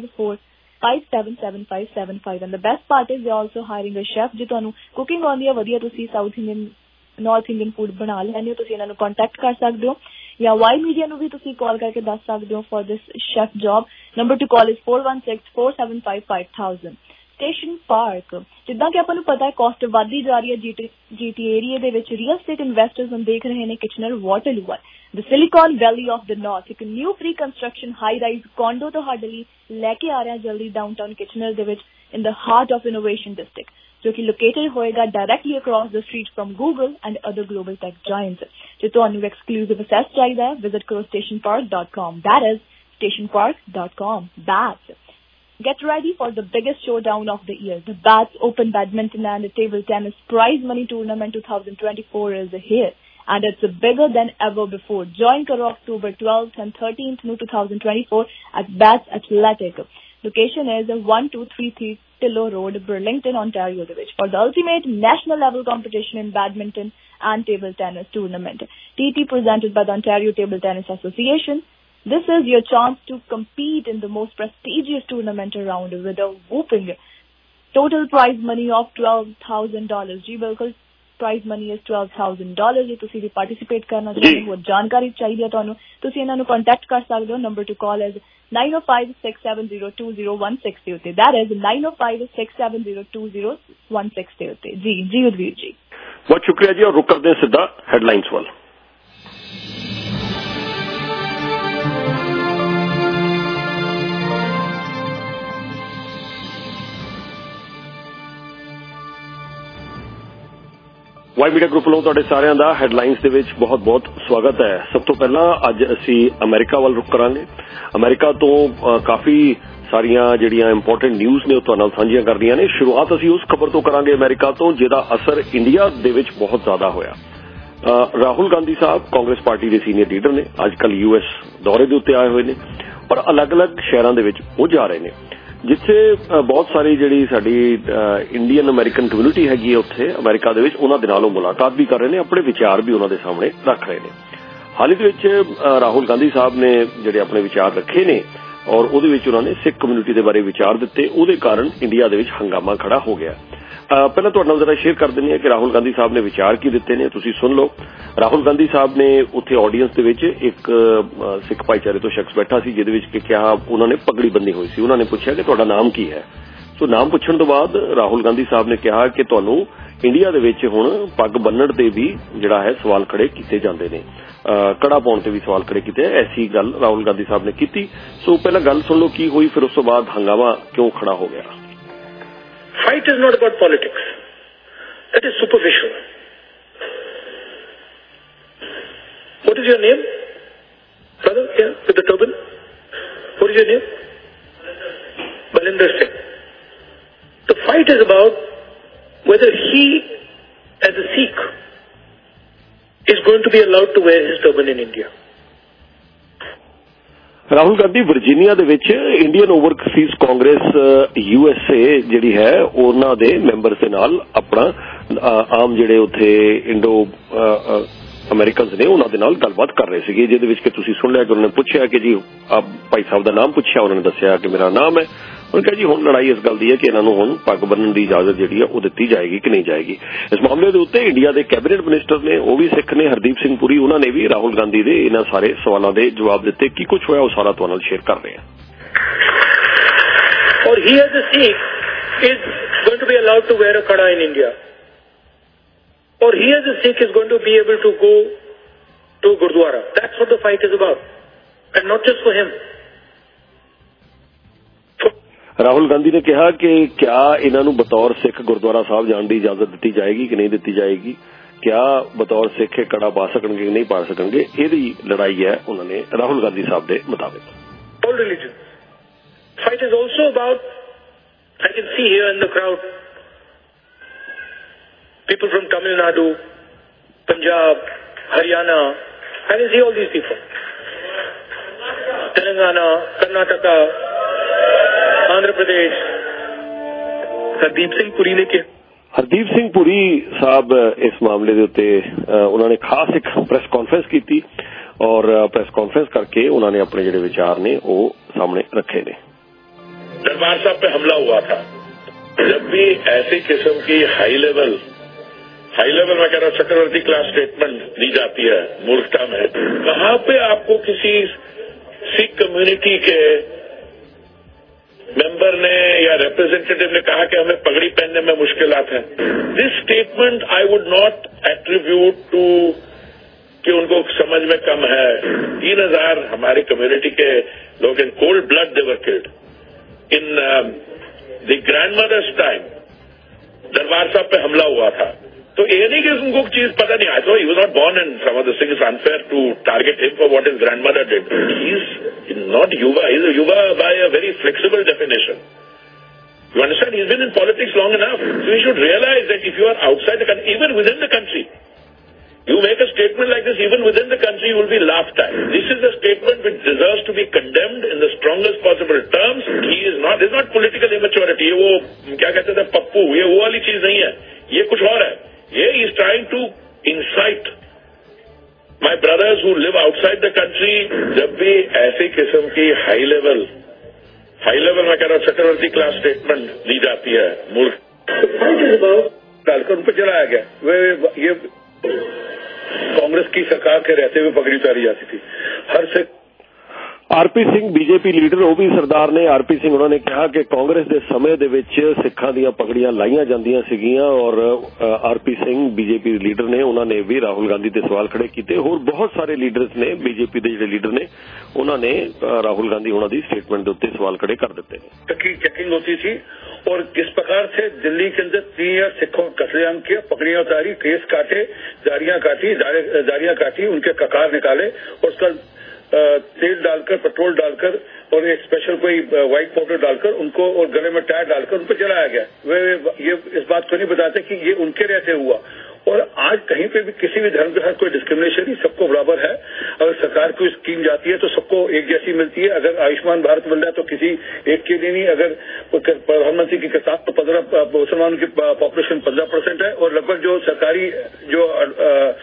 9054577575 and the best part is they are also hiring a chef. ਜੇ ਤੁਹਾਨੂੰ ਕੁਕਿੰਗ ਆਉਂਦੀ ਹੈ ਵਧੀਆ ਤੁਸੀਂ south Indian north Indian food ਬਣਾ ਲੈਂਦੇ ਹੋ ਤੁਸੀਂ ਇਹਨਾਂ ਨੂੰ ਕੰਟੈਕਟ ਕਰ ਸਕਦੇ ਹੋ ਜਾਂ ਵਾਈ ਮੀਡੀਆ ਨੂੰ ਵੀ ਤੁਸੀਂ ਕਾਲ ਕਰਕੇ ਦੱਸ ਸਕਦੇ ਹੋ for this chef job. Number to call is 4164755000। Station park, ਜਿੱਦਾਂ ਕਿ ਆਪਾਂ ਨੂੰ ਪਤਾ ਹੈ ਕਾਸਟ ਵੱਧਦੀ ਜਾ ਰਹੀ ਹੈ ਜੀਟੀ ਏਰੀਆ ਦੇ ਵਿੱਚ। ਰੀਅਲ ਸਟੇਟ ਇਨਵੈਸਟਰਸ ਹੁਣ ਦੇਖ ਰਹੇ ਨੇ Kitchener Waterloo the Silicon Valley of the north, ਇੱਕ new pre construction high rise condo ਤੁਹਾਡੇ ਲਈ ਲੈ ਕੇ ਆ ਰਿਹਾ ਜਲਦੀ ਡਾਊਨਟਾਊਨ ਕਿਚਨਰ ਦੇ ਵਿੱਚ in the heart of innovation district ਜੋ ਕਿ ਲੋਕੇਟਡ ਹੋਏਗਾ directly across the street from Google and other global tech giants. ਜੇ ਤੁਹਾਨੂੰ ਐਕਸਕਲੂਸਿਵ ਅਸੈਸ ਚਾਹੀਦਾ ਹੈ ਵਿਜ਼ਿਟ ਕਰੋ stationpark.com that is stationpark.com. Bats, get ready for the biggest showdown of the year. The Bats Open Badminton and Table Tennis Prize Money Tournament 2024 is here and it's bigger than ever before. Join karo October 12th and 13th 2024 at Bats Athletic. Location is 1233 Tillow Road, Burlington, Ontario for the ultimate national level competition in badminton and table tennis tournament. TT presented by the Ontario Table Tennis Association. This is your chance to compete in the most prestigious tournament around with a whooping total prize money of $12,000. जी बिल्कुल prize money is $12,000. ਜੇ ਤੁਸੀਂ ਵੀ participate ਕਰਨਾ ਚਾਹੁੰਦੇ ਹੋ ਜਾਣਕਾਰੀ ਚਾਹੀਦੀ ਹੈ ਤੁਹਾਨੂੰ ਤੁਸੀਂ ਇਹਨਾਂ ਨੂੰ ਕੰਟੈਕਟ ਕਰ ਸਕਦੇ ਹੋ। ਨੰਬਰ ਟੂ ਕਾਲ ਇਜ਼ 9056702016 ਦੇ ਉੱਤੇ that is 9056702016 ਦੇ ਉੱਤੇ। ਜੀ ਉਦਵੀਰ ਜੀ ਬਹੁਤ ਸ਼ੁਕਰੀਆ ਜੀ। ਔਰ ਰੁਕ ਕਰਦੇ ਹਾਂ ਸਿੱਧਾ ਹੈਡਲਾਈਨਸ ਵੱਲ। ਵਾਈ ਮੀਡੀਆ ਗਰੁੱਪ ਵੱਲੋਂ ਤੁਹਾਡੇ ਸਾਰਿਆਂ ਦਾ ਹੈਡਲਾਈਨਸ ਦੇ ਵਿੱਚ ਬਹੁਤ-ਬਹੁਤ ਸਵਾਗਤ ਹੈ। ਸਭ ਤੋਂ ਪਹਿਲਾਂ ਅੱਜ ਅਸੀਂ ਅਮਰੀਕਾ ਵੱਲ ਰੁਖ ਕਰਾਂਗੇ। ਅਮਰੀਕਾ ਤੋਂ ਕਾਫੀ ਸਾਰੀਆਂ ਜਿਹੜੀਆਂ ਇੰਪੋਰਟੈਂਟ ਨਿਊਜ਼ ਨੇ ਉਹ ਤੁਹਾਡੇ ਨਾਲ ਸਾਂਝੀਆਂ ਕਰਦੀਆਂ ਨੇ। ਸ਼ੁਰੂਆਤ ਅਸੀਂ ਉਸ ਖਬਰ ਤੋਂ ਕਰਾਂਗੇ ਅਮਰੀਕਾ ਤੋਂ ਜਿਹਦਾ ਅਸਰ ਇੰਡੀਆ ਦੇ ਵਿੱਚ ਬਹੁਤ ਜ਼ਿਆਦਾ ਹੋਇਆ। ਰਾਹੁਲ ਗਾਂਧੀ ਸਾਹਿਬ ਕਾਂਗਰਸ ਪਾਰਟੀ ਦੇ ਸੀਨੀਅਰ ਲੀਡਰ ਨੇ, ਅੱਜ ਕੱਲ੍ਹ US ਦੌਰੇ ਦੇ ਉੱਤੇ ਆਏ ਹੋਏ ਨੇ, ਪਰ ਅਲੱਗ-ਅਲੱਗ ਸ਼ਹਿਰਾਂ ਦੇ ਵਿੱਚ ਉਹ ਜਾ ਰਹੇ ਨੇ ਜਿੱਥੇ ਬਹੁਤ ਸਾਰੀ ਜਿਹੜੀ ਸਾਡੀ ਇੰਡੀਅਨ ਅਮਰੀਕਨ ਕਮਿਊਨਿਟੀ ਹੈਗੀ ਹੈ ਉੱਥੇ ਅਮਰੀਕਾ ਦੇ ਵਿੱਚ, ਉਹਨਾਂ ਦੇ ਨਾਲ ਉਹ ਮੁਲਾਕਾਤ ਵੀ ਕਰ ਰਹੇ ਨੇ, ਆਪਣੇ ਵਿਚਾਰ ਵੀ ਉਹਨਾਂ ਦੇ ਸਾਹਮਣੇ ਰੱਖ ਰਹੇ ਨੇ। ਹਾਲ ਹੀ ਦੇ ਵਿੱਚ ਰਾਹੁਲ ਗਾਂਧੀ ਸਾਹਿਬ ਨੇ ਜਿਹੜੇ ਆਪਣੇ ਵਿਚਾਰ ਰੱਖੇ ਨੇ ਔਰ ਉਹਦੇ ਵਿੱਚ ਉਹਨਾਂ ਨੇ ਸਿੱਖ ਕਮਿਊਨਿਟੀ ਦੇ ਬਾਰੇ ਵਿਚਾਰ ਦਿੱਤੇ, ਉਹਦੇ ਕਾਰਨ ਇੰਡੀਆ ਦੇ ਵਿੱਚ ਹੰਗਾਮਾ ਖੜਾ ਹੋ ਗਿਆ। ਪਹਿਲਾਂ ਤੁਹਾਡੇ ਨਾਲ ਜ਼ਰਾ ਸ਼ੇਅਰ ਕਰ ਦਿੰਦੇ ਹਾਂ ਕਿ ਰਾਹੁਲ ਗਾਂਧੀ ਸਾਹਿਬ ਨੇ ਵਿਚਾਰ ਕੀ ਦਿੱਤੇ ਨੇ, ਤੁਸੀਂ ਸੁਣ ਲਓ। ਰਾਹੁਲ ਗਾਂਧੀ ਸਾਹਿਬ ਨੇ ਉੱਥੇ ਆਡੀਅנס ਦੇ ਵਿੱਚ ਇੱਕ ਸਿੱਖ ਭਾਈਚਾਰੇ ਤੋਂ ਸ਼ਖਸ ਬੈਠਾ ਸੀ ਜਿਹਦੇ ਵਿੱਚ ਕਿ ਕਿਹਾ ਉਹਨਾਂ ਨੇ ਪਗੜੀ ਬੰਨੀ ਹੋਈ ਸੀ। ਉਹਨਾਂ ਨੇ ਪੁੱਛਿਆ ਕਿ ਤੁਹਾਡਾ ਨਾਮ ਕੀ ਹੈ। ਸੋ ਨਾਮ ਪੁੱਛਣ ਤੋਂ ਬਾਅਦ ਰਾਹੁਲ ਗਾਂਧੀ ਸਾਹਿਬ ਨੇ ਕਿਹਾ ਕਿ ਤੁਹਾਨੂੰ ਇੰਡੀਆ ਦੇ ਵਿੱਚ ਹੁਣ ਪੱਗ ਬੰਨਣ ਤੇ ਵੀ ਜਿਹੜਾ ਹੈ ਸਵਾਲ ਖੜੇ ਕੀਤੇ ਜਾਂਦੇ ਨੇ, ਕੜਾ ਪਾਉਣ ਤੇ ਵੀ ਸਵਾਲ ਖੜੇ ਕੀਤੇ। ਐਸੀ ਗੱਲ ਰਾਹੁਲ ਗਾਂਧੀ ਸਾਹਿਬ ਨੇ ਕੀਤੀ। ਸੋ ਪਹਿਲਾਂ ਗੱਲ ਸੁਣ ਲਓ ਕੀ ਹੋਈ, ਫਿਰ ਉਸ ਤੋਂ ਬਾਅਦ ਹੰਗਾਮਾ ਕਿਉਂ ਖੜਾ ਹੋ ਗਿਆ। Fight is not about politics. That is superficial. What is your name? Brother, here, with the turban. What is your name? Balinder Singh. The fight is about whether he, as a Sikh, is going to be allowed to wear his turban in India. Rahul Gandhi Virginia ਦੇ ਵਿੱਚ Indian Overseas Congress USA ਜਿਹੜੀ ਹੈ ਉਹਨਾਂ ਦੇ members ਦੇ ਨਾਲ ਆਪਣਾ ਆਮ ਜਿਹੜੇ ਉੱਥੇ ਇੰਡੋ ਅਮਰੀਕਨਸ ਨੇ ਉਹਨਾਂ ਦੇ ਨਾਲ ਗੱਲਬਾਤ ਕਰ ਰਹੇ ਸੀਗੇ, ਜਿਹਦੇ ਵਿੱਚ ਕਿ ਤੁਸੀਂ ਸੁਣ ਲਿਆ ਕਿ ਉਹਨਾਂ ਨੇ ਪੁੱਛਿਆ ਕਿ ਜੀ ਭਾਈ ਸਾਹਿਬ ਦਾ ਨਾਮ ਪੁੱਛਿਆ, ਉਹਨਾਂ ਨੇ ਦੱਸਿਆ ਕਿ ਮੇਰਾ ਨਾਮ ਹੈ। ਉਹਨਾਂ ਕਿਹਾ ਜੀ ਹੁਣ ਲੜਾਈ ਇਸ ਗੱਲ ਦੀ ਹੈ ਕਿ ਇਹਨਾਂ ਨੂੰ ਹੁਣ ਪੱਗ ਬੰਨਣ ਦੀ ਇਜਾਜ਼ਤ ਜਿਹੜੀ ਹੈ ਉਹ ਦਿੱਤੀ ਜਾਏਗੀ ਕਿ ਨਹੀਂ ਜਾਏਗੀ। ਇਸ ਮਾਮਲੇ ਦੇ ਉੱਤੇ ਇੰਡੀਆ ਦੇ ਕੈਬਨਿਟ ਮਿਨਿਸਟਰ ਨੇ, ਉਹ ਵੀ ਸਿੱਖ ਨੇ, ਹਰਦੀਪ ਸਿੰਘ ਪੁਰੀ, ਉਹਨਾਂ ਨੇ ਵੀ ਰਾਹੁਲ ਗਾਂਧੀ ਦੇ ਇਹਨਾਂ ਸਾਰੇ ਸਵਾਲਾਂ ਦੇ ਜਵਾਬ ਦਿੱਤੇ। ਕੀ ਕੁਝ ਹੋਇਆ ਉਹ ਸਾਰਾ ਤੁਹਾਨੂੰ ਨਾਲ ਸ਼ੇਅਰ ਕਰ ਰਹੇ ਹਾਂ। Or he as a Sikh is going to be allowed to wear a kada in India. Or he as a Sikh is going to be able to go to Gurdwara. That's what the fight is about. And not just for him. Rahul Gandhi ਨੇ ਕਿਹਾ ਕਿ ਕਿਆ ਇਹਨਾਂ ਨੂੰ ਬਤੌਰ ਸਿੱਖ ਗੁਰਦੁਆਰਾ ਸਾਹਿਬ ਜਾਣ ਦੀ ਇਜਾਜ਼ਤ ਦਿੱਤੀ ਜਾਏਗੀ ਕਿ ਨਹੀਂ ਦਿੱਤੀ ਜਾਏਗੀ, ਕਿਆ ਬਤੌਰ ਸਿੱਖ ਕੜਾ ਪਾ ਸਕਣਗੇ ਕਿ ਨਹੀਂ ਪਾ ਸਕਣਗੇ, ਇਹਦੀ ਲੜਾਈ ਹੈ ਉਹਨਾਂ ਨੇ ਰਾਹੁਲ ਗਾਂਧੀ ਸਾਹਿਬ ਦੇ ਮੁਤਾਬਿਕ। All religions. Fight is also about, I can see here in the crowd, people from Tamil Nadu, Punjab, Haryana, I can see all these people. Telangana, Karnataka, Andhra Pradesh. Hardeep Singh Puri ने किया। ਹਰਦੀਪ ਸਿੰਘ ਪੁਰੀ ਸਾਹਿਬ ਇਸ ਮਾਮਲੇ ਦੇ ਉੱਤੇ ਉਹਨਾਂ ਨੇ ਖਾਸ ਇੱਕ ਪ੍ਰੈਸ ਕਾਨਫਰੰਸ ਕੀਤੀ ਔਰ ਪ੍ਰੈਸ ਕਾਨਫਰੰਸ ਕਰਕੇ ਉਹਨਾਂ ਨੇ ਆਪਣੇ ਜਿਹੜੇ ਵਿਚਾਰ ਨੇ ਉਹ ਸਾਹਮਣੇ ਰੱਖੇ ਨੇ। दरबार साहब पे हमला हुआ था, जब भी ऐसी किस्म की हाई लेवल मैं कह रहा हूँ चक्रवर्ती क्लास स्टेटमेंट दी जाती है मूर्खता में, वहां पे आपको किसी सिख कम्युनिटी के मेंबर ने या रिप्रेजेंटेटिव ने कहा कि हमें पगड़ी पहनने में मुश्किलात है। This statement I would not attribute to कि उनको समझ में कम है। 3000 हमारी कम्युनिटी के लोग in cold blood they were killed in the grandmother's time. Darbar Sahib पे हमला हुआ था, तो ये नहीं कि उनको चीज पता नहीं। I thought he was not born in some of this thing, is unfair to target him for what his grandmother did. He is not युवा, ही इज अ युवा by a very flexible definition. You understand? He's been in politics long enough, so he should realize that if you are outside the country, even within the country, you make a statement like this, even within the country, you will be laughed at. This is a statement which deserves to be condemned in the strongest possible terms. He is not, this is not political immaturity. ये वो क्या कहते थे पप्पू, ये वो वाली चीज नहीं है, ये कुछ और है। He is trying to incite my brothers who live outside the country। जब भी ऐसी किस्म की हाई लेवल मैं कह रहा हूँ चक्रवर्ती क्लास स्टेटमेंट दी जाती है मूर्ख डालकर उन पर चलाया गया। ये कांग्रेस की सरकार के रहते हुए पगड़ी उतारी जाती थी हर से। ਆਰਪੀ ਸਿੰਘ ਬੀਜੇਪੀ ਲੀਡਰ ਉਹ ਵੀ ਸਰਦਾਰ ਨੇ ਆਰਪੀ ਸਿੰਘ ਉਹਨਾਂ ਨੇ ਕਿਹਾ ਕਿ ਕਾਂਗਰਸ ਦੇ ਸਮੇਂ ਦੇ ਵਿੱਚ ਸਿੱਖਾਂ ਦੀਆਂ ਪਗੜੀਆਂ ਲਾਈਆਂ ਜਾਂਦੀਆਂ ਸੀਗੀਆਂ ਔਰ ਆਰਪੀ ਸਿੰਘ ਬੀਜੇਪੀ ਲੀਡਰ ਨੇ ਉਹਨਾਂ ਨੇ ਵੀ ਰਾਹੁਲ ਗਾਂਧੀ ਤੇ ਸਵਾਲ ਖੜੇ ਕੀਤੇ ਹੋਰ ਬਹੁਤ ਸਾਰੇ ਲੀਡਰਸ ਨੇ ਬੀਜੇਪੀ ਦੇ ਜਿਹੜੇ ਲੀਡਰ ਨੇ ਉਹਨਾਂ ਨੇ ਰਾहुल गांधी ਉਹਨਾਂ ਦੀ स्टेटमेंट ਦੇ ਉੱਤੇ सवाल खड़े कर देते हैं। चेकिंग होती थी और किस प्रकार से दिल्ली के अंदर 3 या सिखों कत्लेआम किया, पकड़ियां उतारी, केस काटे, जारियां काटी, उनके ककार निकाले और उसका तेल डालकर पेट्रोल डालकर और एक स्पेशल कोई व्हाइट पाउडर डालकर उनको और गले में टायर डालकर उन पर जलाया गया। वे ये इस बात को नहीं बताते कि ये उनके रहते हुआ। और आज कहीं पे भी किसी भी धर्म के साथ कोई डिस्क्रिमिनेशन नहीं, सबको बराबर है। अगर सरकार कोई स्कीम जाती है तो सबको एक जैसी मिलती है। अगर आयुष्मान भारत मिल रहा है तो किसी एक के लिए नहीं। अगर प्रधानमंत्री की किताब तो 15 मुसलमानों की पॉपुलेशन 15% है और लगभग जो सरकारी जो